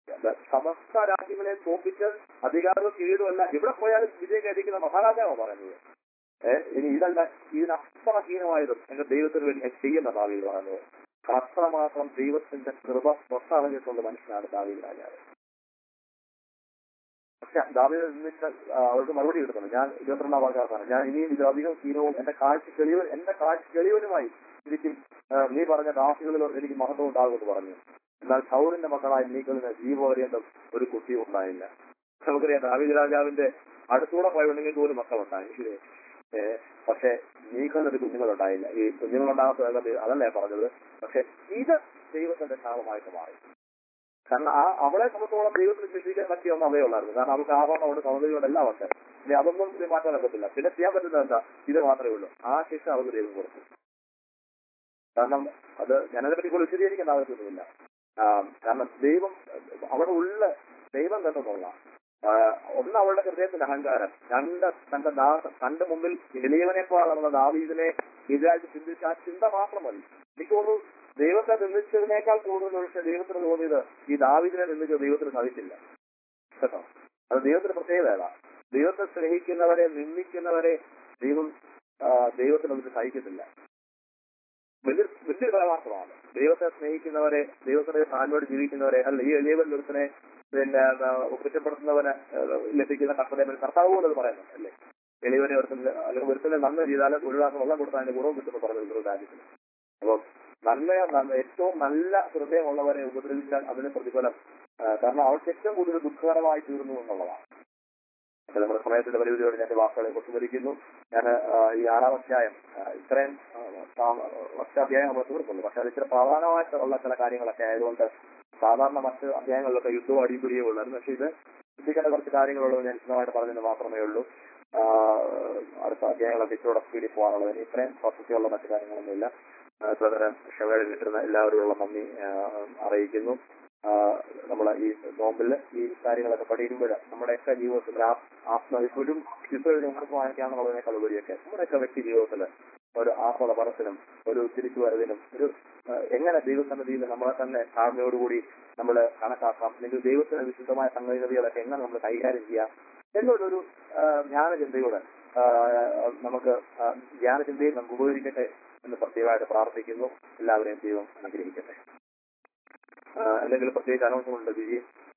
[SPEAKER 1] സമസ്ത രാജ്യങ്ങളെ തോപ്പിച്ച് അധികാരവും കീഴുമല്ല എവിടെ പോയാലും വിജയം കഴിക്കുന്ന മഹാരാജാവാണ് പറയുന്നത്. ഏഹ് ഇനി ഇതല്ല, ഇതിനപ്പുറഹീനമായതും എന്റെ ദൈവത്തിന് വേണ്ടി ഞാൻ ചെയ്യുന്ന ദാവീദ് പറയുന്നത്. അത്രമാത്രം ദൈവത്തിന്റെ കൃപ പുറത്തറിഞ്ഞിട്ടുള്ള മനുഷ്യനാണ് ദാവീദ് രാജാവ്. പക്ഷെ ദാവീദ് നിന്നിട്ട് അവർക്ക് മറുപടി കിട്ടുന്നു. ഞാൻ ഇരുപത്തിരണ്ടാം വാക്യമാണ്, ഞാൻ ഇനിയും ഇതിലധികം ഹീനവും എന്റെ കാഴ്ച തെളിവ് എന്റെ കാഴ്ച തെളിവനുമായി ഇരിക്കും. ആഹ് നീ പറഞ്ഞ ദാസികളിൽ എനിക്ക് മഹത്വം ഉണ്ടാകുമെന്ന് പറഞ്ഞു. എന്നാൽ സൗറിന്റെ മക്കളായ നീക്കളിന് ജീവപര്യന്തം ഒരു കുട്ടിയും ഉണ്ടായില്ല. നമുക്കറിയാം ദാവീദ് രാജാവിന്റെ അടുത്തൂടെ പോയുണ്ടെങ്കിൽ പോലും മക്കളുണ്ടായി. ഏഹ് പക്ഷെ നീക്കളിന് ഒരു കുഞ്ഞുങ്ങളുണ്ടായില്ല. ഈ കുഞ്ഞുങ്ങളുണ്ടാകാത്ത അതല്ലേ പറഞ്ഞത്. പക്ഷെ ഇത് ദൈവത്തിന്റെ ശാപമായിട്ട് മാറി. കാരണം ആ അവളെ സംബന്ധിച്ചോളം ദൈവത്തിന് ശിക്ഷിക്കാൻ പറ്റിയ ഒന്നും അവേ ഉള്ളായിരുന്നു. കാരണം അവർക്ക് ആഭരണം കൊണ്ട് സൗന്ദര്യം എല്ലാം ഉണ്ട്. ഇനി അതൊന്നും ഇത് മാറ്റാൻ പറ്റത്തില്ല. പിന്നെ ചെയ്യാൻ പറ്റുന്നത് എന്താ? ഇത് മാത്രമേ ഉള്ളൂ. ആ ശിക്ഷ അവർക്ക് ദൈവം കൊടുത്തു. കാരണം അത് ഞാനതിനെ പറ്റി ഇപ്പോൾ വിശദീകരിക്കേണ്ട ആവശ്യമൊന്നുമില്ല. ആ, കാരണം ദൈവം അവിടെ ഉള്ള ദൈവം കണ്ടെന്നുള്ള ഒന്ന് അവളുടെ ഹൃദയത്തിന്റെ അഹങ്കാരം, രണ്ട് തന്റെ ദാ- തന്റെ മുമ്പിൽ എളിയവനെപ്പോൾ നടന്ന ദാവീദിനെ ഇതായിട്ട് ചിന്തിച്ച ആ ചിന്ത മാത്രം മതി. എനിക്ക് തോന്നുന്നു ദൈവത്തെ നിന്ദിച്ചതിനേക്കാൾ കൂടുതൽ പക്ഷേ ദൈവത്തിന് തോന്നിയത് ഈ ദാവീദിനെ നിന്ദിച്ച ദൈവത്തിന് സാധിച്ചില്ല കേട്ടോ. അത് ദൈവത്തിന് പ്രത്യേകത. ദൈവത്തെ സ്നേഹിക്കുന്നവരെ നിന്ദിക്കുന്നവരെ ദൈവം ആ, ദൈവത്തിന് അതിന് സഹിക്കത്തില്ല. വലിയ വലിയൊരു പരമാർത്ഥമാണ്. ദൈവത്തെ സ്നേഹിക്കുന്നവരെ, ദൈവത്തിന്റെ താനോട് ജീവിക്കുന്നവരെ, അല്ല ഈ ദൈവം ഒരുത്തനെ പിന്നെ ആ, കുറ്റപ്പെടുത്തുന്നവന് ലഭിക്കുന്ന കർത്തനെ കർത്താവ് പോലും അത് പറയുന്നുണ്ട് അല്ലേ. എളിവനെ ഒരുത്തന് അല്ലെങ്കിൽ ഒരുത്തനെ നന്മ ചെയ്താൽ ഒരു ഗ്ലാസ് വെള്ളം കൊടുത്താൽ അതിന്റെ ഗുണം കിട്ടുമെന്ന് പറഞ്ഞിട്ടുണ്ട് ഒരു രാജ്യത്തിന്. അപ്പം നന്മ നന്മ- ഏറ്റവും നല്ല ഹൃദയമുള്ളവരെ ഉപദ്രവിച്ചാൽ അതിന് പ്രതിഫലം ആ, കാരണം അവർക്ക് ഏറ്റവും കൂടുതൽ ദുഃഖകരമായി തീർന്നു എന്നുള്ളതാണ്. അപ്പൊ നമ്മുടെ സമയത്തിന്റെ പരിമിതിയോട് ഞാൻ വാക്കുകളെ കുറിച്ച് ഞാൻ ഈ ആറാം അധ്യായം ആ, ഇത്രയും ഒറ്റ അധ്യായം നമ്മൾ തീർക്കുന്നു. പക്ഷെ അത് ഇച്ചിരി പ്രധാനമായിട്ടുള്ള ചില കാര്യങ്ങളൊക്കെ ആയതുകൊണ്ട് സാധാരണ മറ്റ് അധ്യായങ്ങളിലൊക്കെ യുദ്ധവും അടിപിടിയേ ഉള്ളായിരുന്നു. പക്ഷെ ഇത് ശ്രദ്ധിക്കേണ്ട കുറച്ച് കാര്യങ്ങളുള്ളത് ഞാൻ വിശദമായിട്ട് പറഞ്ഞെന്ന് മാത്രമേ ഉള്ളൂ. ആ, അടുത്ത അധ്യായങ്ങളൊക്കെ ഇച്ചിരൂടെ സ്പീഡിൽ പോകാനുള്ളത്. ഇത്രയും പ്രസക്തിയുള്ള മറ്റു കാര്യങ്ങളൊന്നുമില്ല. സഹോദരൻ ഷവേഡ് കിട്ടുന്ന എല്ലാവരോടുള്ള നന്ദി ആ, അറിയിക്കുന്നു. നമ്മൾ ഈ നോമ്പിൽ ഈ കാര്യങ്ങളൊക്കെ പഠിക്കുമ്പോൾ നമ്മുടെയൊക്കെ ജീവിതത്തിൽ ആത്മവിശ്വരും ഇപ്പോഴും നമുക്ക് വാങ്ങിക്കാന്നുള്ളതിനേക്കാൾ ഉപരിയൊക്കെ നമ്മുടെയൊക്കെ വ്യക്തി ജീവിതത്തിൽ ഒരു ആഹ്ലാദ മനസ്സിനും ഒരു തിരിച്ചു വരവിനും ഒരു ആ, എങ്ങനെ ദൈവസന്നിധിയിൽ നമ്മളെ തന്നെ താഴ്മയോടുകൂടി നമ്മൾ കണക്കാക്കാം, അല്ലെങ്കിൽ ദൈവത്തിന് വിശുദ്ധമായ സംഗതികളൊക്കെ എങ്ങനെ നമ്മൾ കൈകാര്യം ചെയ്യാം എന്നുള്ളൊരു ആ, ധ്യാനചിന്തയോടെ ആ, നമുക്ക് ആ, ധ്യാനചിന്തയിൽ നമുക്ക് ഉപകരിക്കട്ടെ എന്ന് പ്രത്യേകമായിട്ട് പ്രാർത്ഥിക്കുന്നു. എല്ലാവരെയും ദൈവം അനുഗ്രഹിക്കട്ടെ. ആ, എന്തെങ്കിലും പ്രത്യേകിച്ച് അനൗൺസ്മെന്റ് ഉണ്ടോ ജിജി?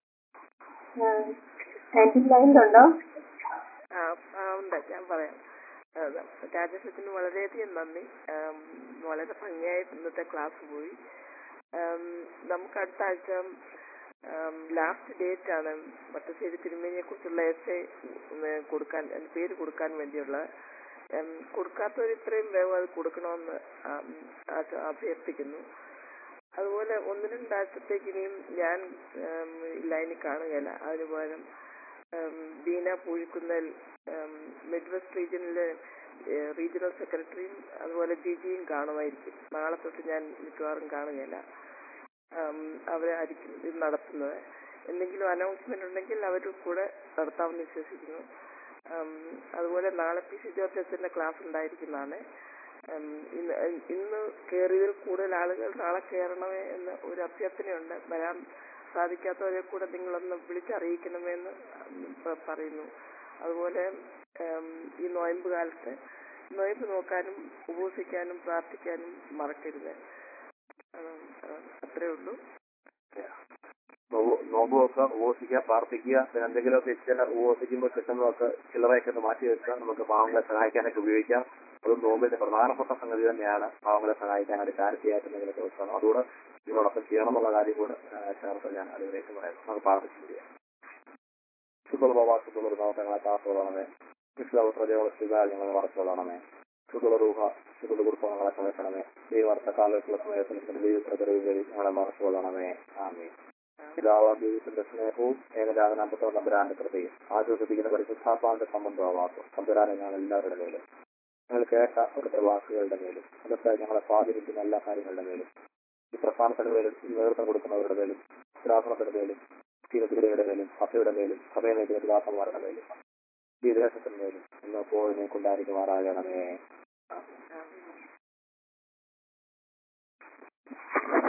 [SPEAKER 2] ഉണ്ടോ?
[SPEAKER 3] ആ ആ, ഉണ്ട്, ഞാൻ പറയാം. രാജേഷത്തിന് വളരെയധികം നന്ദി. ആം, വളരെ ഭംഗിയായിട്ട് ഇന്നത്തെ ക്ലാസ് പോയി. ആം, നമുക്ക് അടുത്ത ആഴ്ച ലാസ്റ്റ് ഡേറ്റ് ആണ് വട്ടശ്ശേരി തിരുമേനിയെ കുറിച്ചുള്ള എസ് എ കൊടുക്കാൻ, എൻ്റെ പേര് കൊടുക്കാൻ വേണ്ടിയുള്ള. ഉം, കൊടുക്കാത്തവർ ഇത്രയും വേഗം അത് കൊടുക്കണമെന്ന് ആം, ആശ- അഭ്യർത്ഥിക്കുന്നു. അതുപോലെ ഒന്ന് രണ്ടാഴ്ചത്തേക്ക് ഇനിയും ഞാൻ ലൈനിൽ കാണുകയില്ല. അതിന് പകരം ഉം, ബീന പൂഴിക്കുന്നൽ മിഡ് വെസ്റ്റ് റീജിയനിലെ റീജിയണൽ സെക്രട്ടറിയും അതുപോലെ ജിജിയും കാണുമായിരിക്കും. നാളെ തൊട്ട് ഞാൻ മിക്കവാറും കാണുകയില്ല. ഉം, അവരായിരിക്കും ഇത് നടത്തുന്നത്. എന്തെങ്കിലും അനൗൺസ്മെന്റ് ഉണ്ടെങ്കിൽ അവർ കൂടെ നടത്താമെന്ന് വിശ്വസിക്കുന്നു. ഉം, അതുപോലെ നാളെ പി സി ജോർജ് എസിന്റെ ക്ലാസ് ഉണ്ടായിരിക്കുന്നതാണ്. ഉം, ഇന്ന് ഇന്ന് കയറിയതിൽ കൂടുതൽ ആളുകൾ നാളെ കയറണമേ എന്ന് ഒരു അഭ്യർത്ഥനയുണ്ട്. വരാൻ സാധിക്കാത്തവരെ കൂടെ നിങ്ങളൊന്ന് വിളിച്ചറിയിക്കണമെന്ന് പ- പറയുന്നു. അതുപോലെ ഉം, ഈ നോയമ്പ് കാലത്ത് നോയമ്പ് നോക്കാനും ഉപവസിക്കാനും പ്രാർത്ഥിക്കാനും മറക്കരുത്. ഉം, ഉം, അത്രേ ഉള്ളൂ.
[SPEAKER 1] നോമ്പ് നോമ്പുമൊക്കെ ഉപവസിക്കുക, പ്രാർത്ഥിക്കുക. പിന്നെ എന്തെങ്കിലുമൊക്കെ ചില ഉപവസിക്കുമ്പോൾ കിട്ടുന്നതൊക്കെ ചില്ലറയൊക്കെ ഒന്ന് മാറ്റി വെക്കുക. നമുക്ക് പാവങ്ങളെ സഹായിക്കാനൊക്കെ ഉപയോഗിക്കാം. അതും നോമ്പിന്റെ പ്രധാനപ്പെട്ട സംഗതി തന്നെയാണ്. പാവങ്ങളെ സഹായിക്കാനായിട്ട് ചാരിറ്റിയായിട്ട് എന്തെങ്കിലും ദിവസമാണ്. അതുകൂടെ ഇതിനോടൊപ്പം ചെയ്യണം എന്നുള്ള കാര്യം കൂടെ ആ, ചേർത്ത് ഞാൻ അതിലേക്ക് പറയുന്നു. നമുക്ക് പ്രാർത്ഥിച്ചു ചെയ്യാം. ശുദ്ധുള്ള ശുദ്ധുള്ള പ്രവർത്തനങ്ങളെ കാത്തുകൊള്ളണമേ. വിശുദ്ധ സ്ഥിതാൽ ഞങ്ങൾ മറച്ചുകൊള്ളണമേ. ശുദ്ധുള്ള രൂപ ശുദ്ധുള്ള കുടുംബങ്ങളെ ക്ഷമിക്കണമേ. ദൈവാർത്ഥ കാലത്തുള്ള സമയത്തിന് ദൈവപ്രതിരോധി ഞങ്ങളെ മറച്ചുകൊള്ളണമേ. ആമേൻ. പിതാവ് ദൈവത്തിന്റെ സ്നേഹവും ഏകജാതനാമത്തോടെ നമ്പുരാന്റെ കൃപയും ആശ്വസിപ്പിക്കുന്ന പരിശുദ്ധാത്മാവിന്റെ സംബന്ധമാവാക്കും തമ്പുരാനെ ഞങ്ങൾ എല്ലാവരുടെ മേലും, ഞങ്ങൾ കേട്ട അവിടുത്തെ വാക്കുകളുടെ മേലും, അതൊക്കെ ഞങ്ങളെ സ്വാധീനിക്കുന്ന എല്ലാ കാര്യങ്ങളുടെ മേലും, ഈ പ്രസ്ഥാനത്തിന്റെ മേലും, ഈ നേതൃത്വം കൊടുക്കുന്നവരുടെ മേലും, ശാസനത്തിന്റെ മേലും, സ്ഥിരത്തിയുടെ മേലും, സഭയുടെ മേലും, സഭയെ നയിക്കുന്ന പിതാക്കന്മാരുടെ മേലും, ഈ ദേശത്തിന്റെ മേലും എന്നപ്പോഴും കൊണ്ടായിരിക്കുമാറാകണമേ.